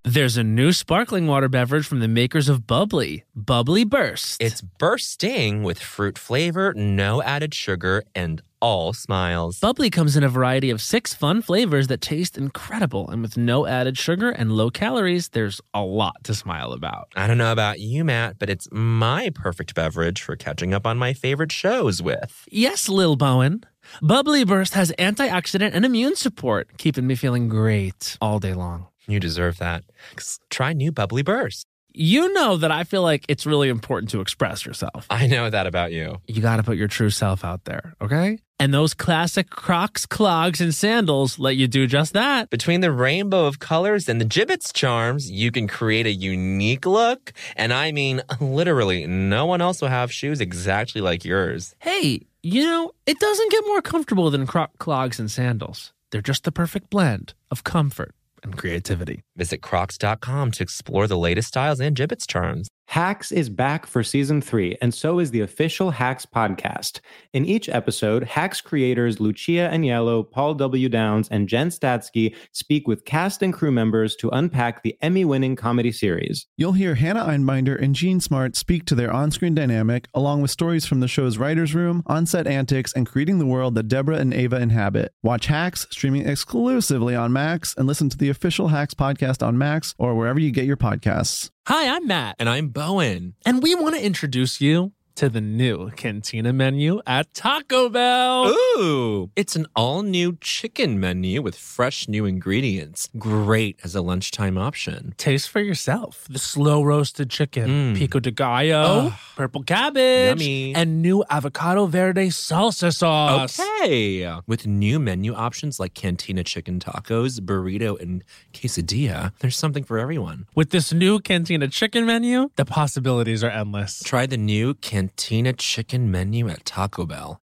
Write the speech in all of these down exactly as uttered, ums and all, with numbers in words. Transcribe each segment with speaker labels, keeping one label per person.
Speaker 1: There's a new sparkling water beverage from the makers of Bubbly, Bubbly Burst.
Speaker 2: It's bursting with fruit flavor, no added sugar, and all smiles.
Speaker 1: Bubbly comes in a variety of six fun flavors that taste incredible. And with no added sugar and low calories, there's a lot to smile about.
Speaker 2: I don't know about you, Matt, but it's my perfect beverage for catching up on my favorite shows with.
Speaker 1: Yes, Lil Bowen. Bubbly Burst has antioxidant and immune support, keeping me feeling great all day long.
Speaker 2: You deserve that. Try new Bubbly Burst.
Speaker 1: You know that I feel like it's really important to express yourself.
Speaker 2: I know that about you.
Speaker 1: You got to put your true self out there, okay? And those classic Crocs, clogs, and sandals let you do just that.
Speaker 2: Between the rainbow of colors and the Jibbitz charms, you can create a unique look. And I mean, literally, no one else will have shoes exactly like yours.
Speaker 1: Hey, you know, it doesn't get more comfortable than Croc clogs and sandals. They're just the perfect blend of comfort and creativity.
Speaker 2: Visit crocs dot com to explore the latest styles and Jibbitz charms.
Speaker 3: Hacks is back for season three, and so is the official Hacks podcast. In each episode, Hacks creators Lucia Aniello, Paul W. Downs, and Jen Statsky speak with cast and crew members to unpack the Emmy-winning comedy series.
Speaker 4: You'll hear Hannah Einbinder and Gene Smart speak to their on-screen dynamic, along with stories from the show's writer's room, on-set antics, and creating the world that Deborah and Ava inhabit. Watch Hacks, streaming exclusively on Max, and listen to the official Hacks podcast on Max or wherever you get your podcasts.
Speaker 1: Hi, I'm Matt.
Speaker 2: And I'm Bowen.
Speaker 1: And we want to introduce you to the new Cantina menu at Taco Bell.
Speaker 2: Ooh, it's an all-new chicken menu with fresh new ingredients. Great as a lunchtime option.
Speaker 1: Taste for yourself. The slow roasted chicken,
Speaker 2: Mm.
Speaker 1: pico de gallo,
Speaker 2: Oh.
Speaker 1: purple cabbage,
Speaker 2: Yummy.
Speaker 1: and new avocado verde salsa sauce.
Speaker 2: Okay. With new menu options like Cantina chicken tacos, burrito, and quesadilla, there's something for everyone.
Speaker 1: With this new Cantina chicken menu, the possibilities are endless.
Speaker 2: Try the new Cantina chicken menu at Taco Bell.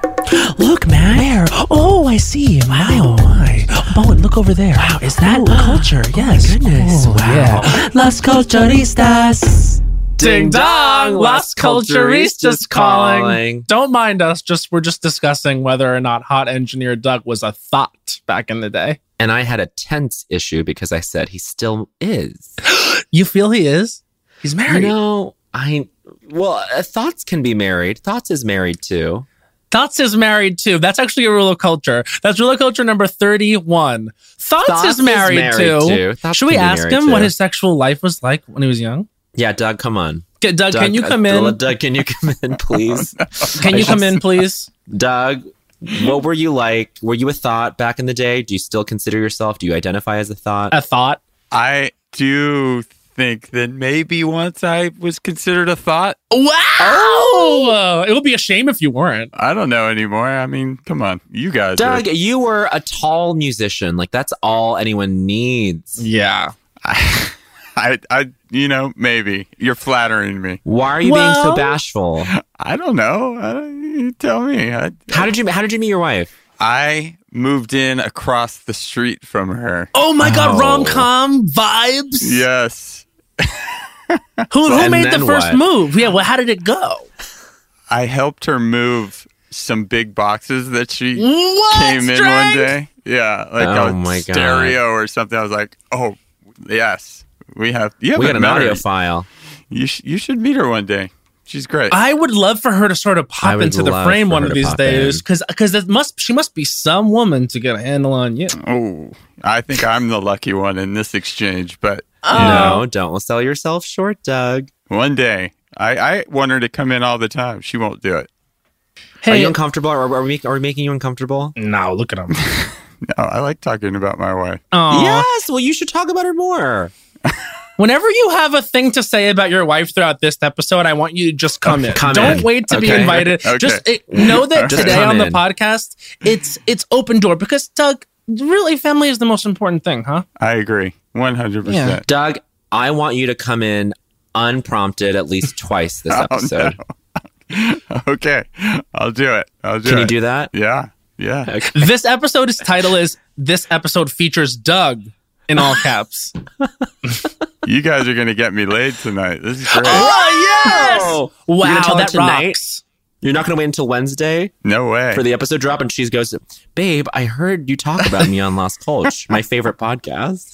Speaker 1: Look, man. Where? Oh, I see. My, oh, my. Bowen, look over there. Wow, is that culture? Yes.
Speaker 5: Oh, goodness.
Speaker 1: Oh,
Speaker 5: Wow.
Speaker 1: Yeah.
Speaker 5: Las Culturistas.
Speaker 1: Ding dong! Las Culturistas calling.
Speaker 2: calling.
Speaker 1: Don't mind us. Just we're just discussing whether or not Hot Engineer Doug was a thought back in the day.
Speaker 2: And I had a tense issue because I said he still is.
Speaker 1: You feel he is? He's married.
Speaker 2: You know, I... Well, uh, Thoughts can be married. Thoughts is married too.
Speaker 1: Thoughts is married too. That's actually a rule of culture. That's rule of culture number thirty-one. Thoughts,
Speaker 2: Thoughts
Speaker 1: is married,
Speaker 2: is married
Speaker 1: too.
Speaker 2: too. Thoughts
Speaker 1: Should we
Speaker 2: can be
Speaker 1: ask
Speaker 2: married
Speaker 1: him
Speaker 2: too.
Speaker 1: what his sexual life was like when he was young?
Speaker 2: Yeah, Doug, come on.
Speaker 1: Get, Doug, can you come
Speaker 2: uh,
Speaker 1: in?
Speaker 2: Doug, can you come in, please?
Speaker 1: Can you come in, please?
Speaker 2: Doug, what were you like? Were you a thought back in the day? Do you still consider yourself? Do you identify as a thought?
Speaker 1: A thought?
Speaker 6: I do think that maybe once I was considered a thought.
Speaker 1: Wow! Oh! It would be a shame if you weren't.
Speaker 6: I don't know anymore. I mean, come on. You guys
Speaker 2: Doug,
Speaker 6: are...
Speaker 2: you were a tall musician. Like, that's all anyone needs.
Speaker 1: Yeah.
Speaker 6: I, I, I, you know, maybe. You're flattering me.
Speaker 2: Why are you
Speaker 1: Well-
Speaker 2: being so bashful?
Speaker 6: I don't know. I don't, you tell me. I,
Speaker 2: How did you How did you meet your wife?
Speaker 6: I moved in across the street from her.
Speaker 1: Oh my God,
Speaker 2: Oh.
Speaker 1: rom-com vibes?
Speaker 6: Yes.
Speaker 1: Who, who
Speaker 2: And
Speaker 1: made the
Speaker 2: then
Speaker 1: first
Speaker 2: what?
Speaker 1: move? Yeah, well, how did it go?
Speaker 6: I helped her move some big boxes that she
Speaker 1: What?
Speaker 6: came in
Speaker 1: Strength?
Speaker 6: one day. Yeah, like
Speaker 2: Oh
Speaker 6: a
Speaker 2: my God.
Speaker 6: stereo or something. I was like, oh, yes. We have. You
Speaker 2: We got
Speaker 6: haven't
Speaker 2: an
Speaker 6: met her.
Speaker 2: audio file.
Speaker 6: You sh- you should meet her one day. She's great.
Speaker 1: I would love for her to sort of
Speaker 2: I
Speaker 1: pop
Speaker 2: would
Speaker 1: into the
Speaker 2: love
Speaker 1: frame
Speaker 2: for
Speaker 1: one
Speaker 2: her
Speaker 1: of
Speaker 2: to
Speaker 1: these
Speaker 2: pop
Speaker 1: days,
Speaker 2: in.
Speaker 1: because because it must she must be some woman to get a handle on you.
Speaker 6: oh, I think I'm the lucky one in this exchange. But you
Speaker 1: Oh.
Speaker 6: know,
Speaker 2: No, don't sell yourself short, Doug.
Speaker 6: one day I, I want her to come in all the time. She won't do it.
Speaker 2: Are
Speaker 1: Hey,
Speaker 2: you uncomfortable? Are, are, we, make, are we making you uncomfortable?
Speaker 1: no, look at him.
Speaker 6: No, I like talking about my wife.
Speaker 1: Aw.
Speaker 2: Yes. Well, you should talk about her more.
Speaker 1: Whenever you have a thing to say about your wife throughout this episode, I want you to just come in.
Speaker 2: Come
Speaker 1: Don't
Speaker 2: in.
Speaker 1: wait to be
Speaker 6: Okay.
Speaker 1: invited.
Speaker 6: Okay.
Speaker 1: Just it, know that
Speaker 2: Just
Speaker 1: today
Speaker 2: come
Speaker 1: on the
Speaker 2: in.
Speaker 1: podcast, it's it's open door because Doug, really, family is the most important thing, huh?
Speaker 6: I agree. one hundred percent.
Speaker 2: Doug, I want you to come in unprompted at least twice this
Speaker 6: Oh,
Speaker 2: episode.
Speaker 6: Okay. I'll do it. I'll do
Speaker 2: Can
Speaker 6: it.
Speaker 2: you do that?
Speaker 6: Yeah. Yeah.
Speaker 2: Okay.
Speaker 1: This episode's title is "This episode features Doug" in all caps.
Speaker 6: You guys are going to get me laid tonight. This is great.
Speaker 1: Oh yes!
Speaker 2: Oh, you're gonna
Speaker 1: Wow,
Speaker 2: tell her
Speaker 1: that
Speaker 2: tonight?
Speaker 1: rocks.
Speaker 7: You're not going to wait until Wednesday
Speaker 6: No way.
Speaker 7: for the episode drop? And she goes, babe, I heard you talk about me on Lost Culture, my favorite podcast.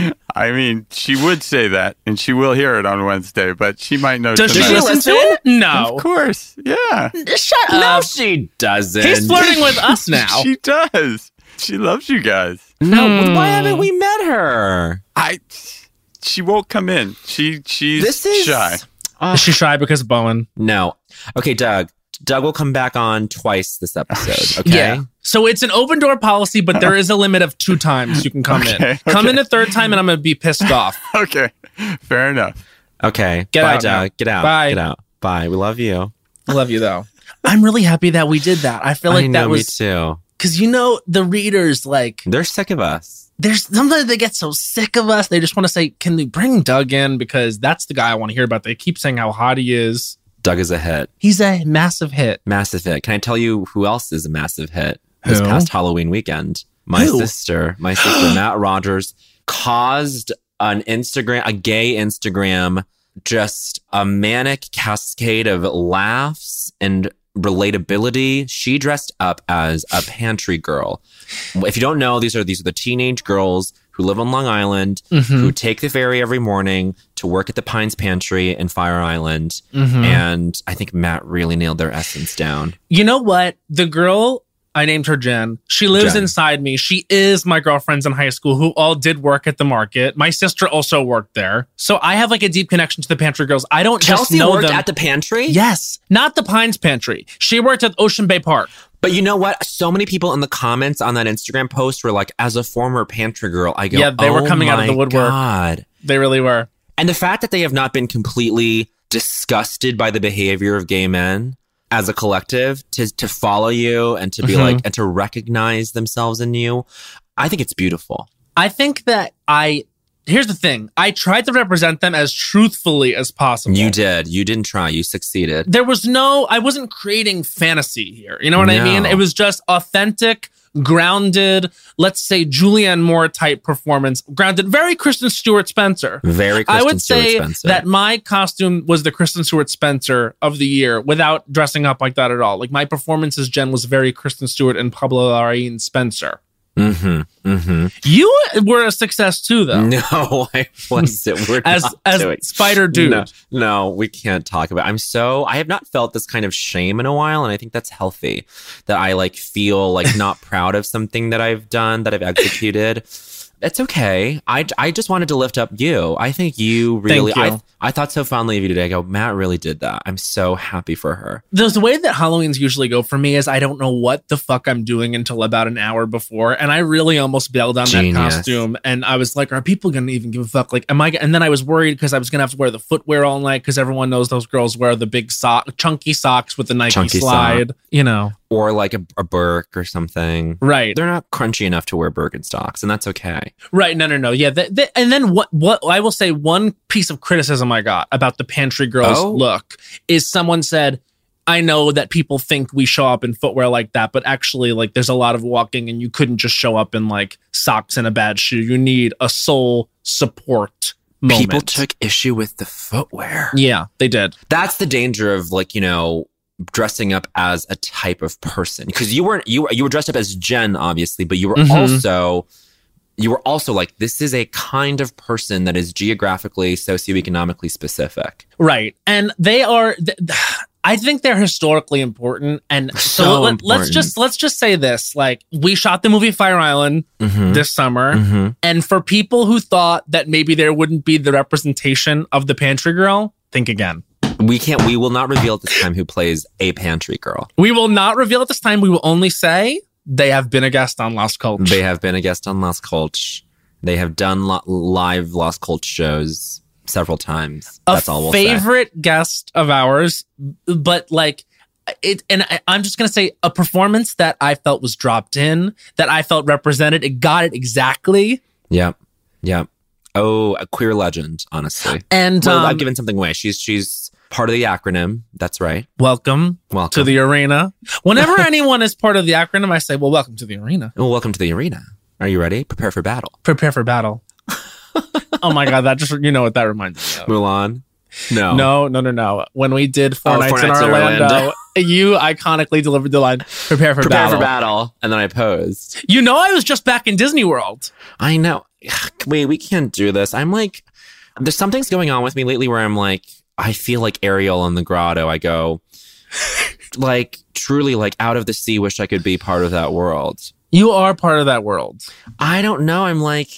Speaker 6: I mean, she would say that, and she will hear it on Wednesday, but she might know
Speaker 1: Does she
Speaker 6: tonight.
Speaker 1: listen to it? No.
Speaker 6: Of course, yeah.
Speaker 1: Shut
Speaker 7: No,
Speaker 1: up.
Speaker 7: she doesn't.
Speaker 1: He's flirting with us now.
Speaker 6: She does. She loves you guys.
Speaker 7: No,
Speaker 1: Hmm.
Speaker 7: why haven't we met her?
Speaker 6: I. She won't come in. She she's
Speaker 7: This is
Speaker 6: shy.
Speaker 1: Is she shy because of Bowen?
Speaker 7: No. Okay, Doug. Doug will come back on twice this episode. Okay.
Speaker 1: Yeah. So it's an open door policy, but there is a limit of two times you can come
Speaker 6: Okay,
Speaker 1: in. Come
Speaker 6: okay.
Speaker 1: in a third time and I'm going to be pissed off.
Speaker 6: Okay, fair enough.
Speaker 7: Okay.
Speaker 1: Get
Speaker 7: Bye,
Speaker 1: out now.
Speaker 7: Doug. Get out.
Speaker 1: Bye.
Speaker 7: Get out. Bye. We love you.
Speaker 1: I love you though. I'm really happy that we did that. I feel like
Speaker 7: I know,
Speaker 1: that
Speaker 7: me
Speaker 1: was
Speaker 7: too.
Speaker 1: because, you know, the readers, like,
Speaker 7: They're sick of us.
Speaker 1: there's sometimes they get so sick of us. They just want to say, can we bring Doug in? Because that's the guy I want to hear about. They keep saying how hot he is.
Speaker 7: Doug is a hit.
Speaker 1: He's a massive hit.
Speaker 7: Massive hit. Can I tell you who else is a massive hit
Speaker 1: Who?
Speaker 7: this past Halloween weekend? My
Speaker 1: Who?
Speaker 7: sister, my sister, Matt Rogers, caused an Instagram, a gay Instagram, just a manic cascade of laughs and relatability. She dressed up as a pantry girl. If you don't know, these are these are the teenage girls who live on Long Island,
Speaker 1: Mhm.
Speaker 7: who take the ferry every morning to work at the Pines Pantry in Fire Island.
Speaker 1: Mhm.
Speaker 7: And I think Matt really nailed their essence down.
Speaker 1: You know what? The girl, I named her Jen. She lives
Speaker 7: Jen.
Speaker 1: inside me. She is my girlfriends in high school who all did work at the market. My sister also worked there. So I have like a deep connection to the pantry girls. I don't just
Speaker 7: Chelsea
Speaker 1: know
Speaker 7: worked
Speaker 1: them.
Speaker 7: at the pantry?
Speaker 1: Yes, not the Pines Pantry. She worked at Ocean Bay Park.
Speaker 7: But you know what? So many people in the comments on that Instagram post were like, as a former pantry girl, I go,
Speaker 1: Yeah, they were
Speaker 7: "Oh
Speaker 1: coming out of
Speaker 7: my
Speaker 1: the woodwork."
Speaker 7: God.
Speaker 1: They really were.
Speaker 7: And the fact that they have not been completely disgusted by the behavior of gay men as a collective to, to follow you and to be
Speaker 1: Mhm.
Speaker 7: like, and to recognize themselves in you, I think it's beautiful.
Speaker 1: I think that I, here's the thing. I tried to represent them as truthfully as possible.
Speaker 7: You did. You didn't try. You succeeded.
Speaker 1: There was no, I wasn't creating fantasy here. You know what I
Speaker 7: No.
Speaker 1: mean? It was just authentic, grounded, let's say Julianne Moore type performance, grounded, very Kristen Stewart Spencer.
Speaker 7: Very Kristen
Speaker 1: I would
Speaker 7: Stewart
Speaker 1: say
Speaker 7: Spencer.
Speaker 1: that my costume was the Kristen Stewart Spencer of the year without dressing up like that at all. Like my performance as Jen was very Kristen Stewart and Pablo Larraín Spencer.
Speaker 7: Mm-hmm. Mm-hmm.
Speaker 1: You were a success too, though.
Speaker 7: No, I wasn't. We're
Speaker 1: As
Speaker 7: not
Speaker 1: as
Speaker 7: doing-
Speaker 1: Spider Dude.
Speaker 7: No, no, we can't talk about it. I'm so, I have not felt this kind of shame in a while. And I think that's healthy, that I like feel like not proud of something that I've done, that I've executed. It's okay. I, I just wanted to lift up you. I think you really,
Speaker 1: Thank you.
Speaker 7: I, I thought so fondly of you today. I go, Matt really did that. I'm so happy for her.
Speaker 1: The, the way that Halloweens usually go for me is I don't know what the fuck I'm doing until about an hour before. And I really almost bailed on
Speaker 7: Genius.
Speaker 1: that costume. And I was like, are people going to even give a fuck? Like, am I? And then I was worried because I was going to have to wear the footwear all night because everyone knows those girls wear the big sock, chunky socks with the Nike
Speaker 7: Chunky
Speaker 1: slide, you know.
Speaker 7: Or like a, a Burke or something.
Speaker 1: Right.
Speaker 7: They're not crunchy enough to wear Birkenstocks, and that's okay.
Speaker 1: Right. No, no, no. Yeah. Th- th- and then what, what I will say, one piece of criticism I got about the pantry girls
Speaker 7: Oh.
Speaker 1: look is someone said, I know that people think we show up in footwear like that, but actually, like, there's a lot of walking and you couldn't just show up in like socks and a bad shoe. You need a soul support moment.
Speaker 7: People took issue with the footwear.
Speaker 1: Yeah, they did.
Speaker 7: That's the danger of like, you know, dressing up as a type of person, because you weren't you were you were dressed up as Jen, obviously, but you were
Speaker 1: Mhm.
Speaker 7: also you were also like, this is a kind of person that is geographically, socioeconomically specific.
Speaker 1: Right. And they are, th- I think they're historically important. And so,
Speaker 7: So
Speaker 1: let, let's
Speaker 7: important.
Speaker 1: just, let's just say this, like we shot the movie Fire Island
Speaker 7: Mm-hmm.
Speaker 1: this summer.
Speaker 7: Mm-hmm.
Speaker 1: And for people who thought that maybe there wouldn't be the representation of the pantry girl, think again.
Speaker 7: We can't. We will not reveal at this time who plays a pantry girl.
Speaker 1: We will not reveal at this time. We will only say they have been a guest on Lost Culture.
Speaker 7: They have been a guest on Lost Cult. They have done lo- live Lost Cult shows several times.
Speaker 1: A
Speaker 7: That's all we'll say.
Speaker 1: favorite guest of ours, but like it, and I, I'm just gonna say a performance that I felt was dropped in, that I felt represented. It got it exactly.
Speaker 7: Yep. Yep. Oh, a queer legend, honestly.
Speaker 1: And
Speaker 7: Well,
Speaker 1: um,
Speaker 7: I've given something away. She's she's part of the acronym. That's right.
Speaker 1: welcome
Speaker 7: Welcome
Speaker 1: to the arena. Whenever anyone is part of the acronym, I say, "Well, welcome to the arena.
Speaker 7: Well, welcome to the arena. Are you ready? Prepare for battle.
Speaker 1: Prepare for battle." Oh my god, that just you know what that reminds me of.
Speaker 7: Mulan. No.
Speaker 1: No, no, no, no. When we did Four
Speaker 7: Oh,
Speaker 1: Nights
Speaker 7: Four
Speaker 1: in
Speaker 7: Nights in
Speaker 1: Orlando,
Speaker 7: Orlando.
Speaker 1: you iconically delivered the line, prepare for
Speaker 7: Prepare
Speaker 1: battle.
Speaker 7: for battle. And then I posed.
Speaker 1: You know, I was just back in Disney World.
Speaker 7: I know. Wait, we can't do this. I'm like, there's something's going on with me lately where I'm like, I feel like Ariel in the grotto. I go, like, truly, like, out of the sea, wish I could be part of that world.
Speaker 1: You are part of that world.
Speaker 7: I don't know. I'm like,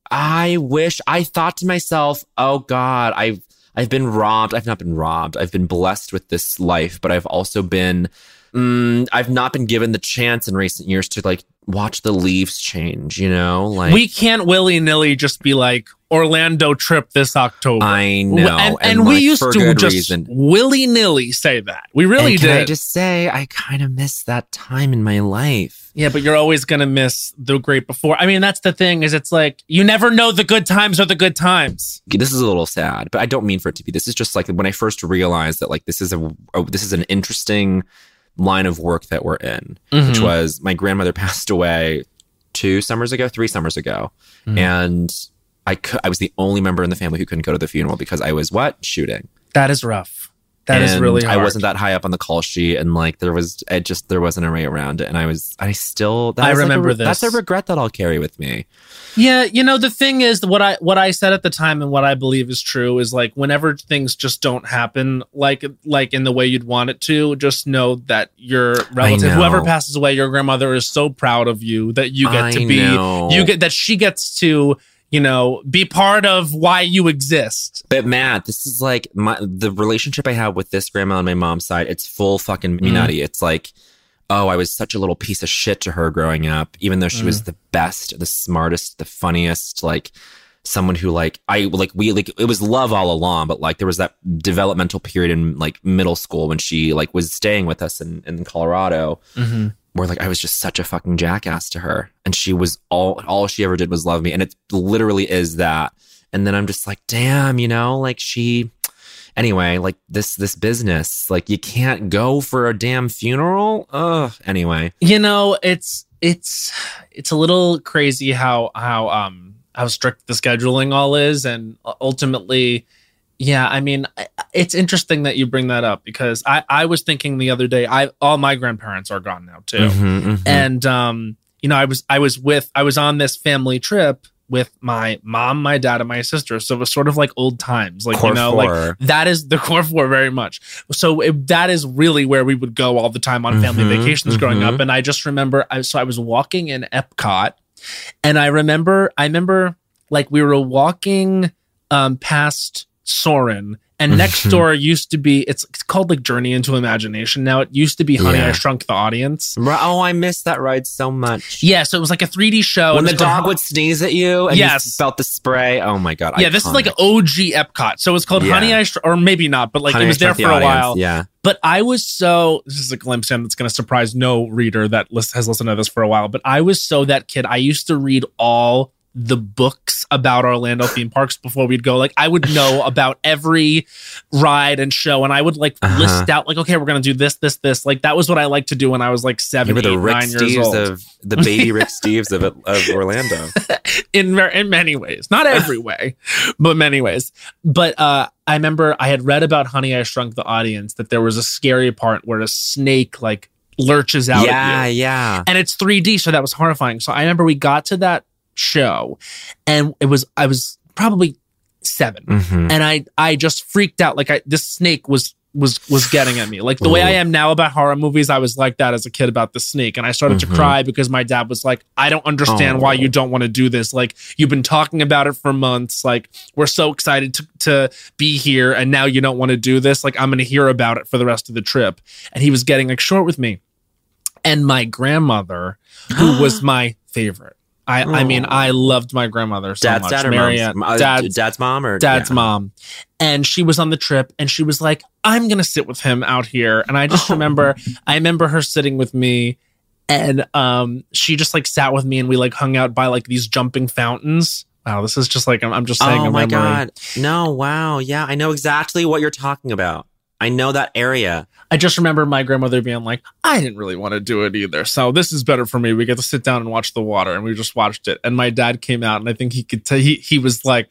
Speaker 7: I wish, I thought to myself, oh God, I've, I've been robbed. I've not been robbed. I've been blessed with this life, but I've also been, mm, I've not been given the chance in recent years to like watch the leaves change, you know? Like
Speaker 1: We can't willy-nilly just be like, Orlando trip this October.
Speaker 7: I know.
Speaker 1: And, and,
Speaker 7: and
Speaker 1: we
Speaker 7: like,
Speaker 1: used
Speaker 7: for
Speaker 1: to
Speaker 7: good
Speaker 1: just
Speaker 7: reason.
Speaker 1: willy-nilly say that. We really
Speaker 7: and can
Speaker 1: did.
Speaker 7: I just say, I kind of miss that time in my life.
Speaker 1: Yeah, but you're always going to miss the great before. I mean, that's the thing is it's like, you never know the good times are the good times.
Speaker 7: This is a little sad, but I don't mean for it to be. This is just like when I first realized that like this is a, a this is an interesting line of work that we're in,
Speaker 1: Mm-hmm.
Speaker 7: which was my grandmother passed away two summers ago, three summers ago.
Speaker 1: Mm.
Speaker 7: And I could, I was the only member in the family who couldn't go to the funeral because I was what? Shooting.
Speaker 1: That is rough. That is
Speaker 7: And
Speaker 1: really hard.
Speaker 7: I wasn't that high up on the call sheet, and like there was, it just there wasn't a way around it, and I was, I still, that
Speaker 1: I
Speaker 7: is, like, a
Speaker 1: remember
Speaker 7: re-
Speaker 1: this.
Speaker 7: That's a regret that I'll carry with me.
Speaker 1: Yeah, you know, the thing is what I what I said at the time and what I believe is true is like whenever things just don't happen like like in the way you'd want it to, just know that your relative,
Speaker 7: know.
Speaker 1: whoever passes away, your grandmother is so proud of you that you get
Speaker 7: I
Speaker 1: to be
Speaker 7: know.
Speaker 1: you get that she gets to, you know, be part of why you exist.
Speaker 7: But Matt, this is like my the relationship I have with this grandma on my mom's side. It's full fucking
Speaker 1: Mm.
Speaker 7: nutty. It's like, oh, I was such a little piece of shit to her growing up, even though she
Speaker 1: Mm.
Speaker 7: was the best, the smartest, the funniest, like someone who like I like we like it was love all along, but like there was that developmental period in like middle school when she like was staying with us in, in Colorado.
Speaker 1: Mm-hmm.
Speaker 7: Where like I was just such a fucking jackass to her, and she was all all she ever did was love me, and it literally is that. And then I'm just like, damn, you know, like she. Anyway, like this this business, like you can't go for a damn funeral. Ugh. Anyway,
Speaker 1: You know, it's it's it's a little crazy how how um how strict the scheduling all is, and ultimately, yeah, I mean, I- it's interesting that you bring that up because I I was thinking the other day, I all my grandparents are gone now too,
Speaker 7: Mhm, mhm.
Speaker 1: and um you know I was I was with I was on this family trip with my mom, my dad, and my sister, so it was sort of like old times, like
Speaker 7: Core
Speaker 1: you know, like
Speaker 7: four.
Speaker 1: that is the core four very much. So it, that is really where we would go all the time on family
Speaker 7: Mhm,
Speaker 1: vacations growing
Speaker 7: mhm.
Speaker 1: up. And I just remember, I, so I was walking in Epcot, and I remember, I remember like we were walking um, past Soarin', and next door used to be, it's, it's called like Journey into Imagination now. It used to be Honey,
Speaker 7: Yeah.
Speaker 1: I Shrunk the Audience.
Speaker 7: Ri- Oh, I missed that ride so much.
Speaker 1: Yeah, so it was like a three D show.
Speaker 7: When
Speaker 1: and
Speaker 7: the
Speaker 1: it's called-
Speaker 7: dog would sneeze at you and
Speaker 1: Yes.
Speaker 7: you felt the spray. Oh my god.
Speaker 1: Yeah, this is like
Speaker 7: iconic.
Speaker 1: an O G Epcot. So it's called
Speaker 7: Yeah.
Speaker 1: Honey, I Shr- or maybe not, but like
Speaker 7: Honey,
Speaker 1: it
Speaker 7: I
Speaker 1: was there
Speaker 7: Shrunk the
Speaker 1: for a
Speaker 7: Audience.
Speaker 1: while.
Speaker 7: Yeah.
Speaker 1: But I was so, this is a glimpse in that's going to surprise no reader that lis- has listened to this for a while. But I was so that kid. I used to read all the books about Orlando theme parks before we'd go. Like I would know about every ride and show, and I would like
Speaker 7: Uh-huh.
Speaker 1: list out like, okay, we're going to do this, this, this. Like that was what I liked to do when I was like
Speaker 7: You
Speaker 1: seven,
Speaker 7: were the
Speaker 1: eight,
Speaker 7: Rick
Speaker 1: nine years
Speaker 7: Steves
Speaker 1: old.
Speaker 7: of the baby Rick Steves of of Orlando.
Speaker 1: in ver- in many ways, not every way, but many ways. But uh, I remember I had read about Honey, I Shrunk the Audience that there was a scary part where a snake like lurches out
Speaker 7: yeah,
Speaker 1: at you,
Speaker 7: yeah.
Speaker 1: and it's three D, so that was horrifying. So I remember we got to that show, and it was I was probably seven,
Speaker 7: Mhm.
Speaker 1: and I I just freaked out. Like I this snake was. was was getting at me. Like the way I am now about horror movies, I was like that as a kid about the snake. And I started
Speaker 7: Mhm.
Speaker 1: to cry because my dad was like, I don't understand
Speaker 7: Oh.
Speaker 1: why you don't want to do this. Like you've been talking about it for months. Like we're so excited to, to be here. And now you don't want to do this. Like I'm going to hear about it for the rest of the trip. And he was getting like short with me. And my grandmother, who was my favorite. I, I mean, I loved my grandmother so
Speaker 7: Dad's
Speaker 1: much.
Speaker 7: dad or
Speaker 1: Marianne,
Speaker 7: mom's? Uh,
Speaker 1: dad's,
Speaker 7: dad's mom or
Speaker 1: dad's
Speaker 7: yeah.
Speaker 1: mom. And she was on the trip and she was like, I'm going to sit with him out here. And I just remember, I remember her sitting with me and um, she just like sat with me and we like hung out by like these jumping fountains. Wow, this is just like, I'm, I'm just saying
Speaker 7: Oh
Speaker 1: a
Speaker 7: my
Speaker 1: memory.
Speaker 7: god. No, wow. Yeah, I know exactly what you're talking about. I know that area.
Speaker 1: I just remember my grandmother being like, I didn't really want to do it either. So this is better for me. We get to sit down and watch the water. And we just watched it. And my dad came out and I think he could tell he, he was like, um,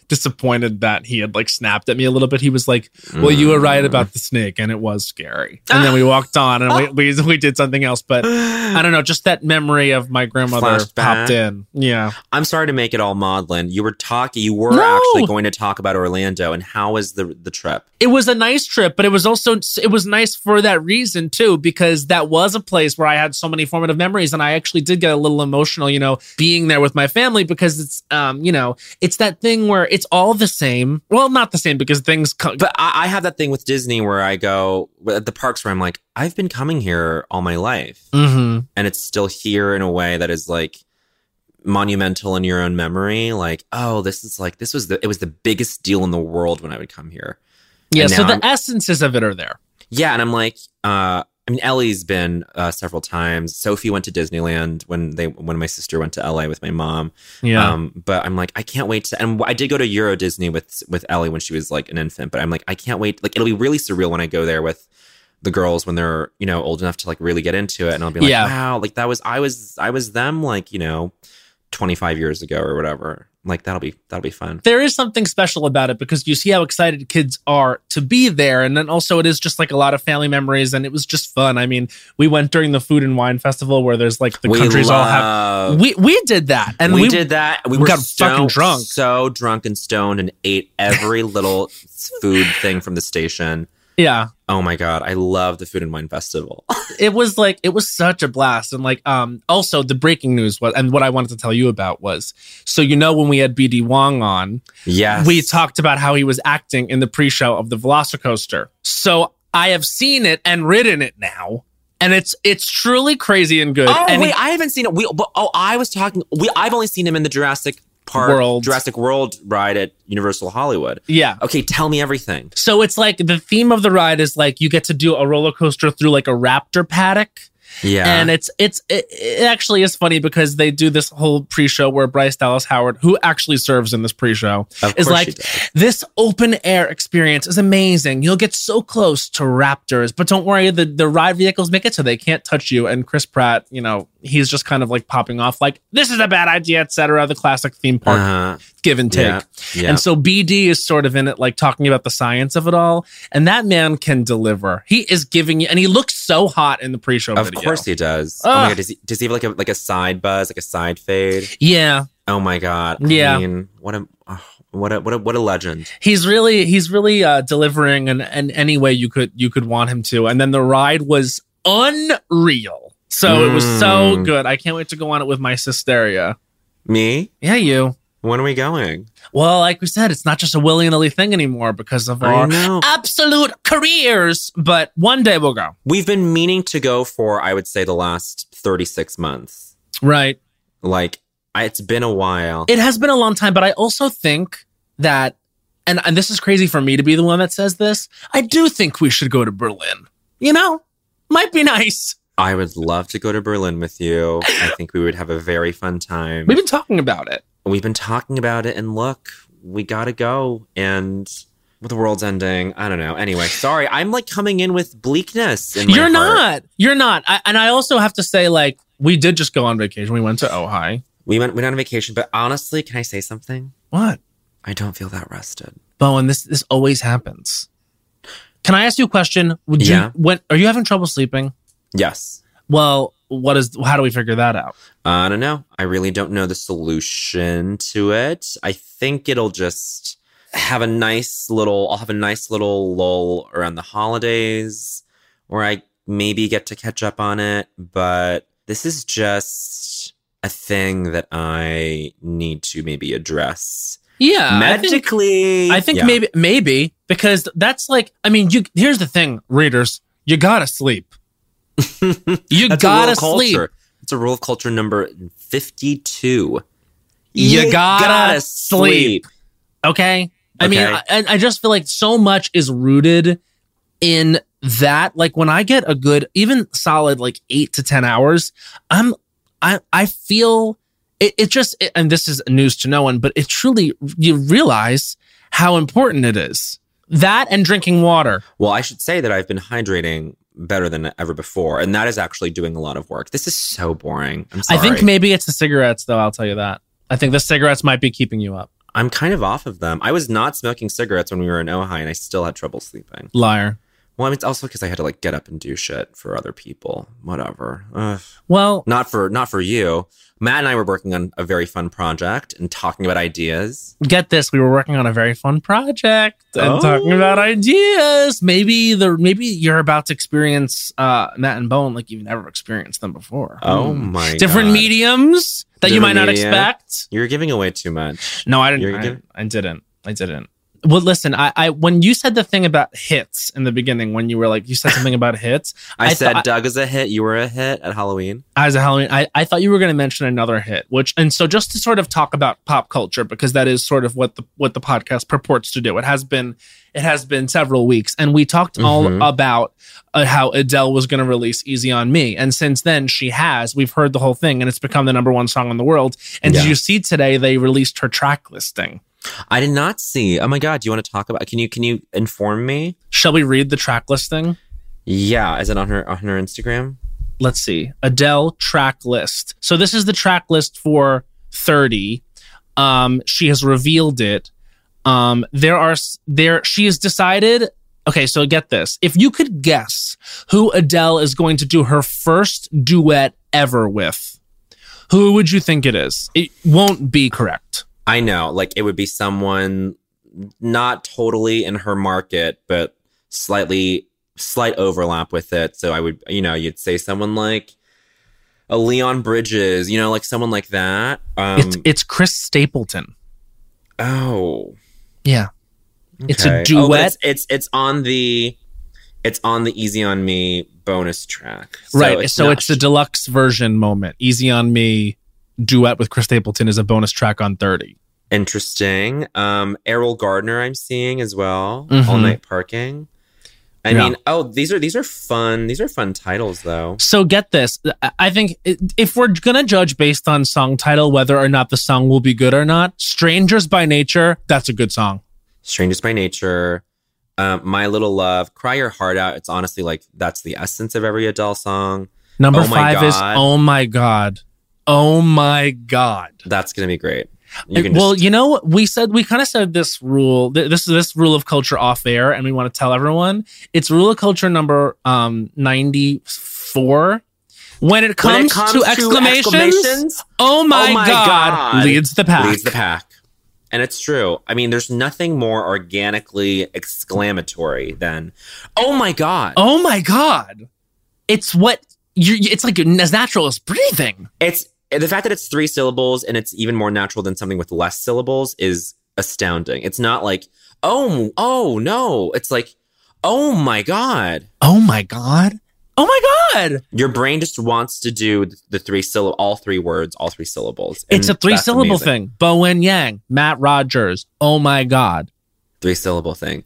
Speaker 1: disappointed that he had like snapped at me a little bit. He was like, well, you were right about the snake and it was scary. And then we walked on and we, we, we did something else. But I don't know, just that memory of my grandmother
Speaker 7: Flashed back.
Speaker 1: popped in. Yeah.
Speaker 7: I'm sorry to make it all maudlin. You were talking, you were
Speaker 1: No.
Speaker 7: actually going to talk about Orlando, and how was the the trip?
Speaker 1: It was a nice trip, but it was also, it was nice for that reason too, because that was a place where I had so many formative memories. And I actually did get a little emotional, you know, being there with my family, because it's, um, you know, it's that thing where it's all the same. Well, not the same, because things come.
Speaker 7: But I, I have that thing with Disney where I go at the parks where I'm like, I've been coming here all my life,
Speaker 1: Mm-hmm.
Speaker 7: and it's still here in a way that is like monumental in your own memory. Like, oh, this is like, this was the, it was the biggest deal in the world when I would come here.
Speaker 1: Yeah.
Speaker 7: And
Speaker 1: So
Speaker 7: now
Speaker 1: the
Speaker 7: I'm-
Speaker 1: essences of it are there.
Speaker 7: Yeah, and I'm like, uh, I mean, Ellie's been uh, several times. Sophie went to Disneyland when they when my sister went to L A with my mom.
Speaker 1: Yeah.
Speaker 7: Um, but I'm like, I can't wait to. And I did go to Euro Disney with with Ellie when she was like an infant. But I'm like, I can't wait. Like, it'll be really surreal when I go there with the girls when they're, you know, old enough to like really get into it. And I'll be like,
Speaker 1: Yeah.
Speaker 7: wow, like that was I was I was them like, you know, twenty-five years ago or whatever. Like that'll be that'll be fun.
Speaker 1: There is something special about it because you see how excited kids are to be there. And then also it is just like a lot of family memories, and it was just fun. I mean, we went during the Food and Wine Festival where there's like the
Speaker 7: We
Speaker 1: countries all
Speaker 7: love-
Speaker 1: have. We we did that. And
Speaker 7: we,
Speaker 1: we,
Speaker 7: did that. We,
Speaker 1: we
Speaker 7: were
Speaker 1: got
Speaker 7: stoned,
Speaker 1: fucking drunk.
Speaker 7: so drunk and stoned, and ate every little food thing from the station.
Speaker 1: Yeah.
Speaker 7: Oh my god, I love the Food and Wine Festival.
Speaker 1: It was like, it was such a blast. And like, um, also the breaking news was, and what I wanted to tell you about was, so, you know, when we had B D Wong on,
Speaker 7: Yes,
Speaker 1: we talked about how he was acting in the pre-show of the Velocicoaster. So I have seen it and ridden it now. And it's it's truly crazy and good.
Speaker 7: Oh
Speaker 1: and
Speaker 7: wait,
Speaker 1: he-
Speaker 7: I haven't seen it. We, but, oh, I was talking. We, I've only seen him in the Jurassic Park,
Speaker 1: World.
Speaker 7: Jurassic World ride at Universal Hollywood.
Speaker 1: yeah.
Speaker 7: Okay, tell me everything.
Speaker 1: So it's like the theme of the ride is like you get to do a roller coaster through like a raptor paddock.
Speaker 7: Yeah,
Speaker 1: And it's it's it, it actually is funny because they do this whole pre-show where Bryce Dallas Howard, who actually serves in this pre-show,
Speaker 7: of
Speaker 1: is
Speaker 7: course
Speaker 1: like,
Speaker 7: she does.
Speaker 1: this open air experience is amazing. You'll get so close to raptors, but don't worry, the, the ride vehicles make it so they can't touch you. And Chris Pratt, you know, he's just kind of like popping off like, this is a bad idea, et cetera. The classic theme park
Speaker 7: Uh-huh.
Speaker 1: give and take.
Speaker 7: Yeah, yeah.
Speaker 1: And so B D is sort of in it, like talking about the science of it all. And that man can deliver. He is giving you, and he looks so hot in the pre-show
Speaker 7: Of
Speaker 1: video.
Speaker 7: course he does. Oh my
Speaker 1: Ugh.
Speaker 7: god, does he, does he have like a like a side buzz, like a side fade?
Speaker 1: Yeah.
Speaker 7: Oh my god.
Speaker 1: Yeah.
Speaker 7: I mean, what a oh, what a what a what a legend.
Speaker 1: He's really, he's really uh, delivering in, in any way you could, you could want him to. And then the ride was unreal. So it was so
Speaker 7: Mm.
Speaker 1: good. I can't wait to go on it with my Sisteria.
Speaker 7: Me?
Speaker 1: Yeah, you.
Speaker 7: When are we going?
Speaker 1: Well, like we said, it's not just a willy-nilly thing anymore because of
Speaker 7: I
Speaker 1: our
Speaker 7: know.
Speaker 1: absolute careers. But one day we'll go.
Speaker 7: We've been meaning to go for, I would say, the last thirty-six months.
Speaker 1: Right.
Speaker 7: Like, I, it's been a while.
Speaker 1: It has been a long time, but I also think that, and, and this is crazy for me to be the one that says this, I do think we should go to Berlin. You know, might be nice.
Speaker 7: I would love to go to Berlin with you. I think we would have a very fun time.
Speaker 1: We've been talking about it.
Speaker 7: We've been talking about it, and look, we gotta go. And with the world's ending, I don't know. Anyway, sorry, I'm like coming in with bleakness. In my
Speaker 1: You're
Speaker 7: heart.
Speaker 1: not. You're not. I, and I also have to say, like, we did just go on vacation. We went to Ojai.
Speaker 7: We went, we went on vacation, but honestly, can I say something?
Speaker 1: What?
Speaker 7: I don't feel that rested.
Speaker 1: Bowen, this this always happens. Can I ask you a question? Would
Speaker 7: Yeah.
Speaker 1: you when are you having trouble sleeping?
Speaker 7: Yes.
Speaker 1: Well, what is how do we figure that out?
Speaker 7: I don't know. I really don't know the solution to it. I think it'll just have a nice little, I'll have a nice little lull around the holidays where I maybe get to catch up on it. But this is just a thing that I need to maybe address
Speaker 1: Yeah. I think,
Speaker 7: medically.
Speaker 1: I think
Speaker 7: Yeah.
Speaker 1: maybe maybe because that's like I mean, you here's the thing, readers, you gotta sleep. You
Speaker 7: That's a rule
Speaker 1: gotta
Speaker 7: of
Speaker 1: sleep.
Speaker 7: culture. It's a rule of culture number fifty-two.
Speaker 1: You gotta sleep. Okay. I mean,
Speaker 7: Okay.
Speaker 1: I, I just feel like so much is rooted in that. Like when I get a good, even solid, like eight to ten hours, I'm, I, I feel it. It just, it, and this is news to no one, but it truly, you realize how important it is. That and drinking water.
Speaker 7: Well, I should say that I've been hydrating better than ever before, and that is actually doing a lot of work. This is so boring. I'm sorry.
Speaker 1: I think maybe it's the cigarettes, though. I'll tell you that. I think the cigarettes might be keeping you up.
Speaker 7: I'm kind of off of them. I was not smoking cigarettes when we were in Ojai, and I still had trouble sleeping.
Speaker 1: Liar.
Speaker 7: Well, I mean, it's also because I had to like get up and do shit for other people. Whatever. Ugh.
Speaker 1: Well,
Speaker 7: Not for not for you. Matt and I were working on a very fun project and talking about ideas.
Speaker 1: get this. We were working on a very fun project and
Speaker 7: Oh.
Speaker 1: talking about ideas. Maybe the maybe you're about to experience uh, Matt and Bone like you've never experienced them before.
Speaker 7: Oh
Speaker 1: Hmm.
Speaker 7: my
Speaker 1: Different
Speaker 7: God.
Speaker 1: mediums that you
Speaker 7: Different
Speaker 1: might not
Speaker 7: media.
Speaker 1: expect.
Speaker 7: You're giving away too much.
Speaker 1: No, I didn't.
Speaker 7: You're
Speaker 1: I,
Speaker 7: giving-
Speaker 1: I didn't. I didn't. Well, listen. I, I when you said the thing about hits in the beginning, when you were like, you said something about hits.
Speaker 7: I,
Speaker 1: I
Speaker 7: said
Speaker 1: thought-
Speaker 7: Doug is a hit. You were a hit at Halloween.
Speaker 1: As a Halloween, I, I thought you were going to mention another hit, which and so just to sort of talk about pop culture because that is sort of what the what the podcast purports to do. It has been it has been several weeks, and we talked all
Speaker 7: Mhm.
Speaker 1: about uh, how Adele was going to release "Easy on Me," and since then she has. We've heard the whole thing, and it's become the number one song in the world. And
Speaker 7: Yeah.
Speaker 1: did you see today they released her track listing?
Speaker 7: I did not see. Oh my God. Do you want to talk about? Can you can you inform me?
Speaker 1: Shall we read the track listing?
Speaker 7: Yeah. Is it on her on her Instagram?
Speaker 1: Let's see. Adele track list. So this is the track list for thirty. Um, she has revealed it. Um, there are s- there. She has decided. Okay, so get this. If you could guess who Adele is going to do her first duet ever with, who would you think it is? It won't be correct.
Speaker 7: I know. Like it would be someone not totally in her market, but slightly slight overlap with it. So I would, you know, you'd say someone like a Leon Bridges, you know, like someone like that. Um,
Speaker 1: It's it's Chris Stapleton.
Speaker 7: oh,
Speaker 1: Yeah, it's a
Speaker 7: okay. Oh, but
Speaker 1: duet.
Speaker 7: it's, it's it's on the it's on the Easy on Me bonus track. So
Speaker 1: right. So
Speaker 7: not-
Speaker 1: it's the deluxe version moment. Easy on Me duet with Chris Stapleton is a bonus track on thirty.
Speaker 7: interesting. Um, Errol Gardner, I'm seeing as well.
Speaker 1: Mhm.
Speaker 7: All Night Parking. I
Speaker 1: Yeah.
Speaker 7: mean, oh, these are these are fun. These are fun titles, though.
Speaker 1: So get this. I- I think i- if we're going to judge based on song title, whether or not the song will be good or not, Strangers by Nature, that's a good song.
Speaker 7: Strangers by Nature, um, My Little Love, Cry Your Heart Out. It's honestly like that's the essence of every Adele song.
Speaker 1: Number
Speaker 7: Oh my
Speaker 1: five is
Speaker 7: God.
Speaker 1: Oh My God. Oh My God.
Speaker 7: That's gonna be great. You can
Speaker 1: Well,
Speaker 7: just,
Speaker 1: you know, we said we kind of said this rule. th- This is this rule of culture off air, and we want to tell everyone it's rule of culture number um ninety-four. When it comes,
Speaker 7: when it comes
Speaker 1: to,
Speaker 7: to
Speaker 1: exclamations,
Speaker 7: exclamations,
Speaker 1: oh my,
Speaker 7: oh my
Speaker 1: God,
Speaker 7: God,
Speaker 1: leads the pack.
Speaker 7: leads the pack. And it's true. I mean, there's nothing more organically exclamatory than, oh my God.
Speaker 1: Oh my God. It's what you it's like as natural as breathing.
Speaker 7: It's the fact that it's three syllables and it's even more natural than something with less syllables is astounding. It's not like, oh, oh no. It's like, oh my God.
Speaker 1: Oh my God. Oh my God.
Speaker 7: Your brain just wants to do the three syllable, all three words, all three syllables. And
Speaker 1: It's a three
Speaker 7: that's
Speaker 1: syllable
Speaker 7: amazing.
Speaker 1: thing. Bowen Yang, Matt Rogers. Oh my God.
Speaker 7: Three syllable thing.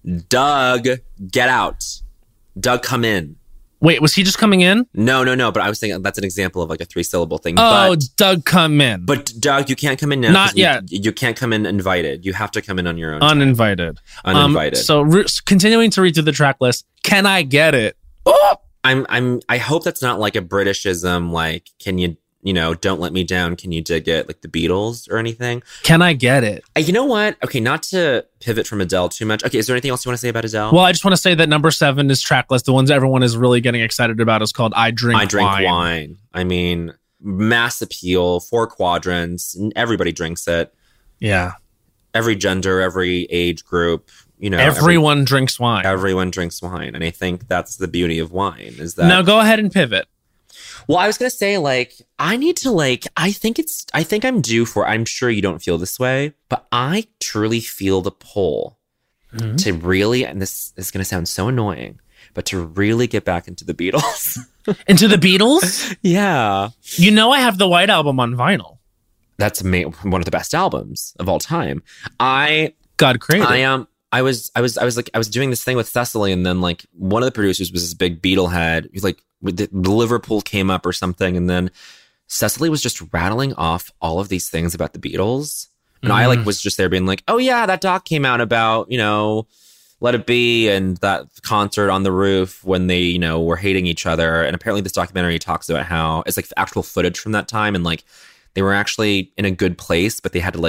Speaker 7: Doug, get out. Doug, come in.
Speaker 1: Wait, was he just coming in?
Speaker 7: No, no, no. But I was saying that's an example of like a three syllable thing.
Speaker 1: Oh,
Speaker 7: but,
Speaker 1: Doug, come in.
Speaker 7: but Doug, you can't come in now.
Speaker 1: Not
Speaker 7: 'cause you-
Speaker 1: yet.
Speaker 7: You, can't come in invited. You have to come in on your own.
Speaker 1: Uninvited.
Speaker 7: Uninvited.
Speaker 1: Um, so re- continuing to read through the track list. Can I get it? Oh!
Speaker 7: I'm I'm I hope that's not like a Britishism, like, can you you know, don't let me down, can you dig it, like the Beatles or anything.
Speaker 1: Can I get it?
Speaker 7: Uh, you know what? Okay, not to pivot from Adele too much. Okay, is there anything else you want to say about Adele?
Speaker 1: Well, I just want to say that number seven is track list. The ones everyone is really getting excited about is called I Drink
Speaker 7: I drink
Speaker 1: Wine.
Speaker 7: wine. I mean, mass appeal, four quadrants, and everybody drinks it.
Speaker 1: Yeah.
Speaker 7: Every gender, every age group, you know, every-
Speaker 1: Everyone drinks wine.
Speaker 7: everyone drinks wine, and I think that's the beauty of wine. Is that
Speaker 1: Now go ahead and pivot.
Speaker 7: Well, I was gonna say, like, I need to, like, I think it's, I think I'm due for. I'm sure you don't feel this way, but I truly feel the pull
Speaker 1: Mhm.
Speaker 7: to really, and this is gonna sound so annoying, but to really get back into the Beatles.
Speaker 1: Into the Beatles?
Speaker 7: Yeah,
Speaker 1: You know I have the White Album on vinyl.
Speaker 7: that's ma- one of the best albums of all time. I,
Speaker 1: God created.
Speaker 7: I um, I was, I was, I was like, I was doing this thing with Cecily, and then like one of the producers was this big Beatle head. He's like, the, Liverpool came up or something, and then Cecily was just rattling off all of these things about the Beatles, and I like was just there being like, oh yeah, that doc came out about, you know, Let It Be and that concert on the roof when they, you know, were hating each other, and apparently this documentary talks about how it's like actual footage from that time, and like they were actually in a good place, but they had to like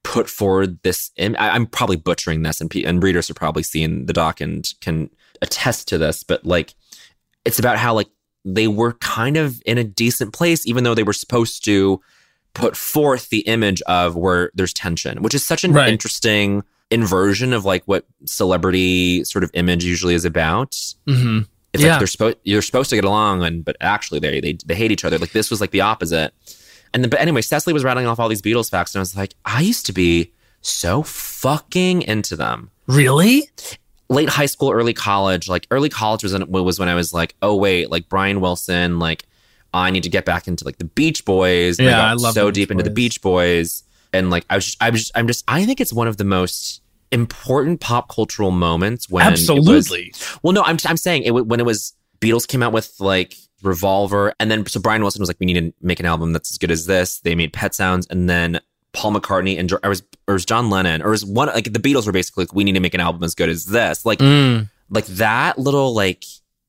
Speaker 7: put forward this. Im- I, I'm probably butchering this, and, and readers are probably seeing the doc and can attest to this. But like, it's about how like they were kind of in a decent place, even though they were supposed to put forth the image of where there's tension, which is such an
Speaker 1: Right.
Speaker 7: interesting inversion of like what celebrity sort of image usually is about.
Speaker 1: Mm-hmm.
Speaker 7: It's
Speaker 1: Yeah.
Speaker 7: like they're supposed you're supposed to get along, and but actually they they they hate each other. Like this was like the opposite. And then, but anyway, Cecily was rattling off all these Beatles facts, and I was like, I used to be so fucking into them.
Speaker 1: Really?
Speaker 7: Late high school, early college. Like early college was in, was when I was like, oh wait, like Brian Wilson, like I need to get back into like the Beach Boys. And
Speaker 1: Yeah,
Speaker 7: I
Speaker 1: I
Speaker 7: got
Speaker 1: love
Speaker 7: so
Speaker 1: the Beach
Speaker 7: deep into the
Speaker 1: Boys.
Speaker 7: Beach Boys, and like I was just, I was, just, I'm just, I think it's one of the most important pop cultural moments when
Speaker 1: Absolutely.
Speaker 7: It was, well, no, I'm I'm saying it when it was Beatles came out with like Revolver, and then so Brian Wilson was like, we need to make an album that's as good as this. They made Pet Sounds, and then Paul McCartney and or was or was John Lennon or was one like the Beatles were basically like, we need to make an album as good as this. Like
Speaker 1: Mm.
Speaker 7: like that little like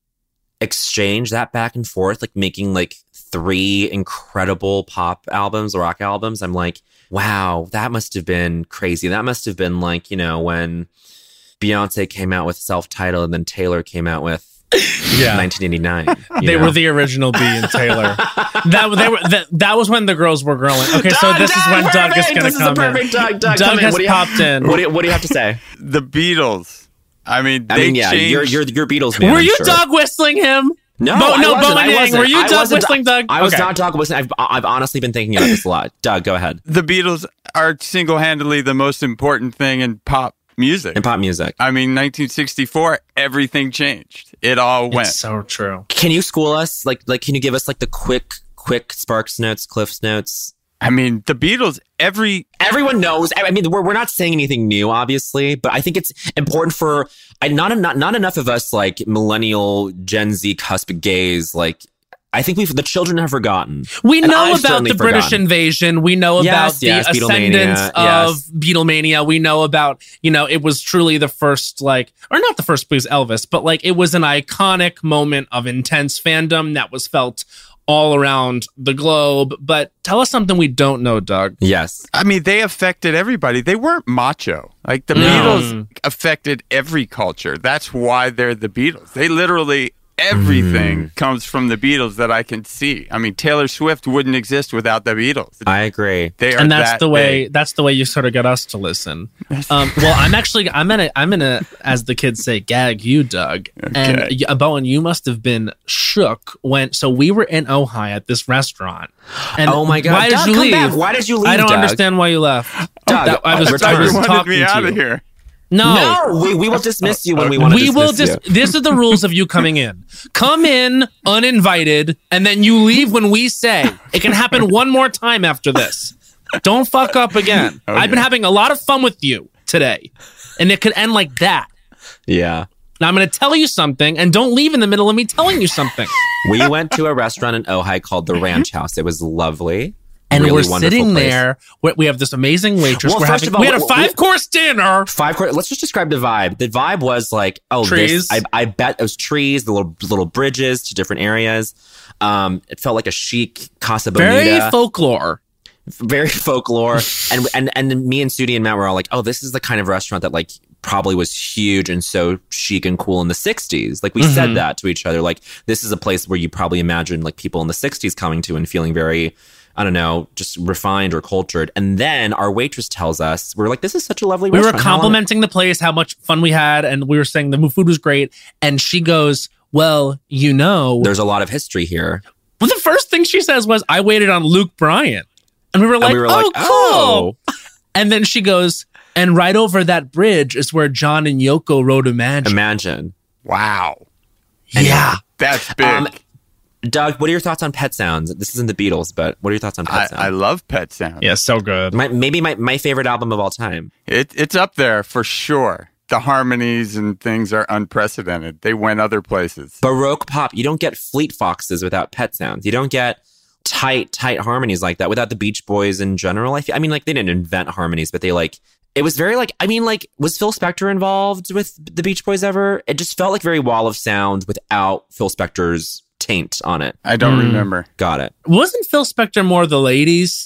Speaker 7: exchange, that back and forth, like making like three incredible pop albums, rock albums. I'm like, wow, that must have been crazy. That must have been like, you know, when Beyonce came out with self-titled and then Taylor came out with
Speaker 1: Yeah.
Speaker 7: nineteen eighty-nine. you
Speaker 1: They
Speaker 7: know?
Speaker 1: were the original B and Taylor. that they were that, that was when the girls were growing. Okay, so
Speaker 7: Doug,
Speaker 1: this is when
Speaker 7: Doug,
Speaker 1: Doug is
Speaker 7: perfect.
Speaker 1: going
Speaker 7: This
Speaker 1: to
Speaker 7: is
Speaker 1: come
Speaker 7: the perfect
Speaker 1: in.
Speaker 7: Doug. Doug,
Speaker 1: Doug
Speaker 7: come in.
Speaker 1: has
Speaker 7: What do you
Speaker 1: popped
Speaker 7: have,
Speaker 1: in.
Speaker 7: What do, you, what do you have to say?
Speaker 6: The Beatles. I mean, they
Speaker 7: I mean, yeah,
Speaker 6: changed.
Speaker 7: you're you're you're Beatles man.
Speaker 1: Were
Speaker 7: I'm
Speaker 1: you
Speaker 7: sure.
Speaker 1: dog whistling him?
Speaker 7: No,
Speaker 1: Bo-
Speaker 7: I
Speaker 1: no,
Speaker 7: wasn't.
Speaker 1: Bowen
Speaker 7: I
Speaker 1: Yang.
Speaker 7: wasn't.
Speaker 1: Were you
Speaker 7: I
Speaker 1: dog
Speaker 7: wasn't-
Speaker 1: whistling, Doug?
Speaker 7: I was
Speaker 1: Okay.
Speaker 7: not dog whistling. I've I've honestly been thinking about this a lot. Doug, go ahead.
Speaker 6: the Beatles are single-handedly the most important thing in pop music.
Speaker 7: In pop music,
Speaker 6: I mean, nineteen sixty-four, everything changed. It all went.
Speaker 1: It's so true.
Speaker 7: can you school us? Like like, can you give us like the quick quick Sparks notes, Cliff's notes?
Speaker 6: I mean, the Beatles, every
Speaker 7: Everyone knows. I mean, we're we're not saying anything new, obviously, but I think it's important for I not not not enough of us like millennial Gen Z cusp gays. Like, I think we've the children have forgotten.
Speaker 1: We
Speaker 7: And
Speaker 1: know
Speaker 7: I've
Speaker 1: about
Speaker 7: certainly
Speaker 1: the British
Speaker 7: forgotten.
Speaker 1: invasion. We know
Speaker 7: Yes,
Speaker 1: about the
Speaker 7: yes,
Speaker 1: ascendance
Speaker 7: Beatlemania,
Speaker 1: of
Speaker 7: yes.
Speaker 1: Beatlemania. We know about, you know, it was truly the first, like, or not the first, please, Elvis, but like it was an iconic moment of intense fandom that was felt all around the globe. But tell us something we don't know, Doug.
Speaker 7: Yes,
Speaker 6: I mean, they affected everybody. They weren't macho. Like the
Speaker 1: No.
Speaker 6: Beatles affected every culture. That's why they're the Beatles. They literally everything
Speaker 7: Mm.
Speaker 6: comes from the Beatles that I can see. I mean, Taylor Swift wouldn't exist without the Beatles.
Speaker 7: I agree.
Speaker 6: They are
Speaker 1: And that's
Speaker 6: that
Speaker 1: the way
Speaker 6: big.
Speaker 1: that's the way you sort of got us to listen. Um, well, I'm actually I'm gonna I'm gonna, as the kids say, gag you, Doug. And
Speaker 6: Okay.
Speaker 1: y- Bowen, you must have been shook when so we were in Ojai at this restaurant. And
Speaker 7: Oh my God,
Speaker 1: Why
Speaker 7: Doug,
Speaker 1: did you
Speaker 7: come
Speaker 1: leave?
Speaker 7: back. Why did you leave,
Speaker 1: I don't
Speaker 7: Doug?
Speaker 1: understand why you left.
Speaker 7: Doug,
Speaker 1: That- I was,
Speaker 7: we're
Speaker 1: I
Speaker 6: You
Speaker 1: was
Speaker 7: talking-
Speaker 6: wanted
Speaker 1: talking
Speaker 6: me
Speaker 1: to
Speaker 6: out
Speaker 1: you.
Speaker 6: of here.
Speaker 1: No.
Speaker 7: No, we, we will dismiss you when we want to
Speaker 1: We
Speaker 7: dismiss
Speaker 1: will
Speaker 7: you.
Speaker 1: just. These are the rules of you coming in. Come in uninvited, and then you leave when we say. It can happen one more time after this. Don't fuck up again.
Speaker 6: Okay.
Speaker 1: I've been having a lot of fun with you today, and it could end like that.
Speaker 7: Yeah.
Speaker 1: Now I'm going to tell you something, and don't leave in the middle of me telling you something.
Speaker 7: We went to a restaurant in Ojai called the Ranch House. It was lovely.
Speaker 1: And
Speaker 7: Really
Speaker 1: we're
Speaker 7: wonderful
Speaker 1: sitting
Speaker 7: place.
Speaker 1: there. We we have this amazing waitress.
Speaker 7: Well,
Speaker 1: we're
Speaker 7: first
Speaker 1: having.
Speaker 7: of all,
Speaker 1: we had a
Speaker 7: we-
Speaker 1: five course dinner.
Speaker 7: Five course. Let's just describe the vibe. The vibe was like, oh,
Speaker 1: Trees.
Speaker 7: This, I, I bet it was trees, the little little bridges to different areas. Um, it felt like a chic Casa Bonita.
Speaker 1: Very folklore.
Speaker 7: very folklore. and and and me and Sudi and Matt were all like, oh, this is the kind of restaurant that like probably was huge and so chic and cool in the sixties. Like we
Speaker 1: Mhm.
Speaker 7: said that to each other. Like this is a place where you probably imagine like people in the sixties coming to and feeling very, I don't know, just refined or cultured. And then our waitress tells us, we're like, this is such a lovely
Speaker 1: We were
Speaker 7: restaurant. How long-
Speaker 1: complimenting the place, how much fun we had, and we were saying the food was great. And she goes, well, you know,
Speaker 7: There's a lot of history here.
Speaker 1: well, the first thing she says was, I waited on Luke Bryan. And we were like,
Speaker 7: we were
Speaker 1: oh,
Speaker 7: like,
Speaker 1: cool.
Speaker 7: oh.
Speaker 1: And then she goes, and right over that bridge is where John and Yoko wrote Imagine.
Speaker 7: Imagine.
Speaker 6: Wow.
Speaker 1: Yeah.
Speaker 6: That's big.
Speaker 7: Um, Doug, what are your thoughts on Pet Sounds? This isn't the Beatles, but what are your thoughts on Pet
Speaker 6: I,
Speaker 7: Sounds?
Speaker 6: I love Pet Sounds.
Speaker 1: Yeah, so good.
Speaker 7: my, maybe my, my favorite album of all time.
Speaker 6: It, it's up there for sure. The harmonies and things are unprecedented. They went other places.
Speaker 7: Baroque pop. You don't get Fleet Foxes without Pet Sounds. You don't get tight, tight harmonies like that without the Beach Boys in general. I, feel, I mean, like they didn't invent harmonies, but they like, it was very like, I mean, like, was Phil Spector involved with the Beach Boys ever? It just felt like very Wall of Sound without Phil Spector's taint on it.
Speaker 6: I don't
Speaker 1: Hmm.
Speaker 6: remember.
Speaker 7: Got it.
Speaker 1: Wasn't Phil Spector more the ladies?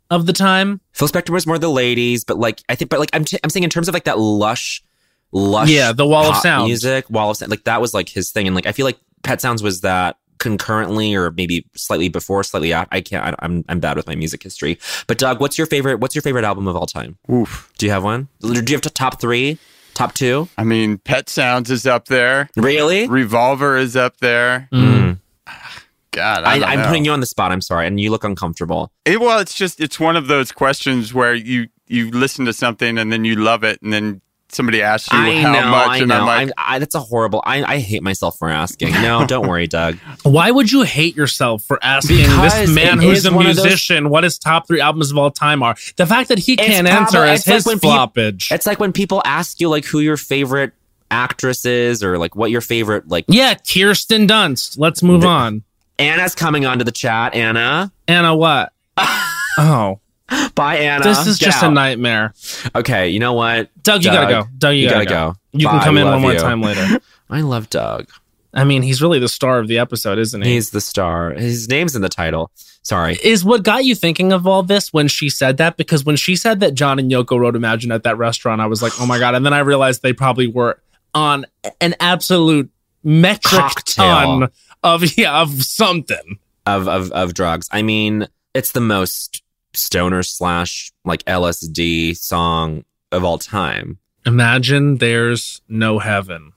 Speaker 1: of the time.
Speaker 7: Phil Spector was more the ladies, but like I think, but like I'm t- I'm saying in terms of like that lush, lush,
Speaker 1: Yeah, the wall of
Speaker 7: pop
Speaker 1: sound.
Speaker 7: music, wall of sound, like that was like his thing, and like I feel like Pet Sounds was that concurrently or maybe slightly before, slightly after. I can't. I, I'm I'm bad with my music history. But Doug, what's your favorite? What's your favorite album of all time?
Speaker 6: Oof.
Speaker 7: Do you have one? Do you have t- top three? Top two?
Speaker 6: I mean, Pet Sounds is up there.
Speaker 7: Really?
Speaker 6: Revolver is up there.
Speaker 7: Mm.
Speaker 6: God, I
Speaker 7: I,
Speaker 6: don't
Speaker 7: I'm
Speaker 6: know.
Speaker 7: putting you on the spot. I'm sorry, and you look uncomfortable.
Speaker 6: It, well, it's just it's one of those questions where you you listen to something and then you love it, and then somebody asks you
Speaker 7: I
Speaker 6: how
Speaker 7: know,
Speaker 6: much,
Speaker 7: I
Speaker 6: and
Speaker 7: know.
Speaker 6: I'm like,
Speaker 7: I, I, that's a horrible. I, I hate myself for asking. No, don't worry, Doug.
Speaker 1: Why would you hate yourself for asking
Speaker 7: Because
Speaker 1: this man
Speaker 7: it
Speaker 1: who's
Speaker 7: is
Speaker 1: a
Speaker 7: one of those-
Speaker 1: musician what his top three albums of all time are? The fact that he
Speaker 7: It's
Speaker 1: can't
Speaker 7: probably-
Speaker 1: answer is
Speaker 7: it's like
Speaker 1: his
Speaker 7: when peop-
Speaker 1: floppage.
Speaker 7: It's like when people ask you like who your favorite actress is or like what your favorite like.
Speaker 1: Yeah, Kirsten Dunst. Let's move
Speaker 7: The-
Speaker 1: on.
Speaker 7: Anna's coming onto the chat. Anna,
Speaker 1: Anna, what? Oh,
Speaker 7: bye, Anna.
Speaker 1: this is
Speaker 7: Get
Speaker 1: just a
Speaker 7: out.
Speaker 1: nightmare.
Speaker 7: Okay, you know what,
Speaker 1: Doug, you
Speaker 7: Doug,
Speaker 1: gotta go. Doug, you,
Speaker 7: you
Speaker 1: gotta,
Speaker 7: gotta
Speaker 1: go.
Speaker 7: go.
Speaker 1: You
Speaker 7: Bye,
Speaker 1: can come
Speaker 7: we
Speaker 1: in
Speaker 7: love
Speaker 1: one more
Speaker 7: you.
Speaker 1: time later.
Speaker 7: I love Doug.
Speaker 1: I mean, he's really the star of the episode, isn't he?
Speaker 7: He's the star. His name's in the title. Sorry.
Speaker 1: Is what got you thinking of all this when she said that? Because when she said that John and Yoko wrote Imagine at that restaurant, I was like, oh my God. And then I realized they probably were on an absolute metric
Speaker 7: Cocktail.
Speaker 1: ton of, yeah, of something.
Speaker 7: Of, of of drugs. I mean, it's the most stoner slash like L S D song of all time.
Speaker 1: Imagine there's no heaven.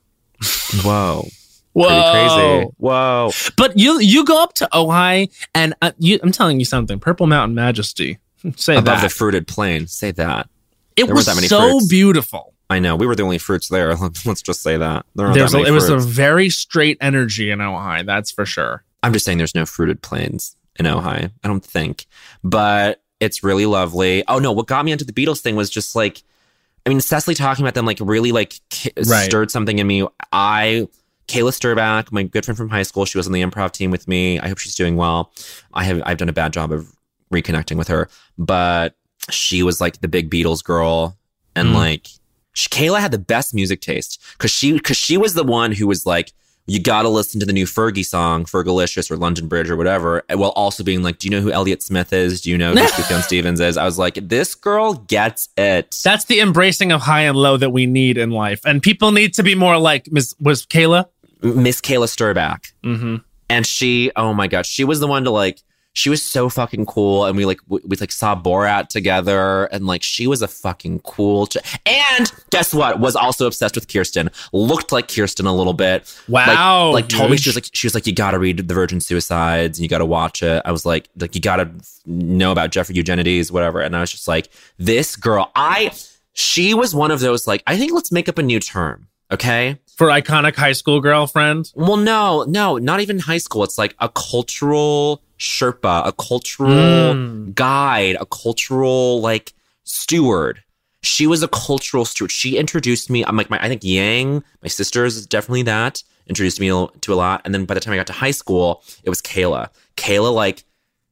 Speaker 7: Whoa.
Speaker 1: Whoa.
Speaker 7: Pretty crazy. Whoa.
Speaker 1: But you you go up to Ojai and uh, you, I'm telling you something. Purple Mountain Majesty. Say
Speaker 7: Above
Speaker 1: that.
Speaker 7: the fruited plain. Say that.
Speaker 1: it
Speaker 7: there
Speaker 1: was
Speaker 7: weren't that many
Speaker 1: so
Speaker 7: fruits.
Speaker 1: beautiful.
Speaker 7: I know. We were the only fruits there. Let's just say that. There aren't
Speaker 1: There's
Speaker 7: that
Speaker 1: a,
Speaker 7: many
Speaker 1: it was a
Speaker 7: fruits.
Speaker 1: very straight energy in Ojai. That's for sure.
Speaker 7: I'm just saying there's no fruited plains in Ojai. I don't think. But it's really lovely. Oh, no. What got me into the Beatles thing was just like, I mean, Cecily talking about them like really like ki-
Speaker 1: Right.
Speaker 7: stirred something in me. I, Kayla Sturback, my good friend from high school, she was on the improv team with me. I hope she's doing well. I have, I've done a bad job of reconnecting with her, but she was like the big Beatles girl. And
Speaker 1: Mm.
Speaker 7: like, she, Kayla had the best music taste because she, because she was the one who was like, you got to listen to the new Fergie song, Fergalicious or London Bridge or whatever, while also being like, do you know who Elliott Smith is? Do you know who Sufjan Stevens is? I was like, this girl gets it.
Speaker 1: That's the embracing of high and low that we need in life. And people need to be more like Miss was Kayla.
Speaker 7: Miss Kayla Sturback.
Speaker 1: Mm-hmm.
Speaker 7: And she, oh my gosh, she was the one to like, she was so fucking cool. And we like, we, we like saw Borat together. And like, she was a fucking cool. Ch- and guess what? Was also obsessed with Kirsten. Looked like Kirsten a little bit.
Speaker 1: Wow.
Speaker 7: Like, like told me
Speaker 1: huge.
Speaker 7: she was like, she was like, you got to read The Virgin Suicides and you got to watch it. I was like, like, you got to know about Jeffrey Eugenides, whatever. And I was just like, this girl, I, she was one of those, like, I think let's make up a new term. Okay.
Speaker 1: For iconic high school girlfriend.
Speaker 7: Well, no, no, not even high school. It's like a cultural Sherpa, a cultural
Speaker 1: Mm.
Speaker 7: guide, a cultural like steward. She was a cultural steward. She introduced me. I'm like, my, I think Yang, my sisters, is definitely that. Introduced me to a lot. And then by the time I got to high school, it was Kayla. Kayla like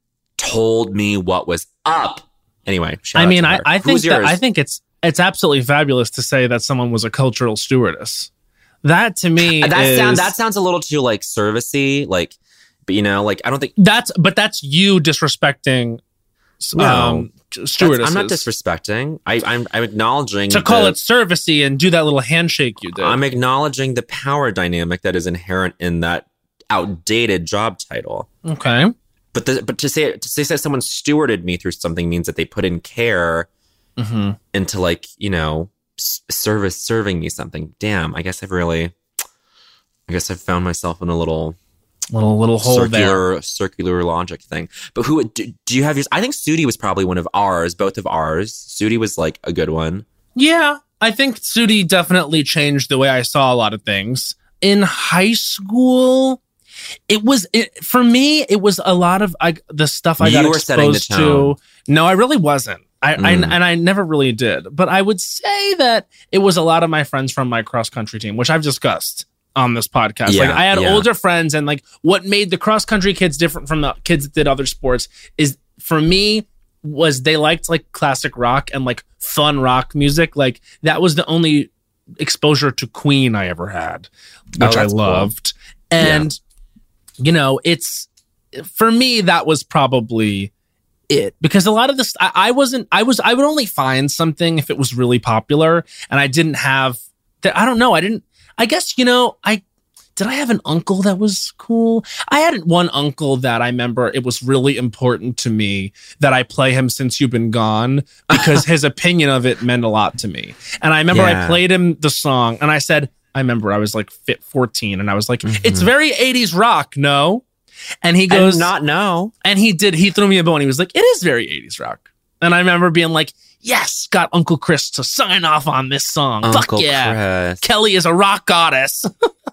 Speaker 7: told me what was up. Anyway, shout
Speaker 1: I
Speaker 7: out
Speaker 1: mean,
Speaker 7: to
Speaker 1: I,
Speaker 7: her.
Speaker 1: I think
Speaker 7: Who's
Speaker 1: that,
Speaker 7: yours?
Speaker 1: I think it's it's absolutely fabulous to say that someone was a cultural stewardess. That to me
Speaker 7: that
Speaker 1: is
Speaker 7: sound that sounds a little too like servicey, like, but you know, like I don't think
Speaker 1: that's but that's you disrespecting
Speaker 7: No.
Speaker 1: um,
Speaker 7: That's-
Speaker 1: stewardesses.
Speaker 7: I'm not disrespecting. I, I'm I'm acknowledging
Speaker 1: to call
Speaker 7: the-
Speaker 1: it servicey and do that little handshake you did.
Speaker 7: I'm acknowledging the power dynamic that is inherent in that outdated job title.
Speaker 1: okay.
Speaker 7: But the, but to say to say that someone stewarded me through something means that they put in care
Speaker 1: Mm-hmm.
Speaker 7: into like you know s- service serving me something. Damn, I guess I've really, I guess I've found myself in a little
Speaker 1: Little little hole there.
Speaker 7: circular circular logic thing. But who do, do you have yours? I think Sudi was probably one of ours, both of ours. Sudi was like a good one.
Speaker 1: Yeah, I think Sudi definitely changed the way I saw a lot of things. In high school, it was it, for me. It was a lot of I, the stuff I
Speaker 7: You
Speaker 1: got
Speaker 7: were setting the
Speaker 1: exposed to. No, I really wasn't. I, I
Speaker 7: Mm.
Speaker 1: and I never really did. But I would say that it was a lot of my friends from my cross country team, which I've discussed on this podcast.
Speaker 7: Yeah,
Speaker 1: like I had
Speaker 7: yeah.
Speaker 1: older friends, and like what made the cross country kids different from the kids that did other sports is for me was they liked like classic rock and like fun rock music. Like that was the only exposure to Queen I ever had,
Speaker 7: Oh,
Speaker 1: which I
Speaker 7: that's cool.
Speaker 1: loved. And you know, it's for me that was probably it, because a lot of this, I, I wasn't, I was, I would only find something if it was really popular, and I didn't have, that. I don't know, I didn't, I guess, you know, I, did I have an uncle that was cool? I had one uncle that I remember it was really important to me that I play him Since You've Been Gone, because his opinion of it meant a lot to me. And I remember
Speaker 7: Yeah.
Speaker 1: I played him the song, and I said, I remember I was like fit fourteen, and I was like,
Speaker 7: Mhm.
Speaker 1: it's very eighties rock, no? And he goes,
Speaker 7: And not know.
Speaker 1: and he did, he threw me a bone. He was like, it is very eighties rock. And I remember being like, yes, got Uncle Chris to sign off on this song.
Speaker 7: Uncle
Speaker 1: Fuck yeah.
Speaker 7: Chris.
Speaker 1: Kelly is a rock goddess.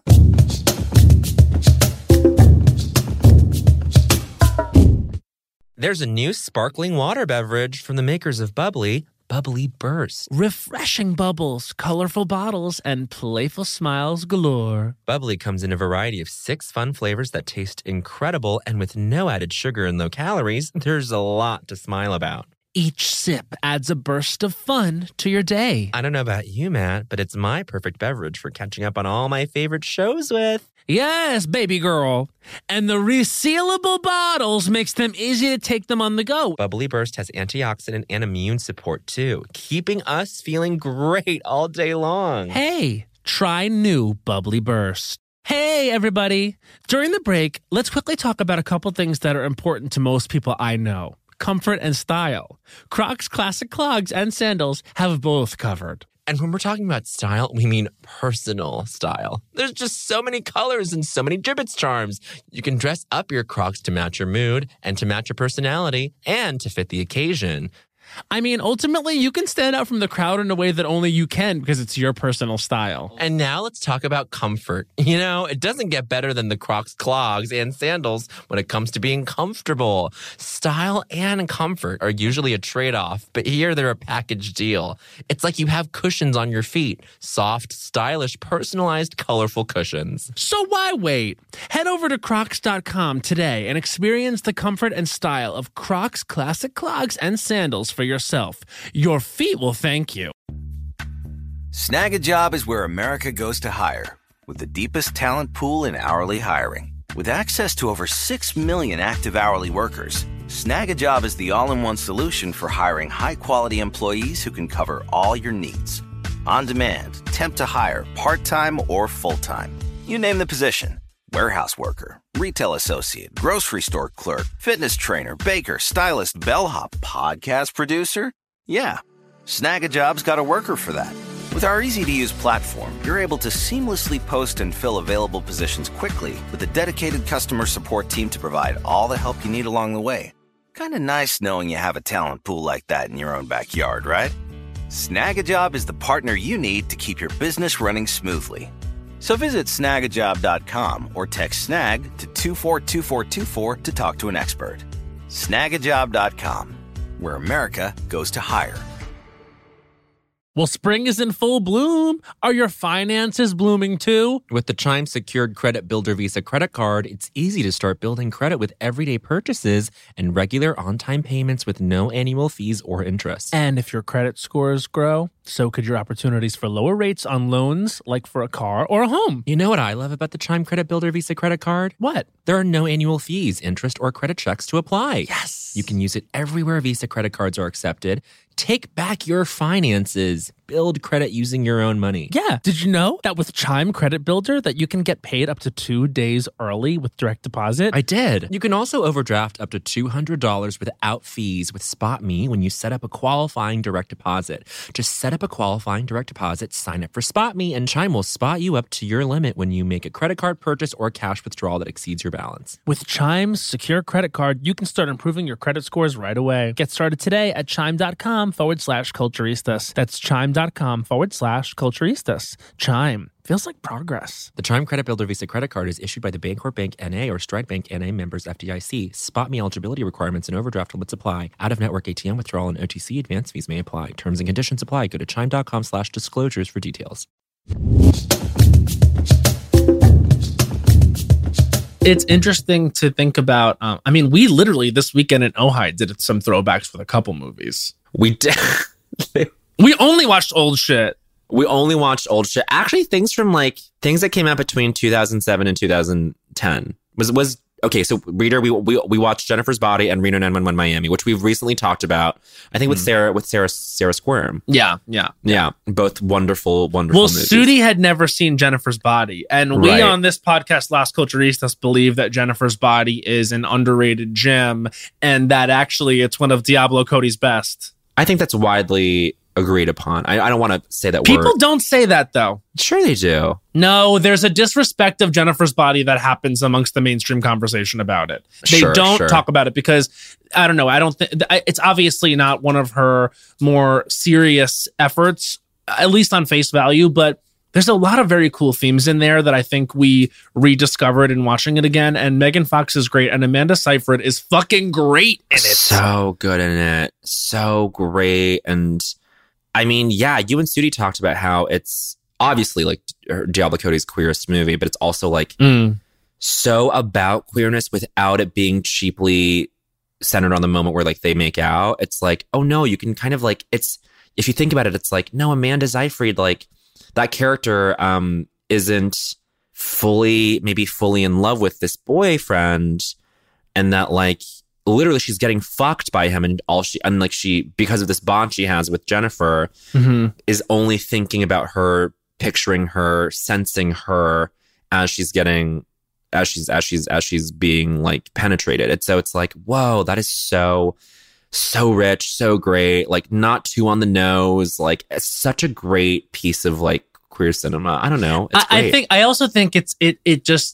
Speaker 2: There's a new sparkling water beverage from the makers of Bubbly, Bubbly Burst.
Speaker 1: Refreshing bubbles, colorful bottles, and playful smiles galore.
Speaker 2: Bubbly comes in a variety of six fun flavors that taste incredible, and with no added sugar and low calories, there's a lot to smile about.
Speaker 1: Each sip adds a burst of fun to your day.
Speaker 2: I don't know about you, Matt, but it's my perfect beverage for catching up on all my favorite shows with.
Speaker 1: Yes, baby girl. And the resealable bottles makes them easy to take them on the go.
Speaker 2: Bubbly Burst has antioxidant and immune support too, keeping us feeling great all day long.
Speaker 1: Hey, try new Bubbly Burst. Hey, everybody. During the break, let's quickly talk about a couple things that are important to most people I know. Comfort and style. Crocs classic clogs and sandals have both covered.
Speaker 2: And when we're talking about style, we mean personal style. There's just so many colors and so many Jibbitz charms. You can dress up your Crocs to match your mood and to match your personality and to fit the occasion.
Speaker 1: I mean, ultimately, you can stand out from the crowd in a way that only you can because it's your personal style.
Speaker 2: And now let's talk about comfort. You know, it doesn't get better than the Crocs clogs and sandals when it comes to being comfortable. Style and comfort are usually a trade-off, but here they're a package deal. It's like you have cushions on your feet. Soft, stylish, personalized, colorful cushions.
Speaker 1: So why wait? Head over to crocs dot com today and experience the comfort and style of Crocs classic clogs and sandals for yourself. Your feet will thank you.
Speaker 8: Snag a Job is where America goes to hire, with the deepest talent pool in hourly hiring. With access to over six million active hourly workers, Snag a Job is the all-in-one solution for hiring high-quality employees who can cover all your needs. On demand, temp to hire, part-time or full-time. You name the position. Warehouse worker, retail associate, grocery store clerk, fitness trainer, baker, stylist, bellhop, podcast producer. Yeah, Snag a Job's got a worker for that. With our easy-to-use platform, you're able to seamlessly post and fill available positions quickly with a dedicated customer support team to provide all the help you need along the way. Kind of nice knowing you have a talent pool like that in your own backyard, right? Snag a Job is the partner you need to keep your business running smoothly. So visit snag a job dot com or text snag to two four two four two four to talk to an expert. snag a job dot com, where America goes to hire.
Speaker 1: Well, spring is in full bloom. Are your finances blooming too?
Speaker 2: With the Chime Secured Credit Builder Visa credit card, it's easy to start building credit with everyday purchases and regular on-time payments with no annual fees or interest.
Speaker 1: And if your credit scores grow, so could your opportunities for lower rates on loans, like for a car or a home.
Speaker 2: You know what I love about the Chime Credit Builder Visa credit card?
Speaker 1: What?
Speaker 2: There are no annual fees, interest, or credit checks to apply.
Speaker 1: Yes.
Speaker 2: You can use it everywhere Visa credit cards are accepted. Take back your finances. Build credit using your own money.
Speaker 1: Yeah. Did you know that with Chime Credit Builder that you can get paid up to two days early with direct deposit?
Speaker 2: I did. You can also overdraft up to two hundred dollars without fees with SpotMe when you set up a qualifying direct deposit. Just set up a qualifying direct deposit, sign up for SpotMe, and Chime will spot you up to your limit when you make a credit card purchase or cash withdrawal that exceeds your balance.
Speaker 1: With Chime's secure credit card, you can start improving your credit scores right away. Get started today at chime.com forward slash culturistas. That's chime.com forward slash culturistas. Chime. Feels like progress.
Speaker 2: The Chime Credit Builder Visa credit card is issued by the Bancorp Bank N A or Stride Bank N A members F D I C. SpotMe eligibility requirements and overdraft limits apply. Out-of-network A T M withdrawal and O T C advance fees may apply. Terms and conditions apply. Go to chime.com slash disclosures for details.
Speaker 1: It's interesting to think about. Um, I mean, we literally this weekend in Ojai did some throwbacks with a couple movies.
Speaker 7: We did.
Speaker 1: We only watched old shit.
Speaker 7: We only watched old shit. Actually, things from like things that came out between two thousand seven and two thousand ten. Was was okay, so reader, we we we watched Jennifer's Body and Reno nine one one Miami, which we've recently talked about. I think with
Speaker 1: Mm.
Speaker 7: Sarah with Sarah Sarah Squirm.
Speaker 1: Yeah, yeah.
Speaker 7: Yeah, both wonderful, wonderful
Speaker 1: Well,
Speaker 7: movies.
Speaker 1: Sudi had never seen Jennifer's Body. And we
Speaker 7: Right.
Speaker 1: on this podcast, Las Culturistas, believe that Jennifer's Body is an underrated gem and that actually it's one of Diablo Cody's best.
Speaker 7: I think that's widely agreed upon. I, I don't want to say that
Speaker 1: People
Speaker 7: we're...
Speaker 1: don't say that, though.
Speaker 7: Sure they do.
Speaker 1: No, there's a disrespect of Jennifer's Body that happens amongst the mainstream conversation about it. They
Speaker 7: Sure,
Speaker 1: don't
Speaker 7: sure.
Speaker 1: talk about it because, I don't know, I don't think it's obviously not one of her more serious efforts, at least on face value, but there's a lot of very cool themes in there that I think we rediscovered in watching it again. And Megan Fox is great, and Amanda Seyfried is fucking great in it.
Speaker 7: So good in it. So great. And I mean, yeah, you and Sudi talked about how it's obviously like Diablo Cody's queerest movie, but it's also like
Speaker 1: Mm.
Speaker 7: so about queerness without it being cheaply centered on the moment where like they make out. It's like, oh no, you can kind of like, it's, if you think about it, it's like, no, Amanda Seyfried, like that character um, isn't fully, maybe fully in love with this boyfriend, and that like, literally she's getting fucked by him, and all she, and like she, because of this bond she has with Jennifer,
Speaker 1: Mm-hmm.
Speaker 7: is only thinking about her, picturing her, sensing her as she's getting, as she's, as she's, as she's being like penetrated. And so it's like, whoa, that is so, so rich, so great, like not too on the nose, like it's such a great piece of like queer cinema. I don't know. It's
Speaker 1: I, I
Speaker 7: great.
Speaker 1: think, I also think it's, it, it just,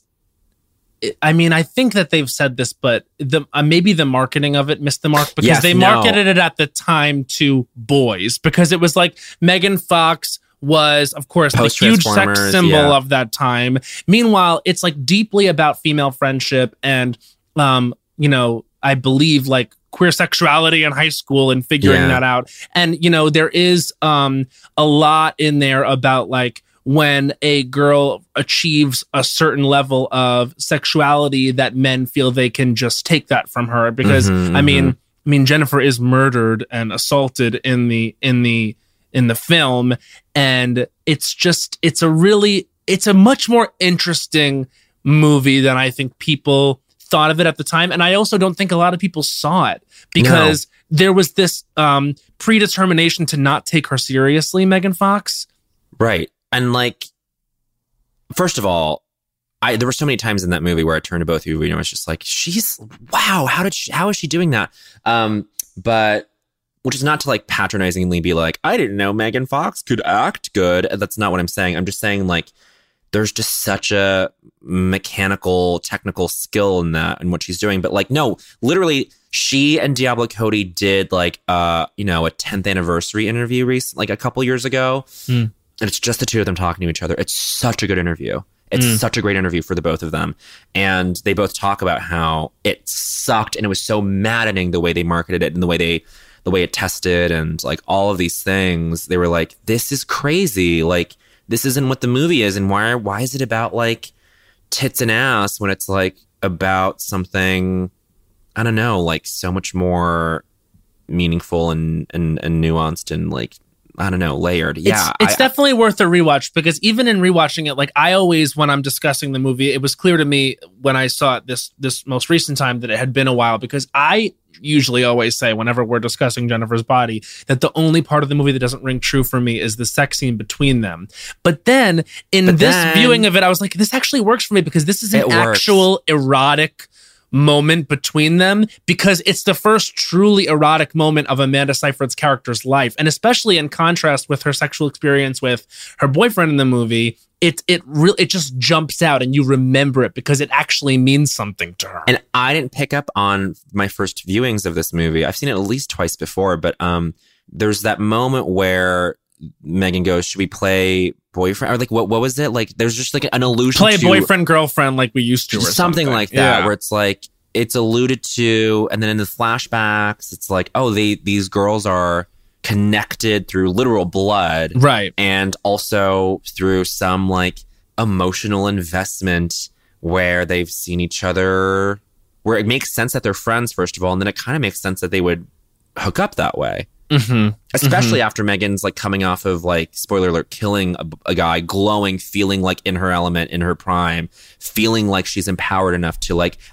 Speaker 1: I mean, I think that they've said this, but the uh, maybe the marketing of it missed the mark because
Speaker 7: Yes,
Speaker 1: they
Speaker 7: no.
Speaker 1: marketed it at the time to boys because it was like Megan Fox was, of course, the huge sex
Speaker 7: Post-Transformers,
Speaker 1: symbol
Speaker 7: yeah.
Speaker 1: of that time. Meanwhile, it's like deeply about female friendship and, um, you know, I believe like queer sexuality in high school and figuring
Speaker 7: Yeah.
Speaker 1: that out. And, you know, there is um, a lot in there about like, when a girl achieves a certain level of sexuality that men feel they can just take that from her because
Speaker 7: Mhm,
Speaker 1: I mean
Speaker 7: mhm.
Speaker 1: I mean Jennifer is murdered and assaulted in the in the in the film, and it's just it's a really it's a much more interesting movie than I think people thought of it at the time, and I also don't think a lot of people saw it because there was this um predetermination to not take her seriously, Megan Fox.
Speaker 7: Right. And like, first of all, I there were so many times in that movie where I turned to both of you and I was just like, she's, wow, how did she, how is she doing that? Um, but, which is not to like patronizingly be like, I didn't know Megan Fox could act good. That's not what I'm saying. I'm just saying like, there's just such a mechanical, technical skill in that and what she's doing. But like, no, literally, she and Diablo Cody did like, uh, you know, a tenth anniversary interview recent, like a couple years ago.
Speaker 1: Mm.
Speaker 7: And it's just the two of them talking to each other. It's such a good interview. It's
Speaker 1: Mm.
Speaker 7: such a great interview for the both of them. And they both talk about how it sucked and it was so maddening the way they marketed it and the way they, the way it tested and like all of these things. They were like, this is crazy. Like, this isn't what the movie is. And why, why is it about like tits and ass when it's like about something, I don't know, like so much more meaningful and, and, and nuanced and like, I don't know, layered. Yeah.
Speaker 1: It's, it's
Speaker 7: I-
Speaker 1: definitely worth a rewatch because even in rewatching it, like I always, when I'm discussing the movie, it was clear to me when I saw it this this most recent time that it had been a while because I usually always say whenever we're discussing Jennifer's Body that the only part of the movie that doesn't ring true for me is the sex scene between them. But then in
Speaker 7: But
Speaker 1: this
Speaker 7: then-
Speaker 1: viewing of it, I was like, this actually works for me because this is an
Speaker 7: It works.
Speaker 1: actual erotic moment between them because it's the first truly erotic moment of Amanda Seyfried's character's life, and especially in contrast with her sexual experience with her boyfriend in the movie, it it really it just jumps out and you remember it because it actually means something to her.
Speaker 7: And I didn't pick up on my first viewings of this movie. I've seen it at least twice before, but um, there's that moment where Megan goes, "Should we play boyfriend?" Or like, what what was it? Like, there's just like an allusion
Speaker 1: Play
Speaker 7: to
Speaker 1: boyfriend girlfriend like we used to, or
Speaker 7: something,
Speaker 1: something
Speaker 7: like that,
Speaker 1: Yeah.
Speaker 7: where it's like it's alluded to, and then in the flashbacks, it's like, oh, they these girls are connected through literal blood,
Speaker 1: right,
Speaker 7: and also through some like emotional investment where they've seen each other, where it makes sense that they're friends first of all, and then it kind of makes sense that they would hook up that way.
Speaker 1: Mm-hmm.
Speaker 7: Especially after Megan's like coming off of like, spoiler alert, killing a, a guy, glowing, feeling like in her element, in her prime, feeling like she's empowered enough to like,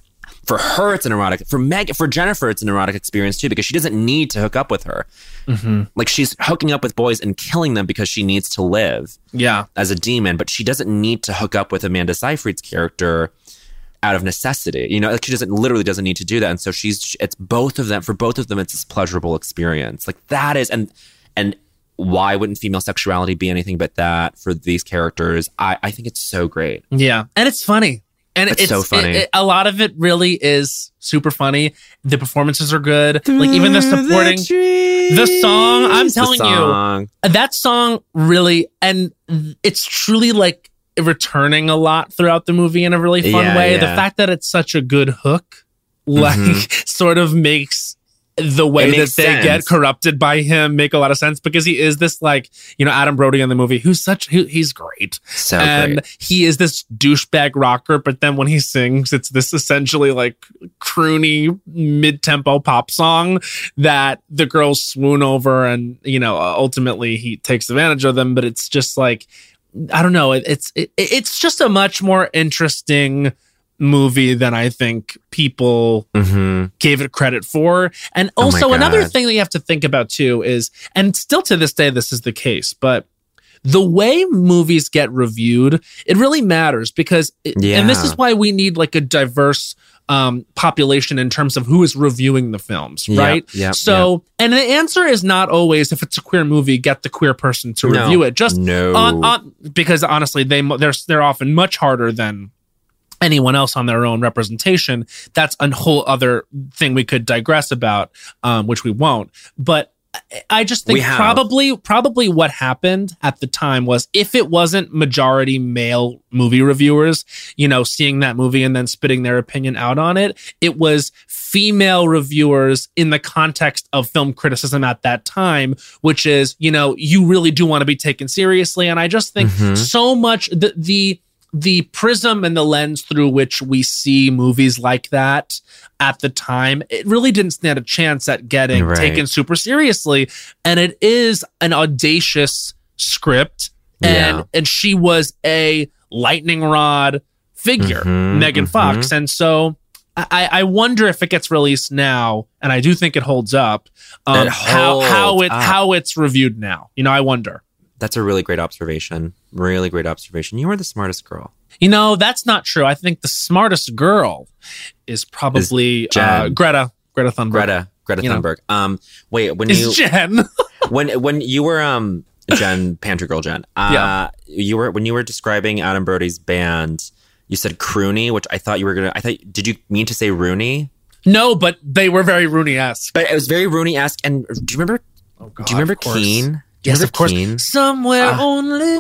Speaker 7: for her, it's an erotic. For Meg, for Jennifer, it's an erotic experience too, because she doesn't need to hook up with her.
Speaker 1: Mm-hmm.
Speaker 7: Like she's hooking up with boys and killing them because she needs to live.
Speaker 1: Yeah.
Speaker 7: As a demon, but she doesn't need to hook up with Amanda Seyfried's character out of necessity. You know, like she doesn't literally doesn't need to do that. And so she's it's both of them. For both of them, it's this pleasurable experience. Like that is and and. Why wouldn't female sexuality be anything but that for these characters? I, I think it's so great.
Speaker 1: Yeah. And it's funny. And
Speaker 7: it's,
Speaker 1: it's
Speaker 7: so funny.
Speaker 1: It, it, a lot of it really is super funny. The performances are good. Like even the supporting the, the song, I'm telling
Speaker 7: song.
Speaker 1: you, that song really, and it's truly like returning a lot throughout the movie in a really fun
Speaker 7: Yeah,
Speaker 1: way.
Speaker 7: yeah.
Speaker 1: The fact that it's such a good hook, like
Speaker 7: Mhm.
Speaker 1: sort of makes the way
Speaker 7: It
Speaker 1: that
Speaker 7: makes
Speaker 1: they
Speaker 7: sense.
Speaker 1: get corrupted by him make a lot of sense, because he is this like, you know, Adam Brody in the movie, who's such, who, he's great.
Speaker 7: So
Speaker 1: and
Speaker 7: great.
Speaker 1: he is this douchebag rocker, but then when he sings, it's this essentially like croony mid-tempo pop song that the girls swoon over, and you know, ultimately he takes advantage of them. But it's just like, I don't know, it, it's it, it's just a much more interesting movie than I think people
Speaker 7: Mm-hmm.
Speaker 1: gave it credit for. And
Speaker 7: Oh my
Speaker 1: also another
Speaker 7: God.
Speaker 1: thing that you have to think about too is, and still to this day this is the case, but the way movies get reviewed, it really matters, because it, and this
Speaker 7: Yeah.
Speaker 1: is why we need like a diverse um population in terms of who is reviewing the films,
Speaker 7: Yep,
Speaker 1: right?
Speaker 7: yep,
Speaker 1: so and the answer is not always, if it's a queer movie, get the queer person to
Speaker 7: No,
Speaker 1: review it. Just
Speaker 7: no.
Speaker 1: on, on because honestly they they're they're often much harder than anyone else on their own representation. That's a whole other thing we could digress about, um, which we won't. But I just think
Speaker 7: We have.
Speaker 1: probably probably what happened at the time was, if it wasn't majority male movie reviewers, you know, seeing that movie and then spitting their opinion out on it, it was female reviewers in the context of film criticism at that time, which is, you know, you really do want to be taken seriously. And I just think
Speaker 7: Mhm.
Speaker 1: so much the the the prism and the lens through which we see movies like that at the time, it really didn't stand a chance at getting
Speaker 7: Right.
Speaker 1: taken super seriously. And it is an audacious script. And,
Speaker 7: Yeah.
Speaker 1: and she was a lightning rod figure,
Speaker 7: Mhm,
Speaker 1: Megan
Speaker 7: mhm.
Speaker 1: Fox. And so I, I wonder if it gets released now, and I do think it holds up, um,
Speaker 7: It
Speaker 1: how, how,
Speaker 7: holds
Speaker 1: it,
Speaker 7: up.
Speaker 1: how it's reviewed now. You know, I wonder.
Speaker 7: That's a really great observation. Really great observation. You are the smartest girl.
Speaker 1: You know, that's not true. I think the smartest girl is probably
Speaker 7: Jen.
Speaker 1: uh, Greta. Greta Thunberg.
Speaker 7: Greta. Greta
Speaker 1: You know.
Speaker 7: Thunberg. Um, wait, when
Speaker 1: Is
Speaker 7: you
Speaker 1: Jen.
Speaker 7: when when you were um Jen Pantry Girl Jen. Uh,
Speaker 1: Yeah.
Speaker 7: You were when you were describing Adam Brody's band. You said croony, which I thought you were gonna. I thought. Did you mean to say Rooney?
Speaker 1: No, but they were very Rooney-esque.
Speaker 7: But it was very Rooney-esque. And do you remember?
Speaker 1: Oh, God,
Speaker 7: do you remember
Speaker 1: of course.
Speaker 7: Keen? Do you
Speaker 1: Yes,
Speaker 7: remember
Speaker 1: of course.
Speaker 7: Keen?
Speaker 1: Somewhere
Speaker 7: Ah.
Speaker 1: only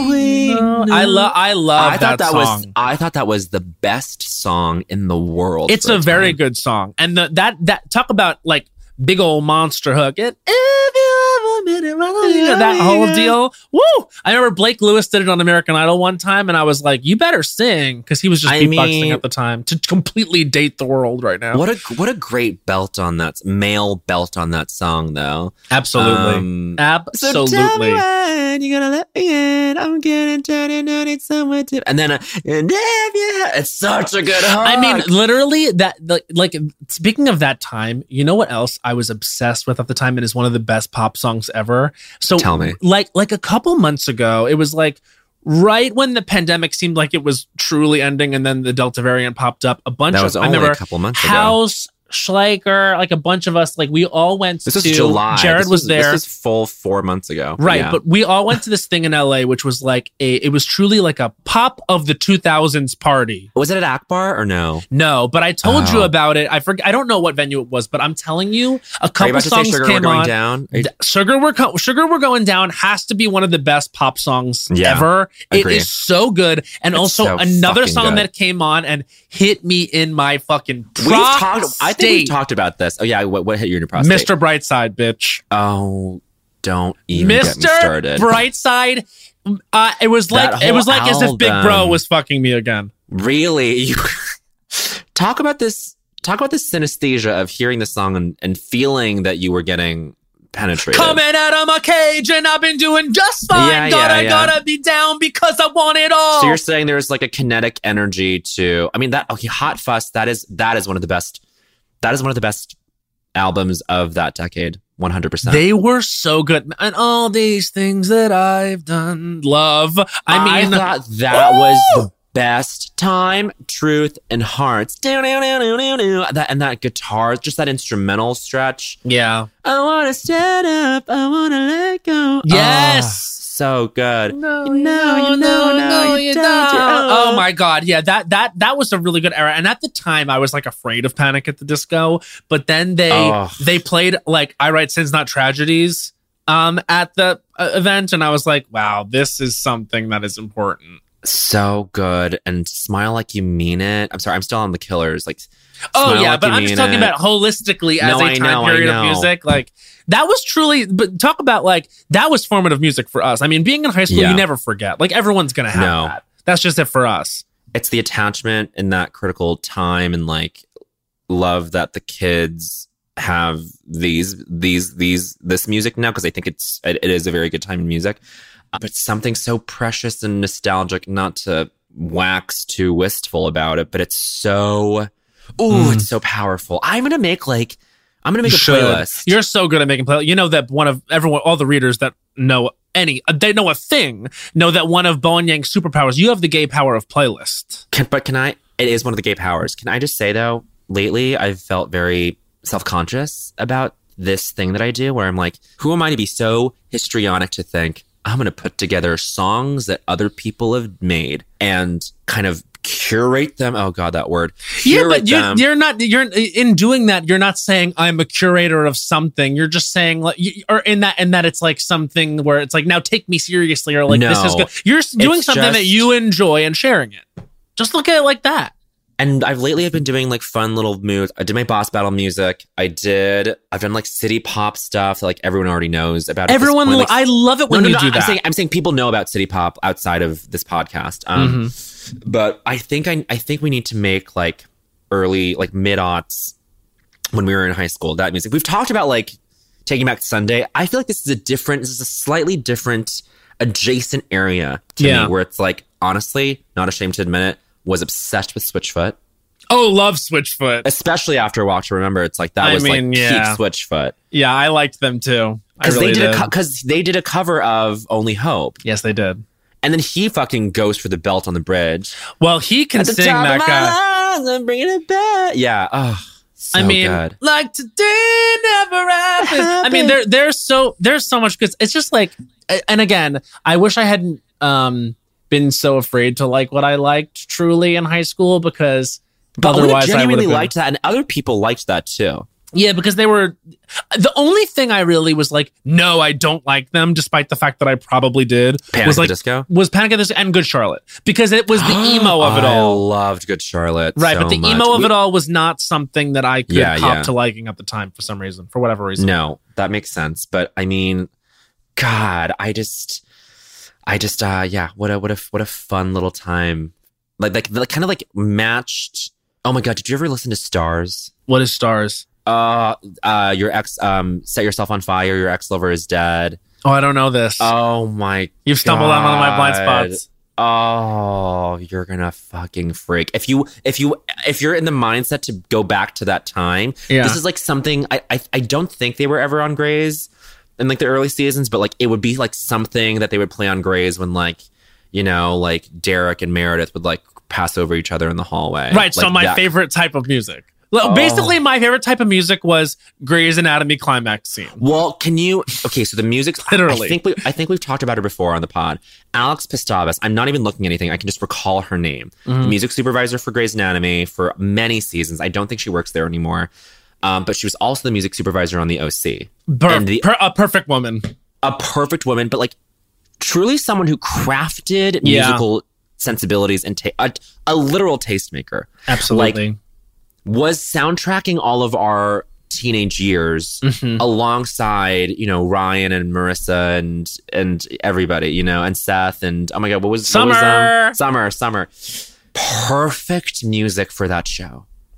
Speaker 1: we know. I love. I love
Speaker 7: I
Speaker 1: that
Speaker 7: thought that
Speaker 1: song.
Speaker 7: was. I thought that was the best song in the world.
Speaker 1: It's
Speaker 7: for
Speaker 1: a
Speaker 7: its
Speaker 1: very
Speaker 7: time.
Speaker 1: good song, and the, that that talk about like big old monster hook. It, if you ever been it right on the- that whole deal. Woo! I remember Blake Lewis did it on American Idol one time, and I was like, "You better sing," because he was just
Speaker 7: I
Speaker 1: beatboxing
Speaker 7: mean-
Speaker 1: at the time to completely date the world right now.
Speaker 7: What a what a great belt on that male belt on that song though.
Speaker 1: Absolutely,
Speaker 7: Um,
Speaker 1: absolutely.
Speaker 7: you gotta let me in. I'm getting dirty and I need somewhere to. And then, uh, and if you, it's such a good hook.
Speaker 1: I mean, literally that like, like speaking of that time, you know what else I was obsessed with at the time? It is one of the best pop songs ever. So
Speaker 7: Tell me.
Speaker 1: like like a couple months ago, it was like right when the pandemic seemed like it was truly ending, and then the Delta variant popped up. A bunch
Speaker 7: that
Speaker 1: of
Speaker 7: was
Speaker 1: I
Speaker 7: only
Speaker 1: remember
Speaker 7: a couple months ago.
Speaker 1: House, Schleicher, like a bunch of us, like we all went
Speaker 7: This
Speaker 1: to
Speaker 7: was July.
Speaker 1: Jared
Speaker 7: This
Speaker 1: was, there.
Speaker 7: This was full four months ago.
Speaker 1: Right,
Speaker 7: Yeah.
Speaker 1: but we all went to this thing in L A, which was like a, it was truly like a pop of the two thousands party.
Speaker 7: was it at Akbar or no?
Speaker 1: No, but I told you
Speaker 7: Oh.
Speaker 1: about it. I forget. I don't know what venue it was, but I'm telling you, a
Speaker 7: Are you
Speaker 1: couple
Speaker 7: about to say
Speaker 1: songs
Speaker 7: Sugar
Speaker 1: came
Speaker 7: We're Going
Speaker 1: on.
Speaker 7: Down? Are you-
Speaker 1: Th- Sugar we're Co- Sugar we're going down has to be one of the best pop songs
Speaker 7: Yeah,
Speaker 1: ever. It
Speaker 7: agree.
Speaker 1: is so good, and
Speaker 7: It's
Speaker 1: also
Speaker 7: so
Speaker 1: another
Speaker 7: fucking
Speaker 1: song
Speaker 7: good.
Speaker 1: that came on and hit me in my fucking
Speaker 7: We've talked. I think we
Speaker 1: prostate.
Speaker 7: talked about this. Oh yeah, what, what hit you in your prostate?
Speaker 1: Mister Brightside, bitch.
Speaker 7: Oh, don't even get me
Speaker 1: Mister
Speaker 7: started.
Speaker 1: Brightside. Uh, it was
Speaker 7: That
Speaker 1: like it was
Speaker 7: whole
Speaker 1: like as if Big Bro
Speaker 7: album.
Speaker 1: was fucking me again.
Speaker 7: Really? You talk about this talk about this synesthesia of hearing the song and, and feeling that you were getting penetrated.
Speaker 1: Coming out of my cage and I've been doing just fine.
Speaker 7: Yeah,
Speaker 1: gotta,
Speaker 7: yeah, yeah.
Speaker 1: gotta be down because I want it all.
Speaker 7: So you're saying there's like a kinetic energy to, I mean, that, okay, Hot Fuss, that is, that is one of the best, that is one of the best albums of that decade. one hundred percent.
Speaker 1: They were so good. And all these things that I've done, love. I mean,
Speaker 7: I thought that was the best. Time, Truth, and Hearts. That, and that guitar, just that instrumental stretch.
Speaker 1: yeah.
Speaker 7: I want to stand up. I want to let go.
Speaker 1: Yes.
Speaker 7: Oh, so good.
Speaker 1: No,
Speaker 7: you know, you know, no, you don't.
Speaker 1: Oh my God. Yeah, that that that was a really good era. And at the time I was like afraid of Panic at the Disco, but then they
Speaker 7: Oh.
Speaker 1: they played like I Write Sins Not Tragedies um at the uh, event, and I was like, wow, this is something that is important.
Speaker 7: So good. And Smile Like You Mean It. I'm sorry, I'm still on The Killers. Like,
Speaker 1: Oh
Speaker 7: Smile
Speaker 1: yeah,
Speaker 7: Like
Speaker 1: but
Speaker 7: You
Speaker 1: I'm just
Speaker 7: Mean
Speaker 1: talking
Speaker 7: It.
Speaker 1: about holistically as
Speaker 7: No,
Speaker 1: a
Speaker 7: I
Speaker 1: time
Speaker 7: know, I
Speaker 1: period of
Speaker 7: know.
Speaker 1: music. Like that was truly, but talk about like that was formative music for us. I mean, being in high school,
Speaker 7: Yeah.
Speaker 1: you never forget. Like everyone's gonna have
Speaker 7: No.
Speaker 1: that. That's just it for us.
Speaker 7: It's the attachment in that critical time and like love that the kids have these these these this music now, because I think it's it, it is a very good time in music, uh, but something so precious and nostalgic. Not to wax too wistful about it, but it's so ooh, it's so powerful. I'm gonna make like I'm gonna make
Speaker 1: You
Speaker 7: a
Speaker 1: should.
Speaker 7: playlist.
Speaker 1: You're so good at making playlists. You know that one of everyone, all the readers that know any, they know a thing, know that one of Bowen Yang's superpowers, you have the gay power of playlist.
Speaker 7: Can, but can I? It is one of the gay powers. Can I just say though, lately I've felt very self-conscious about this thing that I do, where I'm like, who am I to be so histrionic to think I'm going to put together songs that other people have made and kind of curate them? Oh God, that word.
Speaker 1: Yeah,
Speaker 7: Curate
Speaker 1: but you're,
Speaker 7: them.
Speaker 1: you're not, you're in doing that. You're not saying I'm a curator of something. You're just saying like, you, or in that, in that it's like something where it's like, now take me seriously, or like, this is
Speaker 7: No.
Speaker 1: good. You're doing
Speaker 7: It's
Speaker 1: something that
Speaker 7: just-
Speaker 1: you enjoy and sharing it. Just look at it like that.
Speaker 7: And I've lately I've been doing like fun little moves. I did my boss battle music. I did. I've done like city pop stuff that like everyone already knows about. at this
Speaker 1: Everyone,
Speaker 7: point.
Speaker 1: lo-
Speaker 7: Like,
Speaker 1: I love it when
Speaker 7: no, no,
Speaker 1: you
Speaker 7: no,
Speaker 1: do
Speaker 7: I'm
Speaker 1: that.
Speaker 7: saying, I'm saying people know about city pop outside of this podcast. Um,
Speaker 1: Mm-hmm.
Speaker 7: But I think I, I think we need to make like early, like mid-aughts when we were in high school, that music. We've talked about like Taking Back Sunday. I feel like this is a different, this is a slightly different adjacent area to
Speaker 1: Yeah.
Speaker 7: me, where it's like, honestly, not ashamed to admit it, was obsessed with Switchfoot.
Speaker 1: Oh, love Switchfoot.
Speaker 7: Especially after Walk to Remember. It's like, that
Speaker 1: I
Speaker 7: was
Speaker 1: mean,
Speaker 7: like
Speaker 1: yeah.
Speaker 7: peak Switchfoot.
Speaker 1: Yeah, I liked them too. I
Speaker 7: Because
Speaker 1: really
Speaker 7: they did,
Speaker 1: did.
Speaker 7: a because they did a cover of Only Hope,
Speaker 1: Yes, they did.
Speaker 7: and then he fucking goes for the belt on the bridge.
Speaker 1: Well, he can
Speaker 7: At the
Speaker 1: sing
Speaker 7: top
Speaker 1: that
Speaker 7: of my
Speaker 1: guy.
Speaker 7: lungs, I'm bringing it back. Yeah. Oh, so
Speaker 1: I mean,
Speaker 7: good.
Speaker 1: like today never happened. I mean, there, there's so there's so much because it's just like, and again, I wish I hadn't um been so afraid to like what I liked truly in high school, because
Speaker 7: But
Speaker 1: otherwise
Speaker 7: Otherwise,
Speaker 1: I would
Speaker 7: genuinely
Speaker 1: have been,
Speaker 7: liked that, and other people liked that too.
Speaker 1: yeah, because they were the only thing I really was like, no, I don't like them, despite the fact that I probably did.
Speaker 7: Panic
Speaker 1: was
Speaker 7: at the
Speaker 1: like
Speaker 7: Disco?
Speaker 1: was Panic at the Disco and Good Charlotte, because it was the emo of it
Speaker 7: I
Speaker 1: all.
Speaker 7: loved Good Charlotte,
Speaker 1: Right,
Speaker 7: so
Speaker 1: but the
Speaker 7: much.
Speaker 1: emo of
Speaker 7: We-
Speaker 1: it all was not something that I could
Speaker 7: Yeah,
Speaker 1: cop
Speaker 7: yeah.
Speaker 1: to liking at the time for some reason, for whatever reason.
Speaker 7: No, that makes sense. But I mean, God, I just, I just, uh, yeah, what a, what a, what a fun little time. Like, like, like kind of like matched. Oh my God, did you ever listen to Stars?
Speaker 1: What is Stars?
Speaker 7: Uh, uh, your ex, um, Set Yourself on Fire. Your ex lover is dead.
Speaker 1: Oh, I don't know this.
Speaker 7: Oh my,
Speaker 1: You've stumbled on one of my blind
Speaker 7: God.
Speaker 1: spots.
Speaker 7: Oh, you're gonna fucking freak. If you if you if you're in the mindset to go back to that time,
Speaker 1: Yeah.
Speaker 7: this is like something I, I I don't think they were ever on Grey's in like the early seasons, but like it would be like something that they would play on Grey's when like, you know, like Derek and Meredith would like pass over each other in the hallway.
Speaker 1: Right, so
Speaker 7: Like
Speaker 1: my
Speaker 7: that-
Speaker 1: favorite type of music. Well, Basically, my favorite type of music was Grey's Anatomy climax scene.
Speaker 7: Well, can you? Okay, so the music.
Speaker 1: Literally.
Speaker 7: I think we. I think we've talked about her before on the pod. Alex Pistavas. I'm not even looking at anything. I can just recall her name.
Speaker 1: Mm-hmm.
Speaker 7: The music supervisor for Grey's Anatomy for many seasons. I don't think she works there anymore. Um, but she was also the music supervisor on the O C.
Speaker 1: Per-
Speaker 7: and the,
Speaker 1: per- a perfect woman.
Speaker 7: a perfect woman, but like truly someone who crafted
Speaker 1: Yeah.
Speaker 7: musical sensibilities and ta- a, a literal tastemaker.
Speaker 1: Absolutely.
Speaker 7: Was soundtracking all of our teenage years
Speaker 1: Mhm.
Speaker 7: alongside, you know, Ryan and Marissa and and everybody, you know, and Seth and oh my God, what was what was,
Speaker 1: Summer.
Speaker 7: um, Summer, Summer. Perfect music for that show.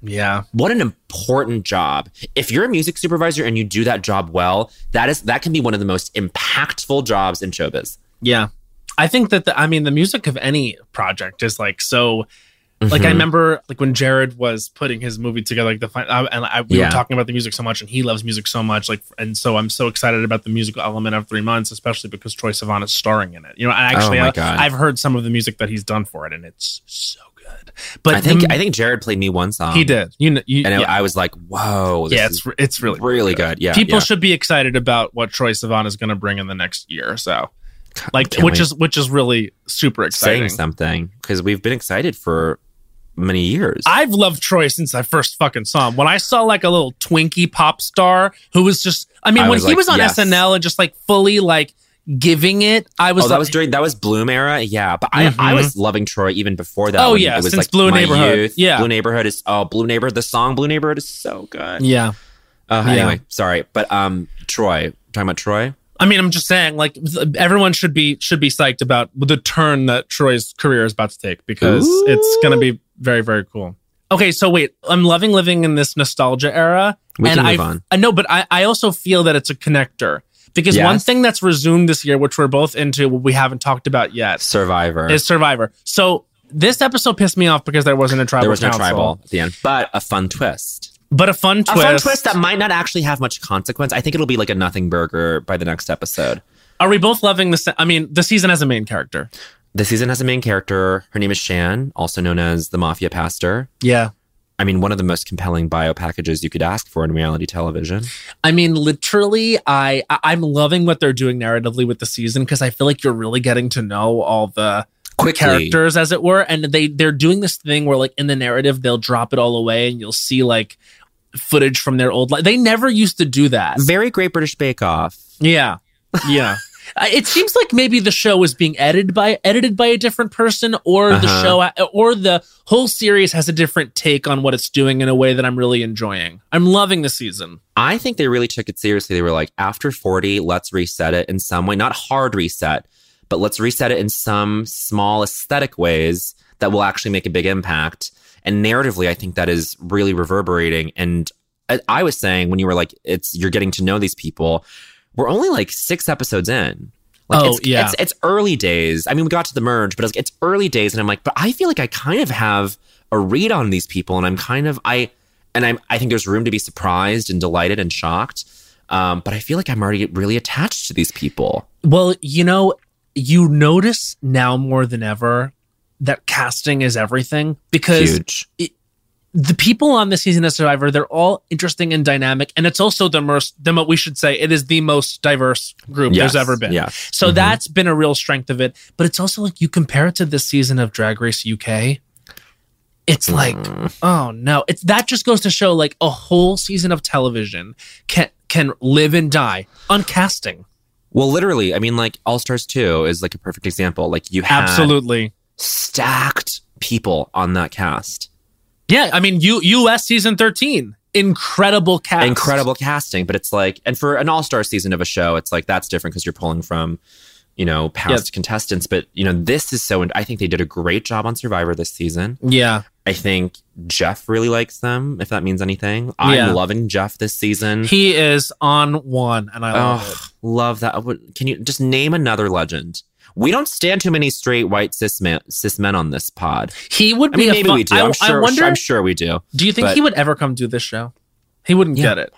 Speaker 1: Yeah.
Speaker 7: What an important job. If you're a music supervisor and you do that job well, that is that can be one of the most impactful jobs in showbiz.
Speaker 1: Yeah. I think that, the, I mean, the music of any project is like so... Like,
Speaker 7: Mm-hmm.
Speaker 1: I remember like when Jared was putting his movie together, like the fi- I, and I, we
Speaker 7: Yeah.
Speaker 1: were talking about the music so much, and he loves music so much. Like, and so I'm so excited about the musical element of Three Months, especially because Troye Sivan is starring in it. You know, and actually,
Speaker 7: Oh my
Speaker 1: I,
Speaker 7: God.
Speaker 1: I've heard some of the music that he's done for it, and it's so good. But
Speaker 7: I think
Speaker 1: the-
Speaker 7: I think Jared played me one song.
Speaker 1: he did. You know, you,
Speaker 7: And
Speaker 1: yeah,
Speaker 7: I was like, whoa, this
Speaker 1: yeah,
Speaker 7: is
Speaker 1: it's it's really
Speaker 7: really good. Yeah.
Speaker 1: People
Speaker 7: yeah.
Speaker 1: should be excited about what Troye Sivan is going to bring in the next year or so. Like,
Speaker 7: can't
Speaker 1: which
Speaker 7: wait.
Speaker 1: is which is really super exciting.
Speaker 7: saying something because we've been excited for many years.
Speaker 1: I've loved Troy since I first fucking saw him. When I saw like a little Twinkie pop star who was just, I mean,
Speaker 7: I
Speaker 1: when
Speaker 7: was
Speaker 1: he
Speaker 7: like,
Speaker 1: was on
Speaker 7: yes.
Speaker 1: S N L and just like fully like giving it, I was
Speaker 7: oh, that
Speaker 1: like,
Speaker 7: was during that was Bloom era, yeah. But I, I was loving Troy even before that.
Speaker 1: Oh,
Speaker 7: when
Speaker 1: yeah,
Speaker 7: it was
Speaker 1: since
Speaker 7: like
Speaker 1: Blue
Speaker 7: my
Speaker 1: Neighborhood.
Speaker 7: youth.
Speaker 1: Yeah.
Speaker 7: Blue Neighborhood is oh Blue Neighborhood. The song Blue Neighborhood is so good.
Speaker 1: yeah.
Speaker 7: Uh,
Speaker 1: Yeah.
Speaker 7: Anyway, sorry, but um, Troy, talking about Troy.
Speaker 1: I mean, I'm just saying, like, everyone should be should be psyched about the turn that Troy's career is about to take because
Speaker 7: Ooh.
Speaker 1: it's going to be very, very cool. Okay, so wait, I'm loving living in this nostalgia era.
Speaker 7: We
Speaker 1: and
Speaker 7: can move
Speaker 1: I,
Speaker 7: on.
Speaker 1: I know, but I, I also feel that it's a connector because
Speaker 7: Yes.
Speaker 1: one thing that's resumed this year, which we're both into, what we haven't talked about yet,
Speaker 7: Survivor.
Speaker 1: is Survivor. So this episode pissed me off because there wasn't a tribal
Speaker 7: there was no
Speaker 1: council,
Speaker 7: tribal at the end, but a fun twist.
Speaker 1: but a fun twist.
Speaker 7: A fun twist that might not actually have much consequence. I think it'll be like a nothing burger by the next episode.
Speaker 1: Are we both loving the? Se- I mean, the season has a main character.
Speaker 7: The season has a main character. Her name is Shan, also known as the Mafia Pastor.
Speaker 1: Yeah.
Speaker 7: I mean, one of the most compelling bio packages you could ask for in reality television.
Speaker 1: I mean, literally, I I- I'm loving what they're doing narratively with the season because I feel like you're really getting to know all the
Speaker 7: Quickly.
Speaker 1: characters, as it were, and they they're doing this thing where, like, in the narrative, they'll drop it all away, and you'll see like footage from their old life. They never used to do that.
Speaker 7: Very Great British Bake Off.
Speaker 1: Yeah, yeah. Uh, It seems like maybe the show is being edited by edited by a different person, or the
Speaker 7: Uh-huh.
Speaker 1: show, or the whole series has a different take on what it's doing in a way that I'm really enjoying. I'm loving the season.
Speaker 7: I think they really took it seriously. They were like, after forty, let's reset it in some way. Not hard reset, but let's reset it in some small aesthetic ways that will actually make a big impact. And narratively, I think that is really reverberating. And I, I was saying when you were like, it's you're getting to know these people, we're only like six episodes in. Like,
Speaker 1: Oh,
Speaker 7: it's,
Speaker 1: yeah.
Speaker 7: It's, it's early days. I mean, we got to the merge, but it's, it's early days. And I'm like, but I feel like I kind of have a read on these people. And I'm kind of, I, and I'm, I think there's room to be surprised and delighted and shocked. Um, but I feel like I'm already really attached to these people.
Speaker 1: Well, you know, you notice now more than ever that casting is everything because
Speaker 7: Huge.
Speaker 1: it, the people on this season of Survivor, they're all interesting and dynamic. And it's also the most, the mo- we should say, it is the most diverse group
Speaker 7: Yes,
Speaker 1: there's ever been.
Speaker 7: yeah.
Speaker 1: So
Speaker 7: Mhm.
Speaker 1: that's been a real strength of it. But it's also like you compare it to this season of Drag Race U K. It's like,
Speaker 7: Mm.
Speaker 1: oh no, it's that just goes to show like a whole season of television can can live and die on casting.
Speaker 7: Well, literally, I mean, like All Stars two is like a perfect example. Like you had
Speaker 1: Absolutely.
Speaker 7: stacked people on that cast.
Speaker 1: Yeah, I mean, U- U.S. season thirteen, incredible cast,
Speaker 7: Incredible casting, but it's like, and for an all-star season of a show, it's like that's different because you're pulling from, you know, past
Speaker 1: Yep.
Speaker 7: contestants. But you know, this is so. I think they did a great job on Survivor this season.
Speaker 1: Yeah,
Speaker 7: I think Jeff really likes them, if that means anything.
Speaker 1: Yeah.
Speaker 7: I'm loving Jeff this season.
Speaker 1: he is on one, and I love
Speaker 7: Oh, love that. What- Can you just name another legend? We don't stand too many straight white cis men, cis men on this pod.
Speaker 1: it. He would
Speaker 7: I
Speaker 1: be
Speaker 7: mean,
Speaker 1: a
Speaker 7: maybe
Speaker 1: fun,
Speaker 7: we do.
Speaker 1: I,
Speaker 7: I'm
Speaker 1: I
Speaker 7: sure.
Speaker 1: wonder.
Speaker 7: I'm sure we do.
Speaker 1: Do you think
Speaker 7: but-
Speaker 1: he would ever come do this show? He wouldn't
Speaker 7: Yeah.
Speaker 1: get it.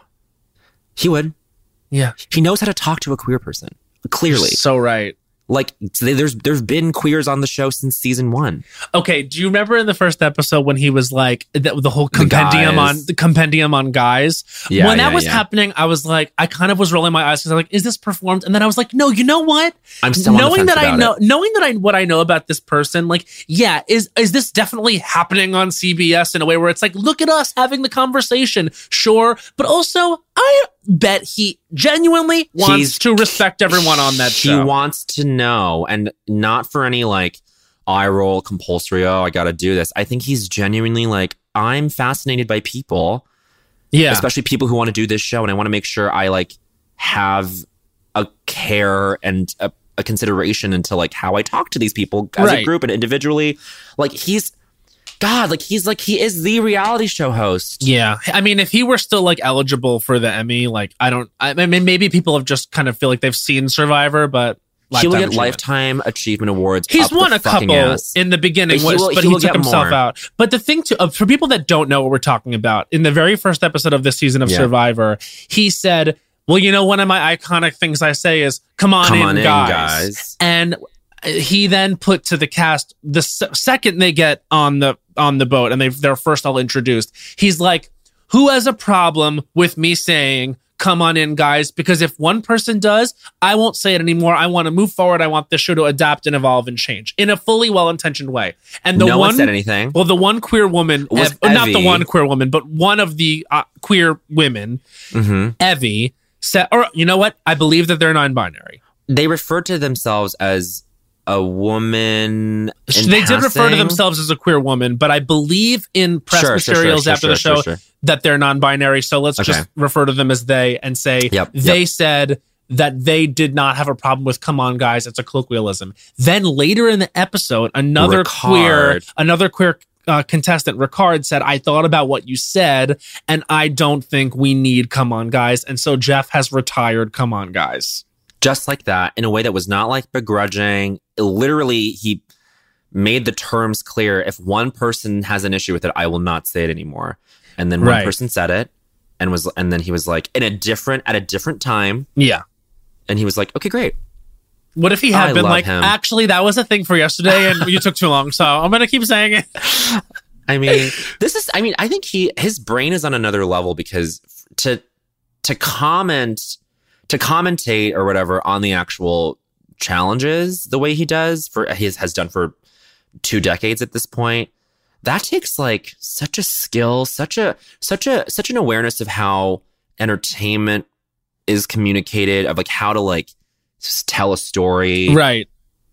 Speaker 7: He would.
Speaker 1: Yeah,
Speaker 7: He knows how to talk to a queer person. Clearly,
Speaker 1: so right.
Speaker 7: like there's there's been queers on the show since season one.
Speaker 1: Okay, do you remember in the first episode when he was like the, the whole
Speaker 7: The
Speaker 1: compendium
Speaker 7: guys.
Speaker 1: on the compendium on guys?
Speaker 7: Yeah,
Speaker 1: when that
Speaker 7: yeah,
Speaker 1: was
Speaker 7: yeah.
Speaker 1: happening, I was like, I kind of was rolling my eyes because I'm like, is this performed? And then I was like, no, you know what?
Speaker 7: I'm still on the
Speaker 1: knowing
Speaker 7: fence
Speaker 1: that I
Speaker 7: about
Speaker 1: know,
Speaker 7: it.
Speaker 1: knowing that I what I know about this person, like, yeah, is is this definitely happening on C B S in a way where it's like, look at us having the conversation, sure, but also I bet he genuinely wants
Speaker 7: He's-
Speaker 1: to respect everyone on that
Speaker 7: He
Speaker 1: show.
Speaker 7: wants to know, and not for any like eye roll compulsory. Oh, I got to do this. I think he's genuinely like, I'm fascinated by people.
Speaker 1: yeah,
Speaker 7: Especially people who want to do this show, and I want to make sure I like have a care and a, a consideration into like how I talk to these people as a
Speaker 1: Right.
Speaker 7: group and individually. Like he's God, like he's like he is the reality show host.
Speaker 1: Yeah, I mean, if he were still like eligible for the Emmy, like I don't. I mean, maybe people have just kind of feel like they've seen Survivor, but
Speaker 7: he will get
Speaker 1: achievement.
Speaker 7: Lifetime Achievement Awards.
Speaker 1: He's
Speaker 7: up
Speaker 1: won
Speaker 7: the
Speaker 1: a couple
Speaker 7: ass.
Speaker 1: in the beginning,
Speaker 7: But
Speaker 1: but
Speaker 7: he
Speaker 1: he,
Speaker 7: will-
Speaker 1: but
Speaker 7: he
Speaker 1: he
Speaker 7: will
Speaker 1: took
Speaker 7: get
Speaker 1: himself
Speaker 7: more.
Speaker 1: out. But the thing to uh, for people that don't know what we're talking about, in the very first episode of this season of
Speaker 7: Yeah.
Speaker 1: Survivor, he said, "Well, you know, one of my iconic things I say is, come on,
Speaker 7: Come
Speaker 1: in,
Speaker 7: on in,
Speaker 1: guys.
Speaker 7: guys.
Speaker 1: And he then put to the cast the se- second they get on the on the boat and they they're first all introduced. He's like, "Who has a problem with me saying, come on in, guys? Because if one person does, I won't say it anymore. I want to move forward. I want this show to adapt and evolve and change in a fully well-intentioned way." And the
Speaker 7: no
Speaker 1: one,
Speaker 7: one said anything.
Speaker 1: well, the one queer woman,
Speaker 7: was
Speaker 1: Ev- not the
Speaker 7: Evie.
Speaker 1: one queer woman, but one of the uh, queer women,
Speaker 7: hmm
Speaker 1: Evie, said, or you know what? I believe that they're non-binary.
Speaker 7: They referred to themselves as a woman. in
Speaker 1: They did refer to
Speaker 7: passing.
Speaker 1: themselves as a queer woman, but I believe in press
Speaker 7: Sure, sure,
Speaker 1: materials
Speaker 7: sure,
Speaker 1: after
Speaker 7: sure,
Speaker 1: the show
Speaker 7: sure, sure.
Speaker 1: that they're non-binary. So let's
Speaker 7: Okay.
Speaker 1: just refer to them as they and say
Speaker 7: Yep,
Speaker 1: they
Speaker 7: yep.
Speaker 1: said that they did not have a problem with "come on, guys." It's a colloquialism. Then later in the episode, another queer,
Speaker 7: Ricard.
Speaker 1: another queer uh, contestant, Ricard, said, "I thought about what you said, and I don't think we need 'come on, guys." And so Jeff has retired "come on, guys."
Speaker 7: Just like that, in a way that was not like begrudging. Literally, he made the terms clear. If one person has an issue with it, I will not say it anymore. And then one
Speaker 1: Right.
Speaker 7: person said it, and was, and then he was like, in a different, at a different time,
Speaker 1: Yeah.
Speaker 7: and he was like, okay, great.
Speaker 1: What if he had
Speaker 7: I
Speaker 1: been
Speaker 7: love
Speaker 1: like,
Speaker 7: him.
Speaker 1: actually, that was a thing for yesterday, and you took too long, so I'm gonna keep saying it.
Speaker 7: I mean, this is, I mean, I think he, his brain is on another level because to, to comment, to commentate or whatever on the actual challenges the way he does for, he has done for two decades at this point, that takes like such a skill, such a, such a, such an awareness of how entertainment is communicated, of like how to like just tell a story.
Speaker 1: Right.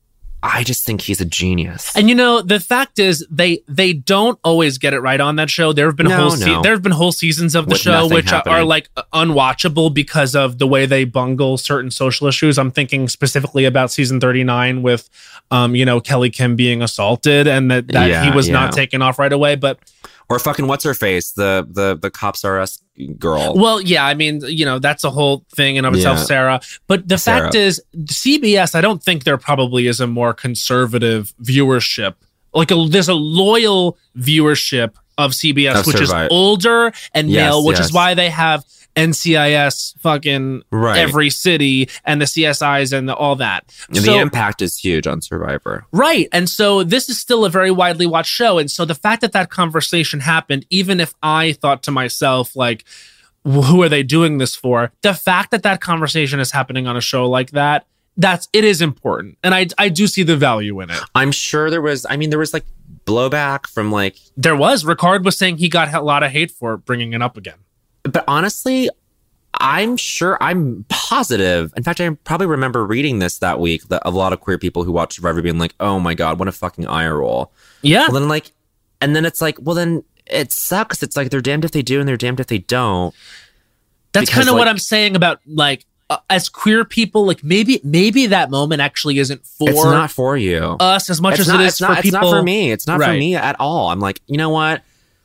Speaker 7: I just think he's a genius.
Speaker 1: And you know, the fact is, they they don't always get it right on that show. There have been
Speaker 7: No,
Speaker 1: whole se-
Speaker 7: no.
Speaker 1: there have been whole seasons of the
Speaker 7: With
Speaker 1: show
Speaker 7: nothing
Speaker 1: which are, are
Speaker 7: happening.
Speaker 1: like unwatchable because of the way they bungle certain social issues. I'm thinking specifically about season thirty-nine with, um, you know, Kelly Kim being assaulted and that, that
Speaker 7: Yeah,
Speaker 1: he was
Speaker 7: yeah.
Speaker 1: not taken off right away. But
Speaker 7: Or fucking what's her face, the the the Cops R Us girl.
Speaker 1: well, yeah, I mean, you know, that's a whole thing in of itself,
Speaker 7: Yeah.
Speaker 1: Sarah. But the
Speaker 7: Sarah.
Speaker 1: fact is, C B S, I don't think there probably is a more conservative viewership. Like, a, there's a loyal viewership of C B S,
Speaker 7: Of
Speaker 1: which
Speaker 7: Survivor.
Speaker 1: is older and
Speaker 7: Yes,
Speaker 1: male, which
Speaker 7: yes.
Speaker 1: is why they have N C I S fucking
Speaker 7: Right.
Speaker 1: every city and the C S Is and the, all that.
Speaker 7: And the
Speaker 1: So-
Speaker 7: impact is huge on Survivor.
Speaker 1: Right. And so this is still a very widely watched show. And so the fact that that conversation happened, even if I thought to myself, like, "Wh- who are they doing this for?" The fact that that conversation is happening on a show like that, that's, it is important. And I, I do see the value in it.
Speaker 7: I'm sure there was, I mean, there was like blowback from like,
Speaker 1: There was, Ricard was saying he got a lot of hate for bringing it up again.
Speaker 7: but honestly, I'm sure, I'm positive. In fact, I probably remember reading this that week that a lot of queer people who watch Survivor being like, oh my God, what a fucking eye roll.
Speaker 1: Yeah.
Speaker 7: Well, then like, and then it's like, well, then it sucks. It's like they're damned if they do and they're damned if they don't.
Speaker 1: That's
Speaker 7: because,
Speaker 1: kind of what
Speaker 7: like-
Speaker 1: I'm saying about, like, uh, as queer people, like, maybe, maybe that moment actually isn't for
Speaker 7: It's not for you.
Speaker 1: us as much
Speaker 7: it's
Speaker 1: as
Speaker 7: not,
Speaker 1: it
Speaker 7: it's
Speaker 1: is
Speaker 7: not,
Speaker 1: for people.
Speaker 7: It's not for me. It's not for
Speaker 1: Right.
Speaker 7: me at all. I'm like, you know what?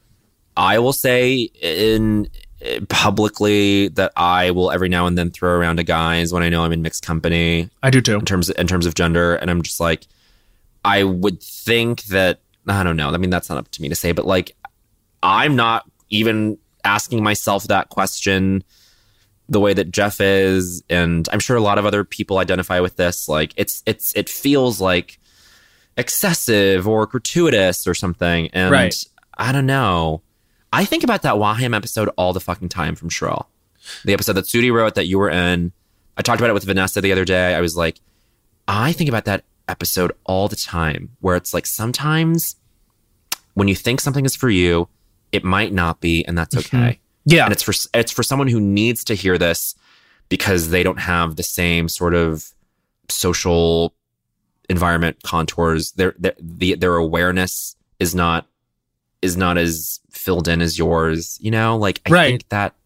Speaker 7: I will say in publicly that I will every now and then throw around to guys when I know I'm in mixed company
Speaker 1: I do too.
Speaker 7: in terms in terms of gender, and I'm just like, I would think that I don't know. I mean, that's not up to me to say, but like, I'm not even asking myself that question the way that Jeff is, and I'm sure a lot of other people identify with this. Like, it's it's it feels like excessive or gratuitous or something, and
Speaker 1: Right.
Speaker 7: I don't know. I think about that Waham episode all the fucking time from Shrill, the episode that Sudi wrote that you were in. I talked about it with Vanessa the other day. I was like, I think about that episode all the time, where it's like sometimes when you think something is for you, it might not be, and that's okay.
Speaker 1: Yeah.
Speaker 7: And it's for it's for someone who needs to hear this because they don't have the same sort of social environment contours. Their their the, their awareness is not is not as filled in as yours. You know, like I
Speaker 1: Right.
Speaker 7: think that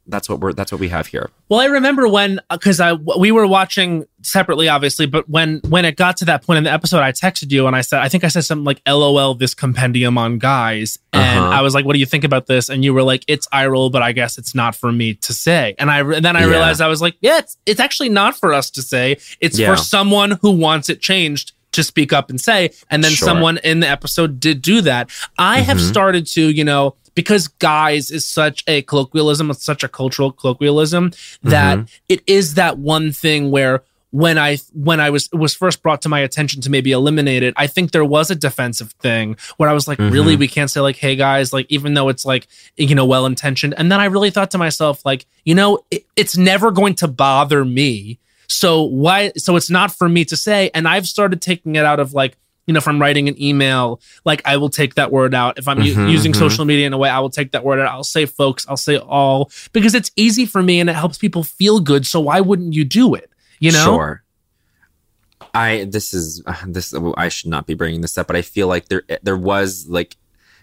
Speaker 7: that's what we're that's what we have here.
Speaker 1: Well, I remember when, because I we were watching separately, obviously, but when when it got to that point in the episode, I texted you and I said, I think I said something like, "L O L, this compendium on guys," and
Speaker 7: Uh-huh.
Speaker 1: I was like, "What do you think about this?" And you were like, "It's eye roll, but I guess it's not for me to say." And I and then I
Speaker 7: Yeah.
Speaker 1: realized I was like, "Yeah, it's it's actually not for us to say. It's
Speaker 7: Yeah.
Speaker 1: for someone who wants it changed to speak up and say." And then
Speaker 7: Sure.
Speaker 1: someone in the episode did do that. I have
Speaker 7: Mhm.
Speaker 1: started to, you know, because guys is such a colloquialism, it's such a cultural colloquialism that
Speaker 7: Mhm.
Speaker 1: it is that one thing where when I when I was it was first brought to my attention to maybe eliminate it, I think there was a defensive thing where I was like,
Speaker 7: Mhm.
Speaker 1: really, we can't say like, "Hey guys," like even though it's like, you know, well intentioned. And then I really thought to myself, like, you know, it, it's never going to bother me. So why? So it's not for me to say. And I've started taking it out of like, you know, from writing an email, like I will take that word out. If I'm u-
Speaker 7: Mhm,
Speaker 1: using
Speaker 7: mhm.
Speaker 1: social media in a way, I will take that word out. I'll say folks, I'll say all, because it's easy for me and it helps people feel good. So why wouldn't you do it? You know?
Speaker 7: Sure. I this is uh, this I should not be bringing this up, but I feel like there there was like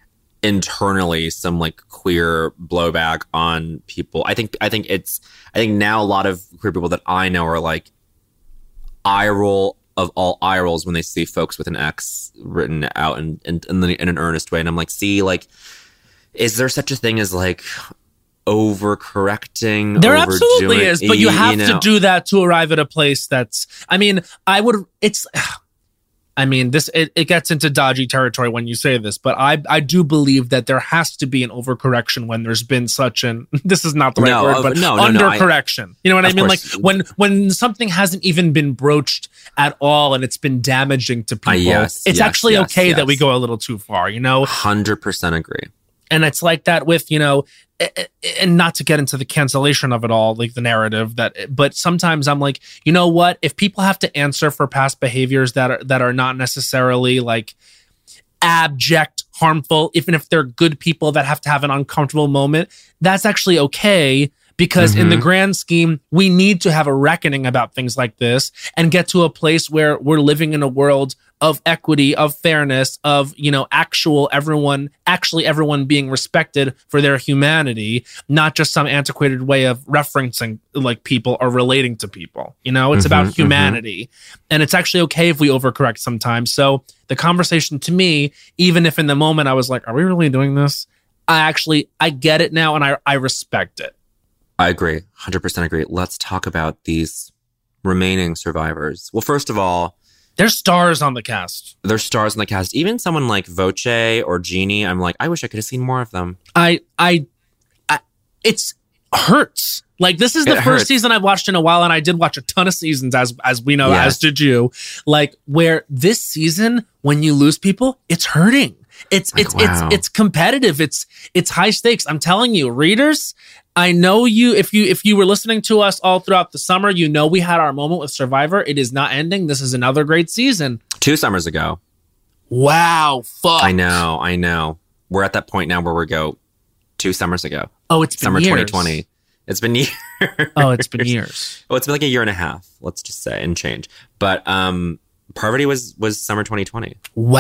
Speaker 7: internally some like queer blowback on people. I think I think it's I think now a lot of queer people that I know are like eye roll of all eye rolls when they see folks with an X written out in in, in, the, in an earnest way, and I'm like, see, like, is there such a thing as like overcorrecting?
Speaker 1: There
Speaker 7: overdoing-
Speaker 1: absolutely is, but you have
Speaker 7: know?
Speaker 1: to do that to arrive at a place that's, I mean, I would, it's, I mean, this, it, it gets into dodgy territory when you say this, but I, I do believe that there has to be an overcorrection when there's been such an, this is not the right
Speaker 7: No,
Speaker 1: word,
Speaker 7: of-
Speaker 1: but
Speaker 7: no, no, no, I-
Speaker 1: undercorrection. You know what I
Speaker 7: of
Speaker 1: mean?
Speaker 7: course.
Speaker 1: Like when, when something hasn't even been broached at all and it's been damaging to people,
Speaker 7: yes,
Speaker 1: it's
Speaker 7: yes,
Speaker 1: actually
Speaker 7: yes,
Speaker 1: okay that we
Speaker 7: yes.
Speaker 1: go a little too far, you know?
Speaker 7: one hundred percent agree.
Speaker 1: And it's like that with, you know, and not to get into the cancellation of it all, like the narrative that, but sometimes I'm like, you know what, if people have to answer for past behaviors that are, that are not necessarily like abject harmful, even if they're good people that have to have an uncomfortable moment, that's actually okay. Because in the grand scheme, we need to have a reckoning about things like this and get to a place where we're living in a world of equity, of fairness, of, you know, actual everyone, actually everyone being respected for their humanity, not just some antiquated way of referencing like people or relating to people. You know, it's
Speaker 7: Mhm,
Speaker 1: about
Speaker 7: mhm.
Speaker 1: humanity. And it's actually okay if we overcorrect sometimes. So the conversation to me, even if in the moment I was like, are we really doing this? I actually, I get it now and I, I respect it.
Speaker 7: I agree. one hundred percent agree. Let's talk about these remaining survivors. Well, first of all,
Speaker 1: There's stars on the cast.
Speaker 7: there's stars in the cast. Even someone like Voce or Jeannie, I'm like, I wish I could have seen more of them.
Speaker 1: I, I, I it's hurts. Like this is the
Speaker 7: It
Speaker 1: first
Speaker 7: hurts.
Speaker 1: season I've watched in a while, and I did watch a ton of seasons, as as we know,
Speaker 7: Yes.
Speaker 1: as did you. Like where this season, when you lose people, it's hurting. It's
Speaker 7: Like,
Speaker 1: it's
Speaker 7: wow.
Speaker 1: it's it's competitive. It's it's high stakes. I'm telling you, readers. I know you. If you if you were listening to us all throughout the summer, you know we had our moment with Survivor. It is not ending. This is another great season.
Speaker 7: Two summers ago.
Speaker 1: Wow. Fuck.
Speaker 7: I know. I know. We're at that point now where we go two summers ago.
Speaker 1: Oh, it's been
Speaker 7: Summer
Speaker 1: years.
Speaker 7: twenty twenty. It's been years.
Speaker 1: Oh, it's been years.
Speaker 7: Oh, it's been like a year and a half, let's just say, and change. But um Parvati was was summer twenty twenty.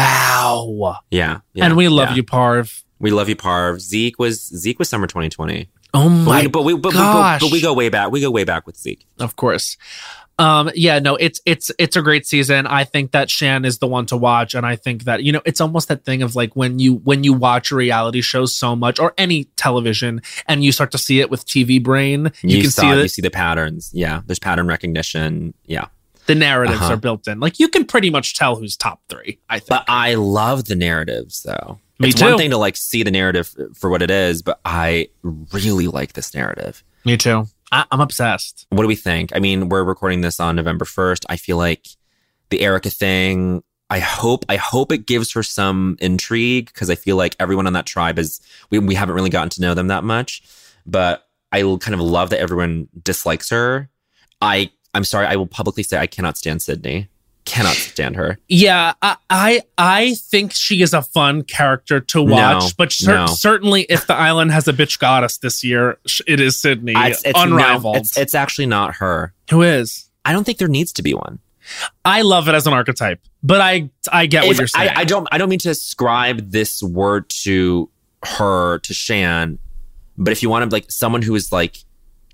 Speaker 1: Wow.
Speaker 7: Yeah. yeah
Speaker 1: And we love
Speaker 7: yeah.
Speaker 1: you, Parv.
Speaker 7: We love you, Parv. Zeke was Zeke was summer twenty twenty.
Speaker 1: Oh my
Speaker 7: But we, but we, but,
Speaker 1: gosh.
Speaker 7: but, but we go way back. We go way back with Zeke.
Speaker 1: Of course. Um, yeah, no, it's it's it's a great season. I think that Shan is the one to watch, and I think that, you know, it's almost that thing of like when you when you watch reality shows so much or any television and you start to see it with T V brain, you,
Speaker 7: You,
Speaker 1: can
Speaker 7: saw,
Speaker 1: see
Speaker 7: you
Speaker 1: that
Speaker 7: see the patterns. Yeah, there's pattern recognition. Yeah,
Speaker 1: the narratives
Speaker 7: Uh-huh.
Speaker 1: are built in. Like you can pretty much tell who's top three, I think.
Speaker 7: but I love the narratives though.
Speaker 1: Me
Speaker 7: it's
Speaker 1: too.
Speaker 7: one thing to like see the narrative for what it is, but I really like this narrative.
Speaker 1: Me too. I, I'm obsessed.
Speaker 7: What do we think? I mean, we're recording this on November first. I feel like the Erica thing, I hope I hope it gives her some intrigue because I feel like everyone on that tribe is, we, we haven't really gotten to know them that much. But I kind of love that everyone dislikes her. I, I'm sorry, I will publicly say I cannot stand Sydney. Cannot stand her.
Speaker 1: Yeah, I, I I think she is a fun character to watch,
Speaker 7: No,
Speaker 1: but cer-
Speaker 7: no.
Speaker 1: certainly if the island has a bitch goddess this year, sh- it is Sydney,
Speaker 7: I- it's, it's,
Speaker 1: unrivaled.
Speaker 7: No, it's, it's actually not her.
Speaker 1: Who is?
Speaker 7: I don't think there needs to be one.
Speaker 1: I love it as an archetype, but I I get what
Speaker 7: If-
Speaker 1: you're saying.
Speaker 7: I, I don't I don't mean to ascribe this word to her, to Shan, but if you want to like someone who is like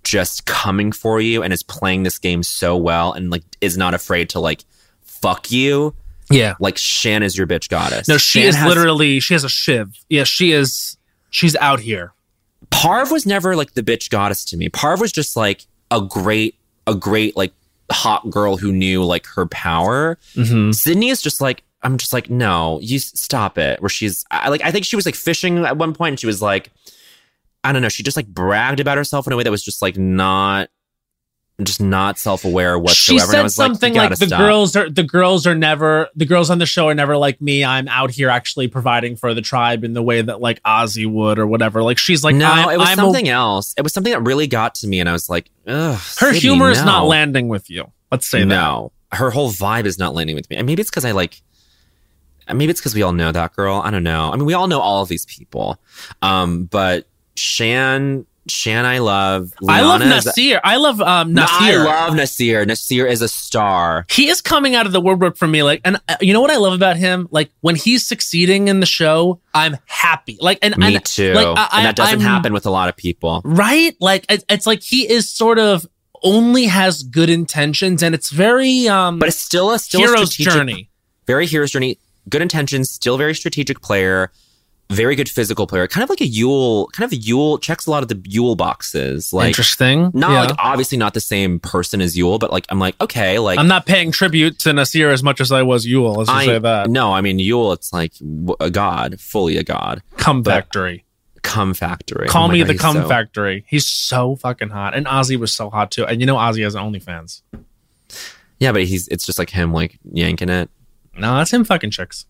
Speaker 7: just coming for you and is playing this game so well and like is not afraid to like fuck you.
Speaker 1: Yeah.
Speaker 7: Like Shan is your bitch goddess.
Speaker 1: No, she
Speaker 7: Shan
Speaker 1: is
Speaker 7: has,
Speaker 1: literally, she has a shiv. Yeah, she is, she's out here.
Speaker 7: Parv was never like the bitch goddess to me. Parv was just like a great, a great like hot girl who knew like her power.
Speaker 1: Mm-hmm.
Speaker 7: Sydney is just like, I'm just like, no, you stop it. Where she's I, like, I think she was like fishing at one point and she was like, I don't know. She just like bragged about herself in a way that was just like not, just not self-aware whatsoever.
Speaker 1: She said
Speaker 7: and I was
Speaker 1: something
Speaker 7: like,
Speaker 1: like the
Speaker 7: stop.
Speaker 1: girls are the girls are never the girls on the show are never like me. I'm out here actually providing for the tribe in the way that like Ozzy would or whatever. Like she's like,
Speaker 7: no,
Speaker 1: I'm,
Speaker 7: it was
Speaker 1: I'm
Speaker 7: something
Speaker 1: a,
Speaker 7: else. It was something that really got to me, and I was like, ugh.
Speaker 1: her
Speaker 7: Sydney,
Speaker 1: humor is
Speaker 7: no.
Speaker 1: not landing with you. Let's say
Speaker 7: no. Her whole vibe is not landing with me. And maybe it's because I like. Maybe it's because we all know that girl. I don't know. I mean, we all know all of these people. Um, but Shan, Shan, I love.
Speaker 1: that. I love
Speaker 7: Liana is-
Speaker 1: Nasir. I love um,
Speaker 7: No, I
Speaker 1: Nasir.
Speaker 7: love Nasir. Nasir is a star.
Speaker 1: He is coming out of the woodwork for me. Like, and uh, you know what I love about him? Like when he's succeeding in the show, I'm happy. Like, and
Speaker 7: Me
Speaker 1: and,
Speaker 7: too.
Speaker 1: Like, I,
Speaker 7: and that doesn't
Speaker 1: I'm-
Speaker 7: happen with a lot of people.
Speaker 1: right? Like it, it's like he is sort of only has good intentions, and it's very um,
Speaker 7: But it's still a still a
Speaker 1: hero's
Speaker 7: strategic-
Speaker 1: journey.
Speaker 7: Very hero's journey. Good intentions. Still very strategic player. Very good physical player. Kind of like a Yule. Kind of a Yule checks a lot of the Yule boxes. Like
Speaker 1: Interesting.
Speaker 7: not
Speaker 1: Yeah.
Speaker 7: like obviously not the same person as Yule, but like I'm like okay, like
Speaker 1: I'm not paying tribute to Nasir as much as I was Yule. Let's just
Speaker 7: I
Speaker 1: say that.
Speaker 7: no, I mean Yule. It's like w- a god, fully a god.
Speaker 1: Cum
Speaker 7: but-
Speaker 1: Factory.
Speaker 7: Cum Factory.
Speaker 1: Call
Speaker 7: Oh my
Speaker 1: me
Speaker 7: God,
Speaker 1: the
Speaker 7: he's
Speaker 1: Cum
Speaker 7: so-
Speaker 1: Factory. He's so fucking hot. And Ozzy was so hot too. And you know Ozzy has OnlyFans.
Speaker 7: Yeah, but he's it's just like him like yanking it.
Speaker 1: No, that's him fucking chicks.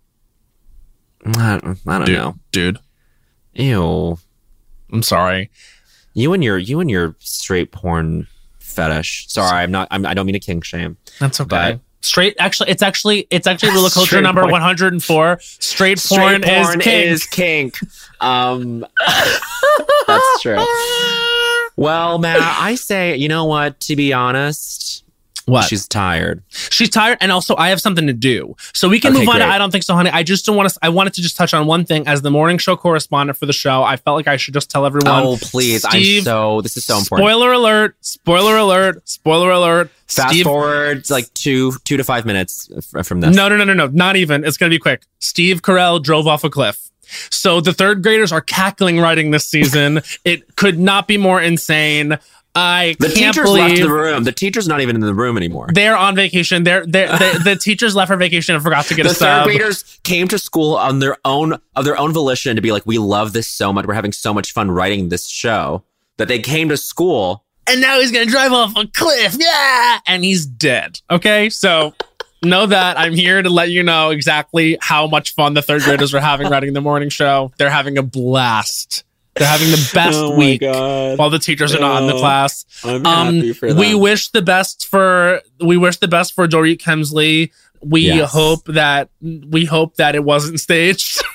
Speaker 7: I don't, I don't
Speaker 1: Dude,
Speaker 7: know.
Speaker 1: dude.
Speaker 7: Ew.
Speaker 1: I'm sorry.
Speaker 7: You and your you and your straight porn fetish. Sorry, I'm not. I'm, I don't mean to kink shame.
Speaker 1: That's okay.
Speaker 7: But-
Speaker 1: Straight actually it's actually it's actually Rule of Culture
Speaker 7: Straight
Speaker 1: number
Speaker 7: porn.
Speaker 1: one hundred four. Straight porn,
Speaker 7: Straight porn
Speaker 1: is king.
Speaker 7: is kink. Um, that's true. Well, Matt, I say, you know what? To be honest,
Speaker 1: What?
Speaker 7: she's tired.
Speaker 1: She's tired, and also I have something to do, so we can
Speaker 7: Okay,
Speaker 1: move on. To,
Speaker 7: great.
Speaker 1: I don't think so, honey. I just don't want to. I wanted to just touch on one thing as the morning show correspondent for the show. I felt like I should just tell everyone.
Speaker 7: Oh, please!
Speaker 1: Steve,
Speaker 7: I'm so. This is so important.
Speaker 1: Spoiler alert! Spoiler alert! Spoiler alert!
Speaker 7: Fast
Speaker 1: Steve,
Speaker 7: forward like two two to five minutes f- from this.
Speaker 1: No, no, no, no, no. Not even. It's gonna be quick. Steve Carell drove off a cliff. So the third graders are cackling writing this season. It could not be more insane. I
Speaker 7: The
Speaker 1: can't
Speaker 7: teacher's
Speaker 1: believe
Speaker 7: left the room. The teacher's not even in the room anymore.
Speaker 1: they're on vacation. They're, they're, they the teachers left for vacation and forgot to get
Speaker 7: The
Speaker 1: a
Speaker 7: third
Speaker 1: sub.
Speaker 7: graders came to school on their own of their own volition to be like, we love this so much. We're having so much fun writing this show that they came to school.
Speaker 1: And now he's gonna drive off a cliff. Yeah, and he's dead. Okay, so know that I'm here to let you know exactly how much fun the third graders are having writing the morning show. They're having a blast. They're having the best
Speaker 7: Oh my
Speaker 1: week
Speaker 7: God.
Speaker 1: while the teachers are not in the
Speaker 7: Oh,
Speaker 1: class.
Speaker 7: I'm
Speaker 1: Um,
Speaker 7: happy for them.
Speaker 1: we wish the best for we wish the best for Dorit Kemsley. We
Speaker 7: Yes.
Speaker 1: hope that we hope that it wasn't staged.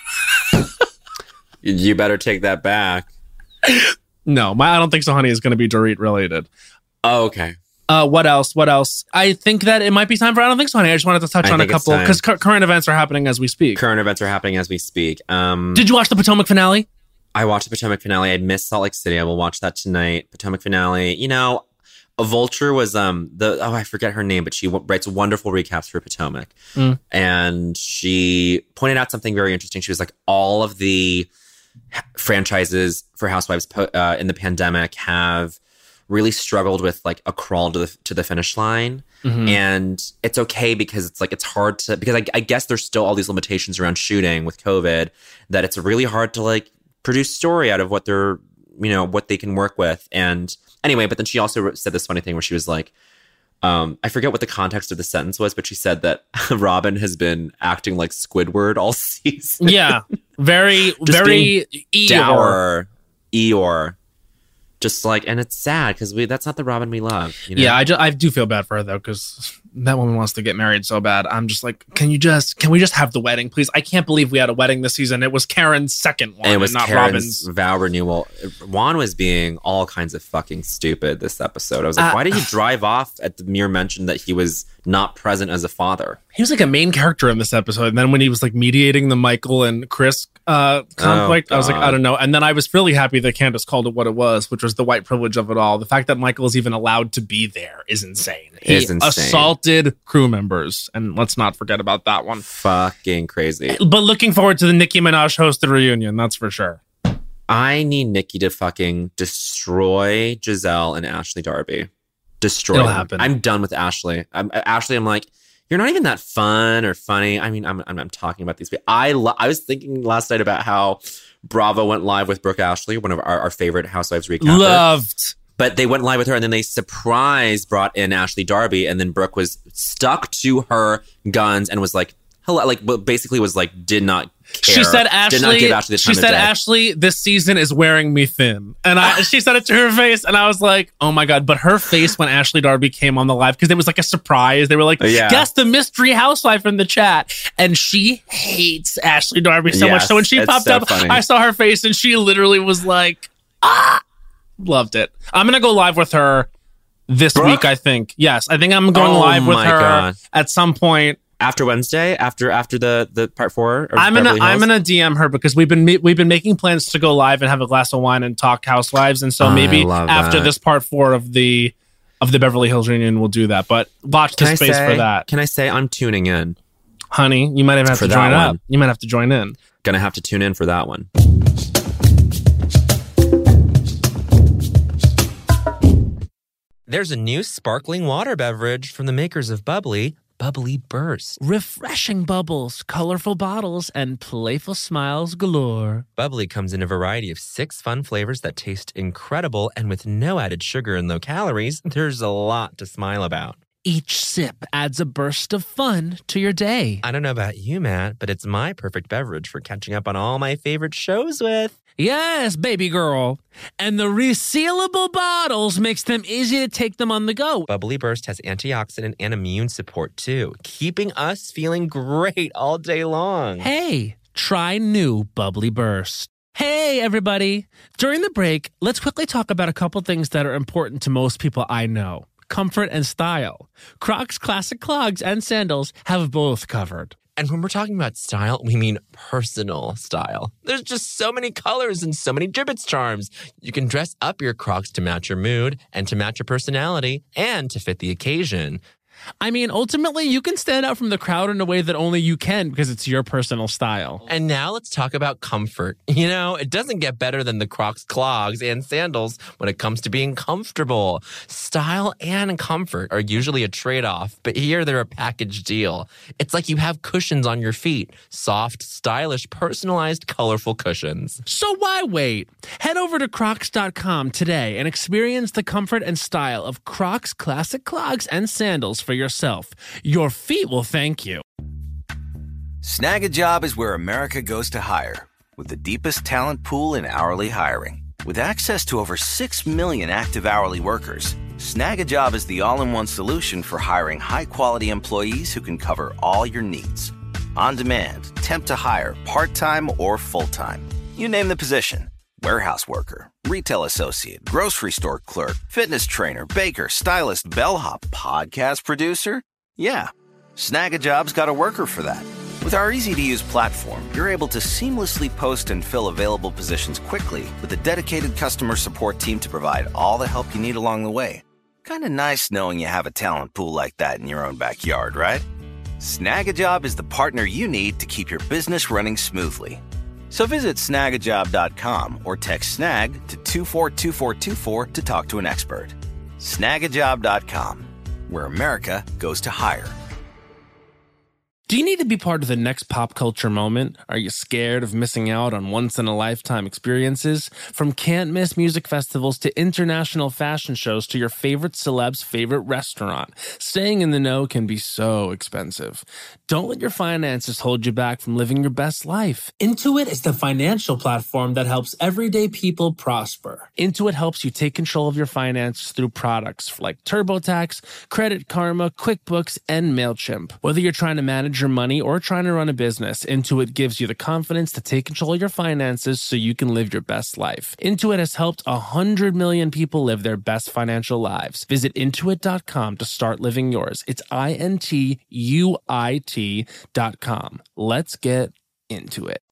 Speaker 7: You better take that back.
Speaker 1: No, my I don't think so, honey. Is going to be Dorit related.
Speaker 7: Oh, okay.
Speaker 1: Uh, what else? What else? I think that it might be time for I don't think so, honey. I just wanted to touch
Speaker 7: I
Speaker 1: on a
Speaker 7: think it's
Speaker 1: couple
Speaker 7: time.
Speaker 1: because cu- current events are happening as we speak.
Speaker 7: Current events are happening as we speak. Um,
Speaker 1: Did you watch the Potomac finale?
Speaker 7: I watched the Potomac finale. I missed Salt Lake City. I will watch that tonight. Potomac finale. You know, a Vulture was um the oh I forget her name, but she w- writes wonderful recaps for Potomac,
Speaker 1: Mm.
Speaker 7: and she pointed out something very interesting. She was like, all of the h- franchises for Housewives po- uh, in the pandemic have really struggled with like a crawl to the to the finish line.
Speaker 1: Mhm.
Speaker 7: And it's okay because it's like it's hard to because I, I guess there's still all these limitations around shooting with COVID that it's really hard to like produce story out of what they're you know what they can work with. And anyway, but then she also said this funny thing where she was like, um, I forget what the context of the sentence was, but she said that Robin has been acting like Squidward all season.
Speaker 1: Yeah, very,
Speaker 7: Just
Speaker 1: very Eeyore.
Speaker 7: Dour, Eeyore. Just like, and it's sad because we that's not the Robin we love. You know?
Speaker 1: Yeah, I, just, I do feel bad for her though because that woman wants to get married so bad. I'm just like, can you just can we just have the wedding, please? I can't believe we had a wedding this season. It was Karen's second one,
Speaker 7: And it was
Speaker 1: not
Speaker 7: Karen's
Speaker 1: Robin's.
Speaker 7: vow renewal. Juan was being all kinds of fucking stupid this episode. I was like,
Speaker 1: Uh,
Speaker 7: why did he drive off at the mere mention that he was not present as a father?
Speaker 1: He was like a main character in this episode, and then when he was like mediating the Michael and Chris uh, conflict.
Speaker 7: Oh,
Speaker 1: I was like,
Speaker 7: God.
Speaker 1: I don't know. And then I was really happy that Candace called it what it was, which was the white privilege of it all. The fact that Michael is even allowed to be there is insane. He
Speaker 7: Is insane.
Speaker 1: assaulted crew members, and let's not forget about that one.
Speaker 7: Fucking crazy.
Speaker 1: But looking forward to the Nicki Minaj hosted reunion, that's for sure.
Speaker 7: I need Nikki to fucking destroy Giselle and Ashley Darby. Destroy
Speaker 1: It'll
Speaker 7: them.
Speaker 1: happen.
Speaker 7: I'm done with Ashley. I'm, Ashley, I'm like, you're not even that fun or funny. I mean, I'm I'm, I'm talking about these people. I lo- I was thinking last night about how Bravo went live with Brooke Ashley, one of our, our favorite Housewives recapper.
Speaker 1: Loved.
Speaker 7: But they went live with her, and then they surprise brought in Ashley Darby, and then Brooke was stuck to her guns and was like, hello, like basically was like, did not care.
Speaker 1: She said, "Ashley."
Speaker 7: Did not give Ashley the time
Speaker 1: she
Speaker 7: of
Speaker 1: said,
Speaker 7: day.
Speaker 1: "Ashley, this season is wearing me thin," and I. She said it to her face, and I was like, "Oh my god!" But her face when Ashley Darby came on the live, because it was like a surprise. They were like,
Speaker 7: Yeah.
Speaker 1: "Guess the mystery housewife in the chat," and she hates Ashley Darby so much.
Speaker 7: Yes,
Speaker 1: So when she
Speaker 7: it's
Speaker 1: popped
Speaker 7: so
Speaker 1: up,
Speaker 7: funny.
Speaker 1: I saw her face, and she literally was like, "Ah!" Loved it. I'm gonna go live with her this
Speaker 7: Brooke?
Speaker 1: week. I think. Yes, I think I'm going
Speaker 7: Oh
Speaker 1: live with
Speaker 7: my
Speaker 1: her
Speaker 7: God.
Speaker 1: at some point.
Speaker 7: After Wednesday, after after the the part four. Of
Speaker 1: I'm gonna
Speaker 7: Beverly
Speaker 1: I'm
Speaker 7: Hills?
Speaker 1: gonna D M her because we've been me- we've been making plans to go live and have a glass of wine and talk Housewives, and so
Speaker 7: I
Speaker 1: maybe
Speaker 7: love
Speaker 1: after
Speaker 7: that.
Speaker 1: this part four of the of the Beverly Hills reunion, we'll do that. But watch the
Speaker 7: Can I
Speaker 1: space
Speaker 7: say,
Speaker 1: for that,
Speaker 7: Can I say I'm tuning in?
Speaker 1: honey. You might even have
Speaker 7: For
Speaker 1: to
Speaker 7: that
Speaker 1: join up.
Speaker 7: one.
Speaker 1: You might have to join in.
Speaker 7: Gonna have to tune in for that one.
Speaker 2: There's a new sparkling water beverage from the makers of Bubbly, Bubbly Burst.
Speaker 1: Refreshing bubbles, colorful bottles, and playful smiles galore.
Speaker 2: Bubbly comes in a variety of six fun flavors that taste incredible, and with no added sugar and low calories, there's a lot to smile about.
Speaker 1: Each sip adds a burst of fun to your day.
Speaker 2: I don't know about you, Matt, but it's my perfect beverage for catching up on all my favorite shows with.
Speaker 1: Yes, baby girl. And the resealable bottles makes them easy to take them on the go.
Speaker 2: Bubbly Burst has antioxidant and immune support too, keeping us feeling great all day long.
Speaker 1: Hey, try new Bubbly Burst. Hey, everybody. During the break, let's quickly talk about a couple things that are important to most people I know. Comfort and style. Crocs classic clogs and sandals have both covered.
Speaker 2: And when we're talking about style, we mean personal style. There's just so many colors and so many gibbets charms. You can dress up your Crocs to match your mood and to match your personality and to fit the occasion.
Speaker 1: I mean, ultimately, you can stand out from the crowd in a way that only you can because it's your personal style.
Speaker 2: And now let's talk about comfort. You know, it doesn't get better than the Crocs clogs and sandals when it comes to being comfortable. Style and comfort are usually a trade-off, but here they're a package deal. It's like you have cushions on your feet. Soft, stylish, personalized, colorful cushions.
Speaker 1: So why wait? Head over to crocs dot com today and experience the comfort and style of Crocs classic clogs and sandals for yourself. Your feet will thank you.
Speaker 8: Snag a Job is where America goes to hire, with the deepest talent pool in hourly hiring. With access to over six million active hourly workers, Snag a Job is the all-in-one solution for hiring high-quality employees who can cover all your needs. On demand, temp to hire, part-time or full-time. You name the position. Warehouse worker, retail associate, grocery store clerk, fitness trainer, baker, stylist, bellhop, podcast producer. Yeah, Snag a Job's got a worker for that. With our easy-to-use platform, you're able to seamlessly post and fill available positions quickly with a dedicated customer support team to provide all the help you need along the way. Kind of nice knowing you have a talent pool like that in your own backyard, right? Snag a Job is the partner you need to keep your business running smoothly. So visit snag a job dot com or text snag to two four two four two four to talk to an expert. snag a job dot com, where America goes to hire.
Speaker 1: Do you need to be part of the next pop culture moment? Are you scared of missing out on once-in-a-lifetime experiences? From can't-miss music festivals to international fashion shows to your favorite celeb's favorite restaurant, staying in the know can be so expensive. Don't let your finances hold you back from living your best life. Intuit is the financial platform that helps everyday people prosper. Intuit helps you take control of your finances through products like TurboTax, Credit Karma, QuickBooks, and MailChimp. Whether you're trying to manage your money or trying to run a business, Intuit gives you the confidence to take control of your finances so you can live your best life. Intuit has helped one hundred million people live their best financial lives. Visit intuit dot com to start living yours. It's I N T U I T dot com. Let's get into it.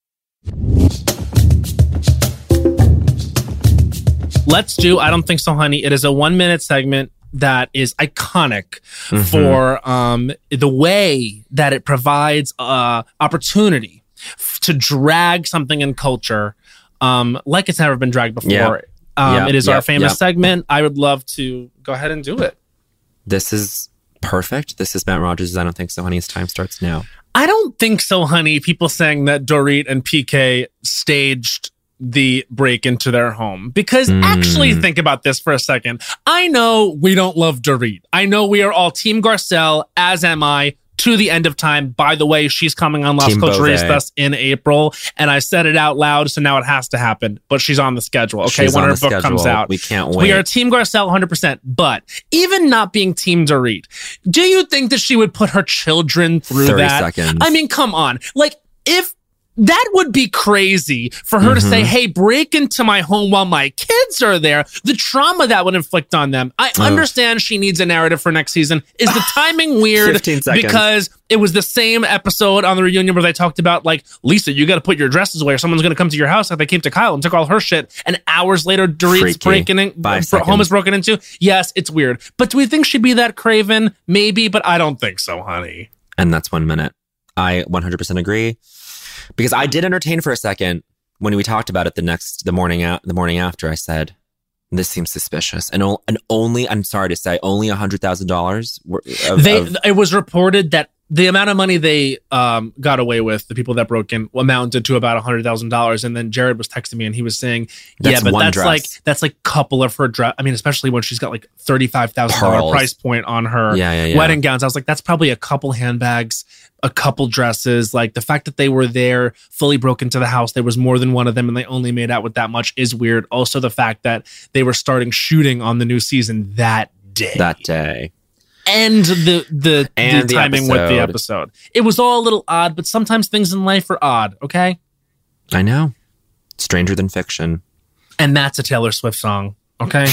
Speaker 1: Let's do I Don't Think So, Honey. It is a one minute segment that is iconic
Speaker 7: Mm-hmm.
Speaker 1: for um, the way that it provides uh, opportunity f- to drag something in culture um, like it's never been dragged before.
Speaker 7: Yep.
Speaker 1: Um,
Speaker 7: Yep,
Speaker 1: it is
Speaker 7: yep,
Speaker 1: our famous
Speaker 7: yep.
Speaker 1: segment. I would love to go ahead and do it.
Speaker 7: This is perfect. This is Matt Rogers' I Don't Think So, Honey. His time starts now.
Speaker 1: I don't think so, honey. People saying that Dorit and P K staged the break into their home. Because
Speaker 7: Mm.
Speaker 1: actually think about this for a second. I know we don't love Dorit. I know we are all Team Garcelle, as am I, to the end of time. By the way, she's coming on Las
Speaker 7: Team
Speaker 1: Culturistas in April. And I said it out loud, so now it has to happen. But she's on the schedule, okay,
Speaker 7: She's
Speaker 1: when
Speaker 7: on
Speaker 1: her
Speaker 7: the
Speaker 1: book comes
Speaker 7: schedule.
Speaker 1: out.
Speaker 7: We can't
Speaker 1: We are
Speaker 7: wait.
Speaker 1: Team Garcelle one hundred percent. But even not being Team Dorit, do you think that she would put her children through
Speaker 7: thirty
Speaker 1: that?
Speaker 7: seconds.
Speaker 1: I mean, come on. Like, if that would be crazy for her to say,
Speaker 7: Mm-hmm.
Speaker 1: hey, break into my home while my kids are there. The trauma that would inflict on them. I understand she needs a narrative for next season. Is the timing weird?
Speaker 7: fifteen seconds.
Speaker 1: Because it was the same episode on the reunion where they talked about, like, Lisa, you got to put your dresses away or someone's going to come to your house like they came to Kyle and took all her shit. And hours later, Dorit's
Speaker 7: Freaky.
Speaker 1: breaking in,
Speaker 7: Five
Speaker 1: bro- home
Speaker 7: seconds.
Speaker 1: is broken into. Yes, it's weird. But do we think she'd be that craven? Maybe, but I don't think so, honey.
Speaker 7: And that's one minute. I one hundred percent agree. Because I did entertain for a second when we talked about it the next, the morning out, the morning after. I said, this seems suspicious. And, o- and only, I'm sorry to say, only one hundred thousand dollars.
Speaker 1: They, it was reported that the amount of money they um, got away with, the people that broke in, amounted to about one hundred thousand dollars. And then Jared was texting me and he was saying,
Speaker 7: That's
Speaker 1: yeah, but
Speaker 7: one
Speaker 1: that's
Speaker 7: dress.
Speaker 1: like, that's like couple of her dress. I mean, especially when she's got like thirty-five thousand dollars
Speaker 7: Pearls.
Speaker 1: price point on her
Speaker 7: Yeah, yeah, yeah.
Speaker 1: wedding gowns. I was like, that's probably a couple handbags, a couple dresses. Like the fact that they were there, fully broke into the house, there was more than one of them and they only made out with that much is weird. Also, the fact that they were starting shooting on the new season that day.
Speaker 7: that day.
Speaker 1: And the the,
Speaker 7: And
Speaker 1: the
Speaker 7: the
Speaker 1: timing with the
Speaker 7: episode.
Speaker 1: episode. It was all a little odd, but sometimes things in life are odd, okay?
Speaker 7: I know. Stranger Than Fiction.
Speaker 1: And that's a Taylor Swift song, okay?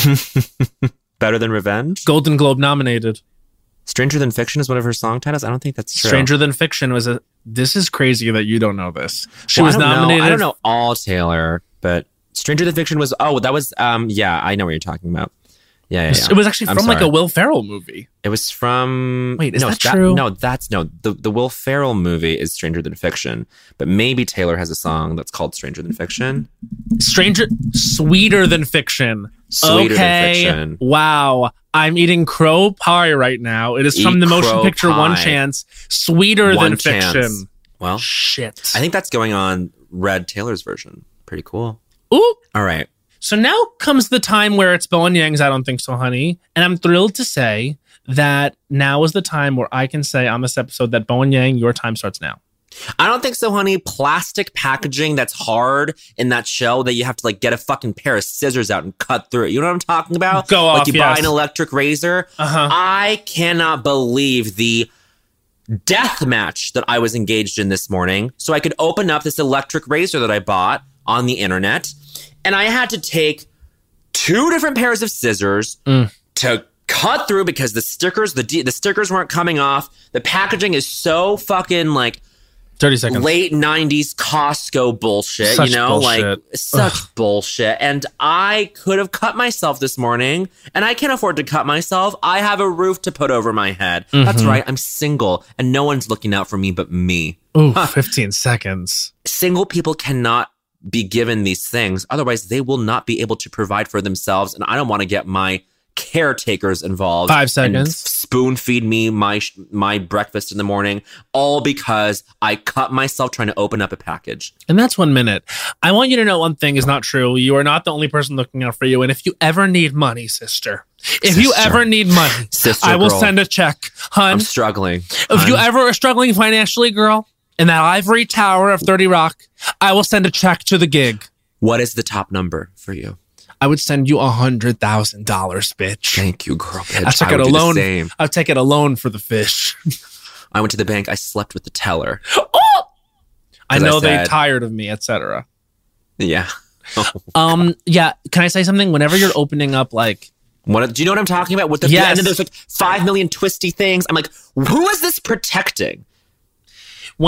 Speaker 7: Better Than Revenge.
Speaker 1: Golden Globe nominated.
Speaker 7: Stranger Than Fiction is one of her song titles. I don't think that's true.
Speaker 1: Stranger Than Fiction was a. This is crazy that you don't know this. She
Speaker 7: Well,
Speaker 1: was
Speaker 7: I don't know.
Speaker 1: nominated.
Speaker 7: I don't know all Taylor, but Stranger Than Fiction was. Oh, that was. Um. Yeah, I know what you're talking about. Yeah, yeah, yeah.
Speaker 1: It was actually
Speaker 7: I'm
Speaker 1: from like
Speaker 7: sorry.
Speaker 1: a Will Ferrell movie.
Speaker 7: It was from.
Speaker 1: Wait, is
Speaker 7: no,
Speaker 1: that true?
Speaker 7: No, that's no. The the Will Ferrell movie is Stranger Than Fiction, but maybe Taylor has a song that's called Stranger Than Fiction.
Speaker 1: Stranger, Sweeter Than Fiction.
Speaker 7: Sweeter Than
Speaker 1: okay.
Speaker 7: Fiction.
Speaker 1: Wow. I'm eating crow pie right now. It is from
Speaker 7: Eat
Speaker 1: the motion
Speaker 7: crow
Speaker 1: picture One
Speaker 7: pie.
Speaker 1: Chance. Sweeter
Speaker 7: One
Speaker 1: Than
Speaker 7: Chance.
Speaker 1: Fiction.
Speaker 7: Well,
Speaker 1: Shit.
Speaker 7: I think that's going on Red Taylor's version. Pretty cool.
Speaker 1: Ooh.
Speaker 7: All right.
Speaker 1: So now comes the time where it's Bowen Yang's I Don't Think So, Honey. And I'm thrilled to say that now is the time where I can say on this episode that Bowen Yang, your time starts now.
Speaker 7: I don't think so, honey. Plastic packaging that's hard in that show that you have to like get a fucking pair of scissors out and cut through it. You know what I'm talking about?
Speaker 1: Go
Speaker 7: like
Speaker 1: off,
Speaker 7: you buy
Speaker 1: yes.
Speaker 7: an electric razor.
Speaker 1: Uh-huh.
Speaker 7: I cannot believe the death match that I was engaged in this morning. So I could open up this electric razor that I bought on the internet, and I had to take two different pairs of scissors
Speaker 1: Mm.
Speaker 7: to cut through because the stickers, the the stickers weren't coming off. The packaging is so fucking like
Speaker 1: thirty seconds.
Speaker 7: late nineties Costco bullshit,
Speaker 1: Such
Speaker 7: you know,
Speaker 1: bullshit.
Speaker 7: like such bullshit. And I could have cut myself this morning, and I can't afford to cut myself. I have a roof to put over my head.
Speaker 1: Mm-hmm.
Speaker 7: That's right. I'm single, and no one's looking out for me but me.
Speaker 1: Ooh, fifteen seconds.
Speaker 7: Single people cannot be given these things. Otherwise, they will not be able to provide for themselves. And I don't want to get my caretakers involved.
Speaker 1: Five
Speaker 7: and
Speaker 1: seconds.
Speaker 7: spoon feed me my sh- my breakfast in the morning, all because I cut myself trying to open up a package.
Speaker 1: And that's one minute. I want you to know one thing is not true. You are not the only person looking out for you. And if you ever need money, sister, if you
Speaker 7: Sister.
Speaker 1: ever need money,
Speaker 7: Sister
Speaker 1: I will
Speaker 7: girl.
Speaker 1: send a check, hun.
Speaker 7: I'm struggling.
Speaker 1: If you
Speaker 7: I'm-
Speaker 1: ever are struggling financially, girl, in that ivory tower of thirty Rock, I will send a check to the gig.
Speaker 7: What is the top number for you?
Speaker 1: I would send you a hundred thousand dollars, bitch.
Speaker 7: Thank you, girl. Bitch.
Speaker 1: I took
Speaker 7: I
Speaker 1: out
Speaker 7: would
Speaker 1: a
Speaker 7: do the
Speaker 1: loan.
Speaker 7: same.
Speaker 1: I'll take it a loan for the fish.
Speaker 7: I went to the bank. I slept with the teller.
Speaker 1: I
Speaker 7: 'Cause I
Speaker 1: know they
Speaker 7: said-
Speaker 1: tired of me, et cetera.
Speaker 7: Yeah.
Speaker 1: Um, yeah. Can I say something? Whenever you're opening up, like,
Speaker 7: What, do you know what I'm talking about? With the
Speaker 1: Yes.
Speaker 7: and then there's like five million twisty things. I'm like, who is this protecting?
Speaker 1: when you're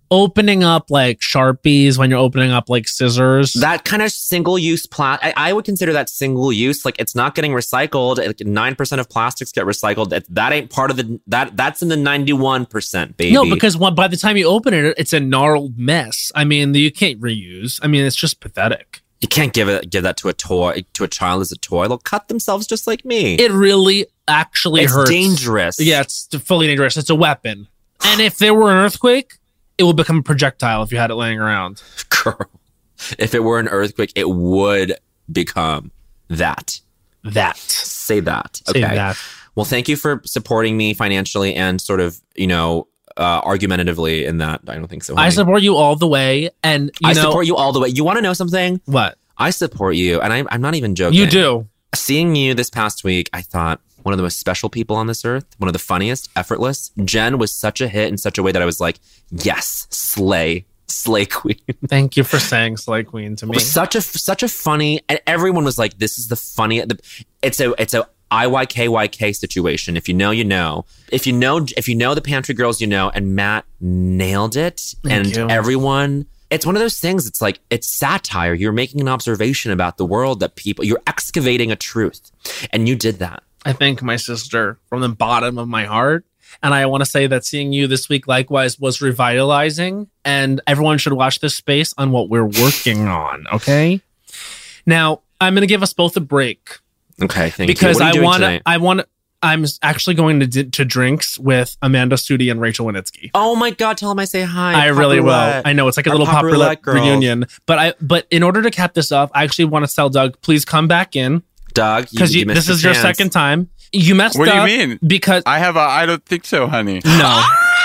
Speaker 1: opening up like Sharpies when you're opening up like scissors.
Speaker 7: That kind of single-use plastic, I, I would consider that single-use. Like, it's not getting recycled. Like, nine percent of plastics get recycled. That, that ain't part of the, that. that's in the ninety-one percent, baby.
Speaker 1: No, because one, by the time you open it, it's a gnarled mess. I mean, you can't reuse. I mean, it's just pathetic.
Speaker 7: You can't give it give that to a toy, to a child as a toy. They'll cut themselves just like me.
Speaker 1: It really actually
Speaker 7: it's
Speaker 1: hurts.
Speaker 7: It's dangerous.
Speaker 1: Yeah, it's fully dangerous. It's a weapon. And if there were an earthquake, it would become a projectile if you had it laying around.
Speaker 7: Girl, if it were an earthquake, it would become that.
Speaker 1: That.
Speaker 7: Say that.
Speaker 1: Say
Speaker 7: okay.
Speaker 1: that.
Speaker 7: Well, thank you for supporting me financially and sort of, you know, uh, argumentatively in that. I don't think so. Honey.
Speaker 1: I support you all the way. And, you
Speaker 7: I
Speaker 1: know,
Speaker 7: support you all the way. You want to know something?
Speaker 1: What?
Speaker 7: I support you. And I, I'm not even joking.
Speaker 1: You do.
Speaker 7: Seeing you this past week, I thought, one of the most special people on this earth, one of the funniest, effortless. Jen was such a hit in such a way that I was like, yes, slay, slay queen.
Speaker 1: Thank you for saying slay queen to me.
Speaker 7: Such a such a funny, and everyone was like, this is the funniest. It's a it's a I Y K Y K situation. If you know, you know. If you know, if you know the Pantry Girls, you know. And Matt nailed it,
Speaker 1: Thank
Speaker 7: and
Speaker 1: you.
Speaker 7: everyone. It's one of those things. It's like, it's satire. You're making an observation about the world that people. You're excavating a truth, and you did that.
Speaker 1: I thank my sister from the bottom of my heart. And I want to say that seeing you this week likewise was revitalizing. And everyone should watch this space on what we're working on. Okay. Now, I'm going to give us both a break.
Speaker 7: Okay. Thank
Speaker 1: because
Speaker 7: you. What are you
Speaker 1: I
Speaker 7: doing
Speaker 1: want to,
Speaker 7: tonight?
Speaker 1: I want to, I'm actually going to to drinks with Amanda Studi and Rachel Winitsky.
Speaker 7: Oh my God, tell them I say hi.
Speaker 1: I
Speaker 7: Pop
Speaker 1: really
Speaker 7: Roulette.
Speaker 1: will. I know it's like a
Speaker 7: Our
Speaker 1: little
Speaker 7: Pop
Speaker 1: pop roulette
Speaker 7: girls.
Speaker 1: reunion. But I but in order to cap this off, I actually want to tell Doug, please come back in.
Speaker 7: Doug,
Speaker 1: because
Speaker 7: you, you
Speaker 1: this
Speaker 7: missed
Speaker 1: is
Speaker 7: your
Speaker 1: your
Speaker 7: chance.
Speaker 1: second time. You messed
Speaker 6: What do
Speaker 1: up.
Speaker 6: you mean?
Speaker 1: Because
Speaker 6: I have a I don't think so, honey.
Speaker 1: no,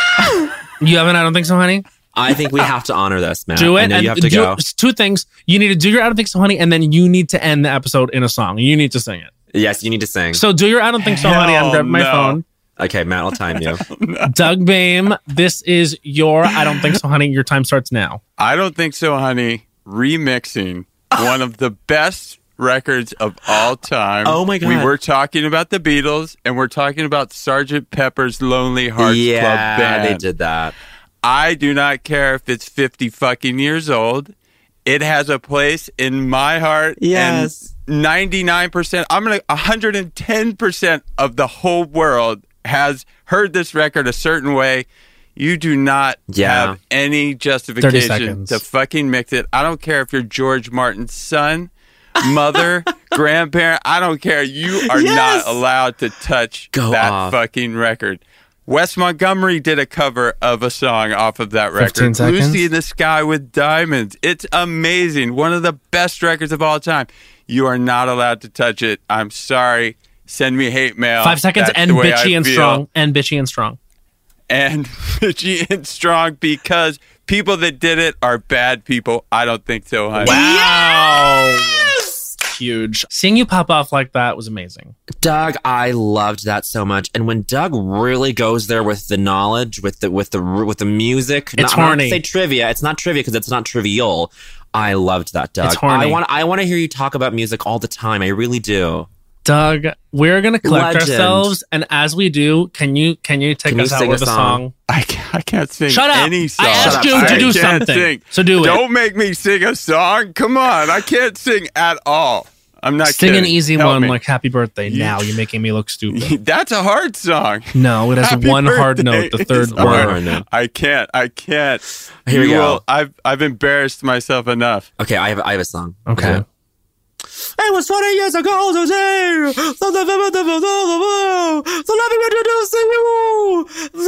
Speaker 1: you haven't. I don't think so, honey.
Speaker 7: I think we have to honor this, man.
Speaker 1: Do it.
Speaker 7: I know
Speaker 1: and
Speaker 7: you have to
Speaker 1: do,
Speaker 7: go.
Speaker 1: Two things. You need to do your I don't think so, honey, and then you need to end the episode in a song. You need to sing it.
Speaker 7: Yes, you need to sing.
Speaker 1: So do your I don't think so, honey. I'm
Speaker 6: Hell
Speaker 1: grabbing my
Speaker 6: no.
Speaker 1: phone.
Speaker 7: Okay, Matt, I'll time you.
Speaker 1: Doug Bame, this is your I don't think so, honey. Your time starts now.
Speaker 6: I don't think so, honey. Remixing one of the best records of all time.
Speaker 7: Oh my God.
Speaker 6: We were talking about the Beatles, and we're talking about Sergeant Pepper's Lonely Hearts
Speaker 7: yeah,
Speaker 6: Club Band.
Speaker 7: they did that.
Speaker 6: I do not care if it's fifty fucking years old. It has a place in my heart.
Speaker 7: Yes.
Speaker 6: And ninety-nine percent, I'm going to, one hundred ten percent of the whole world has heard this record a certain way. You do not
Speaker 7: Yeah.
Speaker 6: have any
Speaker 1: thirty
Speaker 6: justification
Speaker 1: seconds.
Speaker 6: to fucking mix it. I don't care if you're George Martin's son, mother, grandparent. I don't care. You are
Speaker 7: Yes.
Speaker 6: not allowed to touch
Speaker 7: Go
Speaker 6: that
Speaker 7: off.
Speaker 6: fucking record. Wes Montgomery did a cover of a song off of that
Speaker 1: fifteen
Speaker 6: record.
Speaker 1: seconds?
Speaker 6: Lucy in the Sky with Diamonds. It's amazing. One of the best records of all time. You are not allowed to touch it. I'm sorry. Send me hate mail.
Speaker 1: Five seconds
Speaker 6: That's
Speaker 1: and
Speaker 6: the way
Speaker 1: bitchy
Speaker 6: I
Speaker 1: and
Speaker 6: feel.
Speaker 1: strong. And bitchy and strong.
Speaker 6: And bitchy and strong because people that did it are bad people. I don't think so, honey.
Speaker 1: Wow. Huge. Seeing you pop off like that was amazing.
Speaker 7: Doug, I loved that so much. And when Doug really goes there with the knowledge, with the with the with the music,
Speaker 1: It's
Speaker 7: not, not
Speaker 1: horny.
Speaker 7: to say trivia. It's not trivia because it's not trivial. I loved that, Doug.
Speaker 1: It's horny.
Speaker 7: I want I want to hear you talk about music all the time. I really do.
Speaker 1: Doug, we're gonna collect
Speaker 7: Legend.
Speaker 1: ourselves, and as we do, can you can you take
Speaker 7: Can you
Speaker 1: us out
Speaker 7: sing
Speaker 1: with
Speaker 7: a
Speaker 1: a
Speaker 7: song?
Speaker 1: song?
Speaker 6: I can't, I can't sing
Speaker 1: Shut up.
Speaker 6: any song.
Speaker 1: I asked
Speaker 7: Shut
Speaker 1: you
Speaker 7: up.
Speaker 1: to
Speaker 7: I
Speaker 1: do
Speaker 6: can't
Speaker 1: something.
Speaker 6: sing.
Speaker 1: So do it.
Speaker 6: Don't make me sing a song. Come on. I can't sing at all. I'm not
Speaker 1: Sing
Speaker 6: kidding.
Speaker 1: an easy
Speaker 6: Help
Speaker 1: one
Speaker 6: me.
Speaker 1: like Happy Birthday.
Speaker 6: You-
Speaker 1: Now you're making me look stupid.
Speaker 6: That's a hard song.
Speaker 1: No, it has
Speaker 6: Happy
Speaker 1: one hard
Speaker 6: birthday
Speaker 1: note, the third
Speaker 6: is
Speaker 7: One
Speaker 1: word.
Speaker 7: hard note.
Speaker 6: I can't. I can't.
Speaker 7: Here we
Speaker 6: You
Speaker 7: go.
Speaker 6: will- I've I've embarrassed myself enough.
Speaker 7: Okay, I have I have a song.
Speaker 1: Okay.
Speaker 7: It was twenty years ago today. So the so let me introduce you.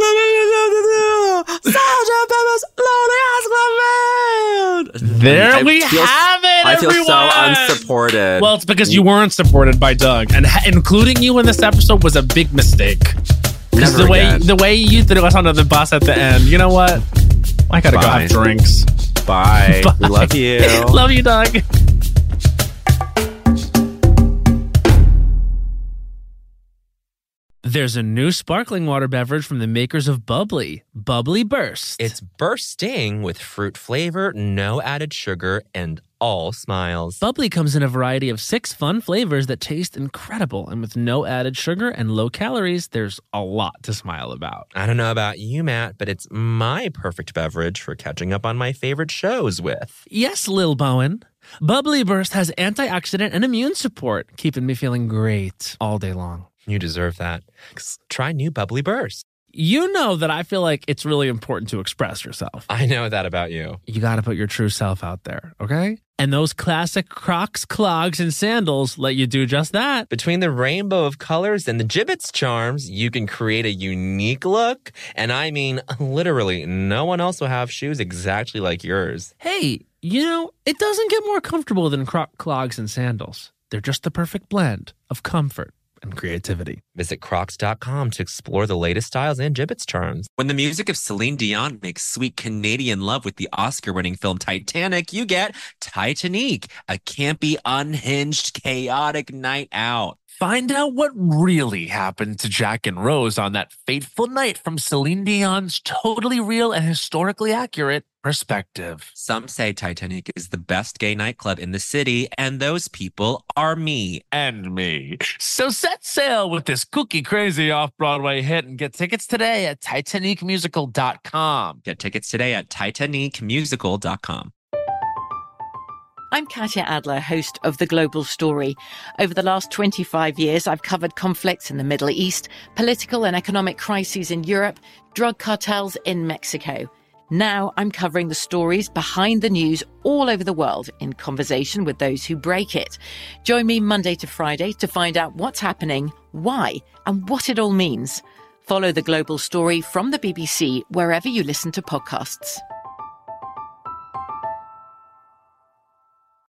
Speaker 7: Sergeant Pepper's Lonely Hearts Club Band.
Speaker 1: There
Speaker 7: I
Speaker 1: we
Speaker 7: feel-
Speaker 1: have it,
Speaker 7: I feel
Speaker 1: everyone.
Speaker 7: so unsupported.
Speaker 1: Well, it's because you weren't supported by Doug, and ha- including you in this episode was a big mistake. Because
Speaker 7: Never
Speaker 1: the way
Speaker 7: again.
Speaker 1: the way you threw us under the bus at the end, you know what? I gotta go
Speaker 7: Bye.
Speaker 1: have drinks.
Speaker 7: Bye.
Speaker 1: Bye.
Speaker 7: We love you.
Speaker 1: Love you, Doug. There's a new sparkling water beverage from the makers of Bubbly, Bubbly Burst.
Speaker 2: It's bursting with fruit flavor, no added sugar, and all smiles.
Speaker 1: Bubbly comes in a variety of six fun flavors that taste incredible. And with no added sugar and low calories, there's a lot to smile about.
Speaker 2: I don't know about you, Matt, but it's my perfect beverage for catching up on my favorite shows with.
Speaker 1: Yes, Lil Bowen. Bubbly Burst has antioxidant and immune support, keeping me feeling great all day long.
Speaker 2: You deserve that. Try new Bubbly Burst.
Speaker 1: You know that I feel like it's really important to express yourself.
Speaker 2: I know that about you.
Speaker 1: You got to put your true self out there, okay? And those classic Crocs, clogs, and sandals let you do just that.
Speaker 2: Between the rainbow of colors and the Jibbitz charms, you can create a unique look. And I mean, literally, no one else will have shoes exactly like yours.
Speaker 1: Hey, you know, it doesn't get more comfortable than Croc clogs and sandals. They're just the perfect blend of comfort and creativity.
Speaker 2: Visit crocs dot com to explore the latest styles and Jibbitz charms.
Speaker 7: When the music of Celine Dion makes sweet Canadian love with the Oscar-winning film Titanic, you get Titanic, a campy, unhinged, chaotic night out.
Speaker 1: Find out what really happened to Jack and Rose on that fateful night from Celine Dion's totally real and historically accurate perspective.
Speaker 7: Some say Titanic is the best gay nightclub in the city, and those people are me.
Speaker 1: And me. So set sail with this kooky crazy off-Broadway hit and get tickets today at titanic musical dot com.
Speaker 7: Get tickets today at titanic musical dot com.
Speaker 9: I'm Katya Adler, host of The Global Story. Over the last twenty-five years, I've covered conflicts in the Middle East, political and economic crises in Europe, drug cartels in Mexico. Now I'm covering the stories behind the news all over the world in conversation with those who break it. Join me Monday to Friday to find out what's happening, why, and what it all means. Follow The Global Story from the B B C wherever you listen to podcasts.